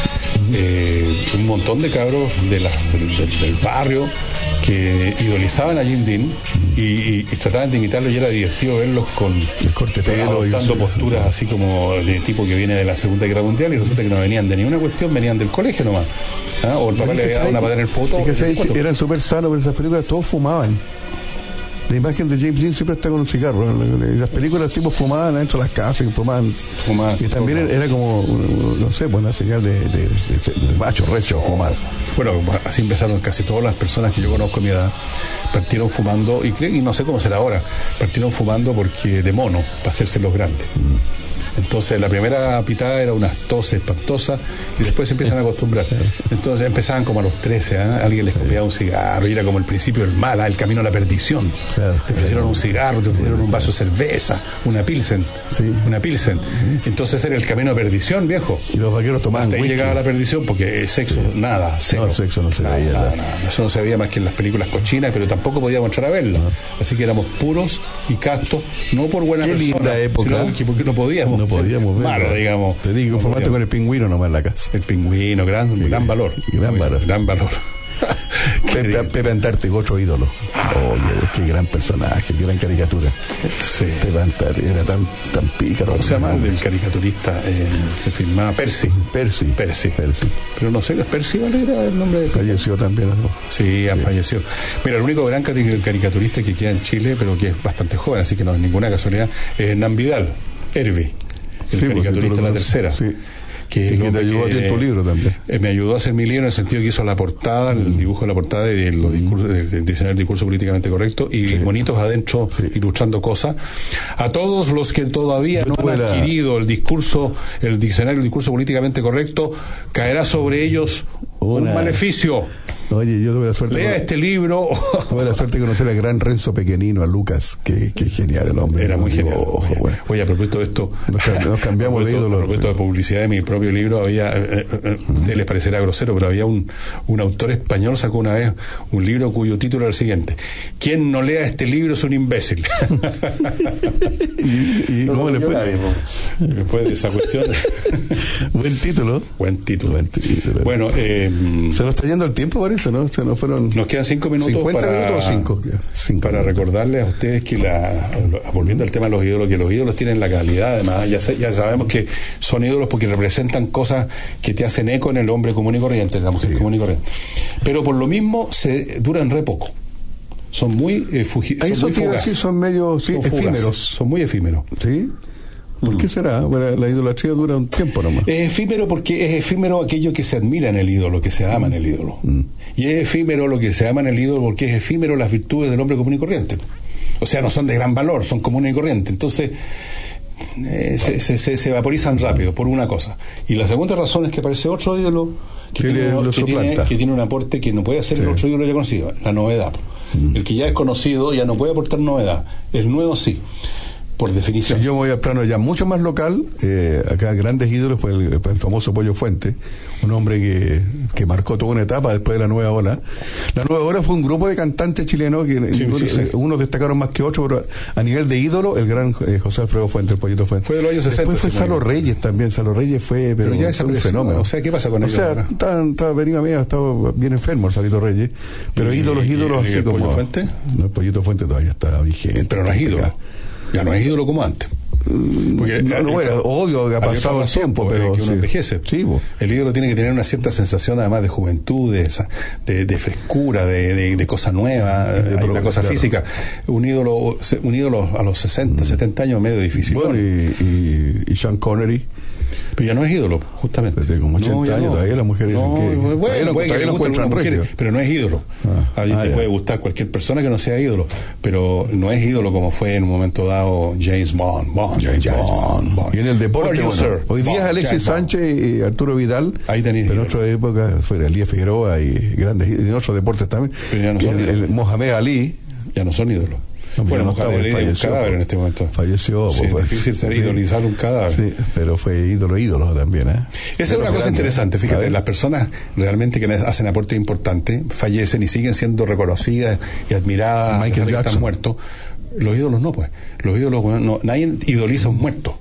Eh, un montón de cabros de las, del, del, del barrio que idolizaban a Jim Dean y, y, y trataban de imitarlo, y era divertido verlos con el corte pelo, adoptando posturas sí. así como de tipo que viene de la Segunda Guerra Mundial, y resulta que no venían de ninguna cuestión, venían del colegio nomás. ¿Ah? O el papá le había dado una patada en el poto. Es que se, eran súper sanos, pero esas películas todos fumaban. La imagen de James Dean siempre está con un cigarro. En las películas tipo fumaban dentro de las casas, fumaban. fumaban y también fumaban. Era como, no sé, pues una señal de, de, de, de macho, recio, fumar. Bueno, así empezaron casi todas las personas que yo conozco a mi edad. Partieron fumando, y, y no sé cómo será ahora, partieron fumando porque de mono, para hacerse los grandes. Mm. Entonces la primera pitada era una tos espantosa y después se empiezan a acostumbrar. Entonces empezaban como a los trece, ¿eh? Alguien les copiaba un cigarro y era como el principio del mal, ¿eh? El camino a la perdición. Claro, te ofrecieron claro. un cigarro, te ofrecieron un vaso de cerveza, una pilsen, sí. una pilsen. Entonces era el camino a perdición, viejo. Y los vaqueros tomaban Hasta ahí whisky. llegaba la perdición porque el sexo, sí. nada, cero. No, el sexo no se nada, veía. Nada, nada. Eso no se veía más que en las películas cochinas, pero tampoco podíamos entrar a verlo. No. Así que éramos puros y castos, no por buena Qué persona, linda época. sino porque no podíamos. No podíamos verlo. digamos. Te digo, informaste con el pingüino nomás en la casa. El pingüino, gran, sí, gran valor. Gran valor. Gran valor. Pepe, Pepe Antártico, otro ídolo. Oye, qué gran personaje, qué gran caricatura. Sí. Pepe Antártico, era tan, tan pícaro. ¿Cómo se llama el caricaturista? Eh, se firmaba Percy. Percy. Percy. Percy. Pero no sé, ¿Percy vale era el nombre de Percy? Falleció también, ¿no? Sí, sí, falleció. Mira, el único gran caricaturista que queda en Chile, pero que es bastante joven, así que no es ninguna casualidad, es Hernán Vidal, Hervé. El sí, caricaturista de la tercera. Sí. Que, y que te ayudó que, a tu libro también. Eh, me ayudó a hacer mi libro en el sentido que hizo la portada, mm. el dibujo de la portada y de los discursos, de, de diseñar el discurso políticamente correcto y sí. monitos adentro sí. ilustrando cosas. A todos los que todavía yo no han la... adquirido el discurso, el diccionario, el discurso políticamente correcto, caerá sobre ellos Una... un maleficio. Oye, yo tuve la suerte. Lea de... este libro. Tuve la suerte de conocer al gran Renzo Pequenino, a Lucas, que, que genial el hombre. Era muy digo, genial. Ojo, oye, oye, a propósito de esto, nos, nos cambiamos de ídolo. A propósito de publicidad de mi propio libro, había, eh, eh, uh -huh. les parecerá grosero, pero había un, un autor español sacó una vez un libro cuyo título era el siguiente: quien no lea este libro es un imbécil. ¿Y, y no, cómo le fue? Después de esa cuestión. Buen título. Buen título. Buen título. Bueno, eh, se nos está yendo el tiempo, parece, ¿no? Se nos fueron. Nos quedan cinco minutos para, minutos o cinco, cinco para minutos. recordarles a ustedes que la, volviendo al tema de los ídolos, que los ídolos tienen la calidad, además, ya, ya sabemos que son ídolos porque representan cosas que te hacen eco en el hombre común y corriente, en la mujer sí. común y corriente. Pero por lo mismo se duran re poco. Son muy, eh, fugi, son muy fugaces. Son medio sí, son efímeros. Fugaces, son muy efímeros. Sí. ¿Por qué será? Bueno, la idolatría dura un tiempo nomás. Es efímero porque es efímero aquello que se admira en el ídolo, que se ama en el ídolo. Mm. Y es efímero lo que se ama en el ídolo porque es efímero las virtudes del hombre común y corriente. O sea, no son de gran valor, son comunes y corrientes. Entonces, eh, se, se, se, se vaporizan rápido, por una cosa. Y la segunda razón es que aparece otro ídolo que, tiene, lo que, tiene, que tiene un aporte que no puede hacer sí. el otro ídolo ya conocido, la novedad. Mm. El que ya es conocido ya no puede aportar novedad. El nuevo sí. Por definición. Yo me voy al plano ya mucho más local. Eh, acá grandes ídolos fue el, el famoso Pollo Fuente, un hombre que, que marcó toda una etapa después de la Nueva Ola. La Nueva Ola fue un grupo de cantantes chilenos que sí, sí, sí. unos destacaron más que otros, pero a nivel de ídolo, el gran eh, José Alfredo Fuente, el Pollito Fuente. Fue de los años sesenta. Después fue Salo Reyes también. Salo Reyes fue pero, pero ya fue un fenómeno. O sea, ¿qué pasa con o ellos? O sea, estaba, estaba venido a mí, ha estado bien enfermo el Salito Reyes, pero ¿Y, ídolos, ídolos y, y así el como. Pollo Fuente? No, el Pollito Fuente todavía está vigente. Pero no es ídolo. Ya no es ídolo como antes. Porque no, no, bueno, obvio que ha pasado el tiempo, pero que uno sí. envejece. Sí, pues. El ídolo tiene que tener una cierta sensación, además de juventud, de, esa, de, de frescura, de, de, de cosa nueva, de una cosa claro. física. Un ídolo, un ídolo a los sesenta, mm. setenta años medio difícil. Bueno, y, y, y Sean Connery. Pero ya no es ídolo, justamente. Desde como ochenta no, años, no. todavía las mujeres no, dicen que. Bueno, todavía puede lo, que le encuentran mujeres, pero no es ídolo. Ah, Ahí ah, te ya. puede gustar cualquier persona que no sea ídolo, pero no es ídolo como fue en un momento dado James Bond. Bond James, James Bond. Bond. Y en el deporte, bueno, hoy día es Alexis Sánchez y Arturo Vidal. Ahí tenéis. Pero en otra época fue Elías Figueroa y grandes, y en otros deportes también. Pero ya no son el, el Mohamed Ali. Ya no son ídolos. No, bueno, Mohamed Ali es un cadáver en este momento. Falleció. Sí, pues, es difícil ser sí, idolizar un cadáver. Sí, pero fue ídolo, ídolo también. ¿eh? Esa es una cosa interesante. Fíjate, las personas realmente que hacen aportes importantes fallecen y siguen siendo reconocidas y admiradas. Michael Jackson. Están muertos. Los ídolos no, pues. Los ídolos, no, nadie idoliza a un muerto.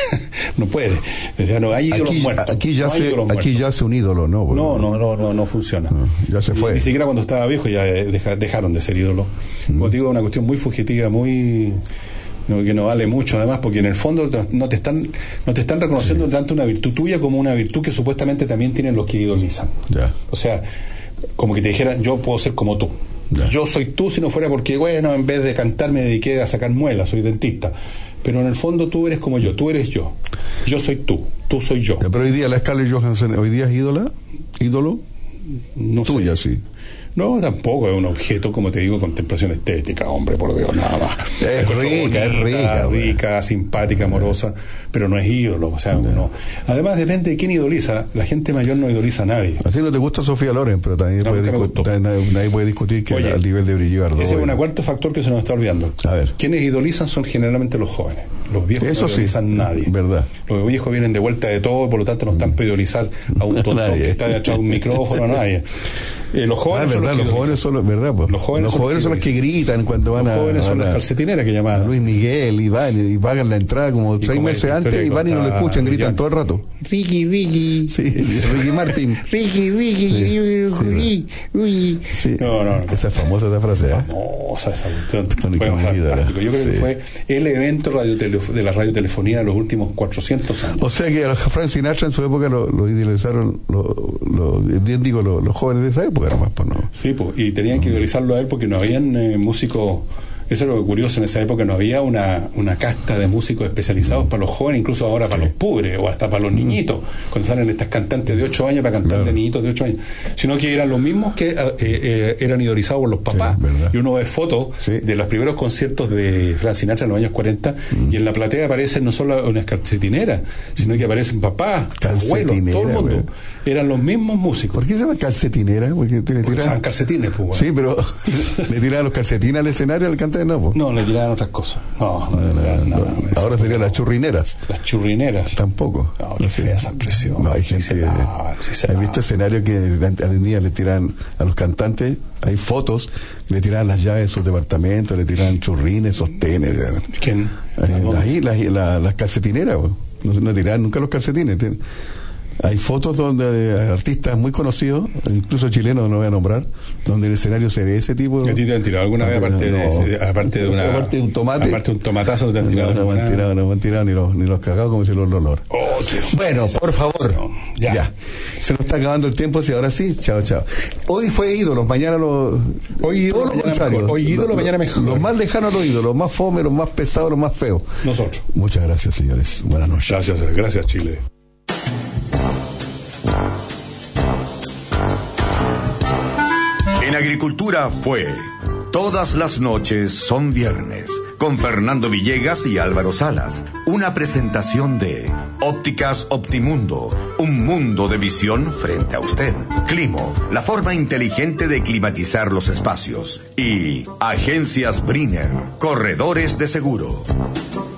No puede. O sea, no hay ídolos aquí, muertos. Aquí ya, no se, aquí ya se un ídolo, ¿no? No, no, no, no, no funciona. No, ya se fue. Ni, ni siquiera cuando estaba viejo ya deja, dejaron de ser ídolos. Mm. Como digo, una cuestión muy fugitiva, muy no, que no vale mucho además, porque en el fondo no te están no te están reconociendo sí. tanto una virtud tuya como una virtud que supuestamente también tienen los que idolizan. Ya. O sea, como que te dijeran, yo puedo ser como tú. Ya. Yo soy tú si no fuera porque, bueno, en vez de cantar me dediqué a sacar muelas, soy dentista. Pero en el fondo tú eres como yo, tú eres yo. Yo soy tú, tú soy yo. Ya, pero hoy día la Scarlett Johansson, ¿hoy día es ídola? ¿Ídolo? No Tuya, sé. sí. No, tampoco, es un objeto, como te digo, contemplación estética, hombre, por Dios, nada más. Es rica, bonita, es rica. Rica, simpática, amorosa, pero no es ídolo, o sea, uno... Además, depende de quién idoliza, la gente mayor no idoliza a nadie. A ti no te gusta Sofía Loren, pero también no, puede discu- nadie, nadie puede discutir que Oye, al nivel de Brigitte Bardot. Ese es un cuarto factor que se nos está olvidando. A ver. Quienes idolizan son generalmente los jóvenes. Los viejos Eso no idolizan sí, a nadie. Verdad. Los viejos vienen de vuelta de todo, por lo tanto no están para idolizar a un tontón que está detrás de un micrófono, a nadie. Eh, los jóvenes ah, verdad, son los, los jóvenes son los, verdad, pues. Los jóvenes, los son, jóvenes los son los que gritan cuando van los a. Los jóvenes son a, las calcetineras que llaman. Luis Miguel y van y pagan la entrada como y seis como meses antes y van y no lo escuchan, gritan ya. todo el rato. Ricky, Ricky. Sí, Ricky Martin. Ricky, Ricky, sí, Ricky, sí. No, no, no. Esa es famosa esa frase, ¿eh? Famosa esa cuestión. Fue fantástico. Yo creo sí. que fue el evento de la radiotelefonía de los últimos cuatrocientos años. O sea que a Frank Sinatra en su época lo, lo idealizaron, lo, lo, bien digo, lo, los jóvenes de esa época, nomás, pues no. Sí, pues, y tenían que idealizarlo a él porque no habían eh, músicos. Eso es lo curioso, en esa época no había una, una casta de músicos especializados para los jóvenes, incluso ahora para los pobres o hasta para los niñitos, cuando salen estas cantantes de ocho años para cantarle claro. a niñitos de ocho años, sino que eran los mismos que eh, eh, eran idolizados por los papás. Sí, y uno ve fotos sí. de los primeros conciertos de Frank Sinatra en los años cuarenta mm. y en la platea aparecen no solo unas calcetineras, sino que aparecen papás, abuelos, todo el mundo. Wey. Eran los mismos músicos. ¿Por qué se llama calcetinera? Porque le tiran calcetines, pues, bueno. Sí, pero le tiraban los calcetines al escenario al cantante. No, pues. no, le tiraban otras cosas. No, no, no, no, no, no ahora serían las churrineras. Las churrineras. Tampoco. No, qué fea esa expresión. No, hay gente. Que, ¿has visto escenarios que al día le tiran a los cantantes? Hay fotos, le tiran las llaves de sus departamentos, le tiran churrines, sostenes. ¿Quién? Ahí, las, las, las calcetineras, no, no tiran nunca los calcetines. Hay fotos donde artistas muy conocidos, incluso chilenos no voy a nombrar, donde el escenario se ve ese tipo. ¿A ti te han tirado alguna vez aparte no, de, aparte de una aparte de un tomate? Aparte de un tomatazo no te han tirado. No, no me han tirado, no me han tirado ni los ni los cagados como si los olor. Oh, bueno, por favor. No, ya. ya. Se nos está acabando el tiempo, y ahora sí, chao, chao. Hoy fue ídolos, mañana los Hoy ídolo, mañana mejor. Hoy ídolo, los, mañana mejor. Los más lejanos los ídolos, los más fome, los más pesados, los más feos. Nosotros. Muchas gracias, señores. Buenas noches. Gracias, gracias, Chile. En Agricultura fue Todas las noches son viernes, con Fernando Villegas y Álvaro Salas. Una presentación de Ópticas Optimundo, un mundo de visión frente a usted. Climo, la forma inteligente de climatizar los espacios. Y Agencias Brenner, corredores de seguro.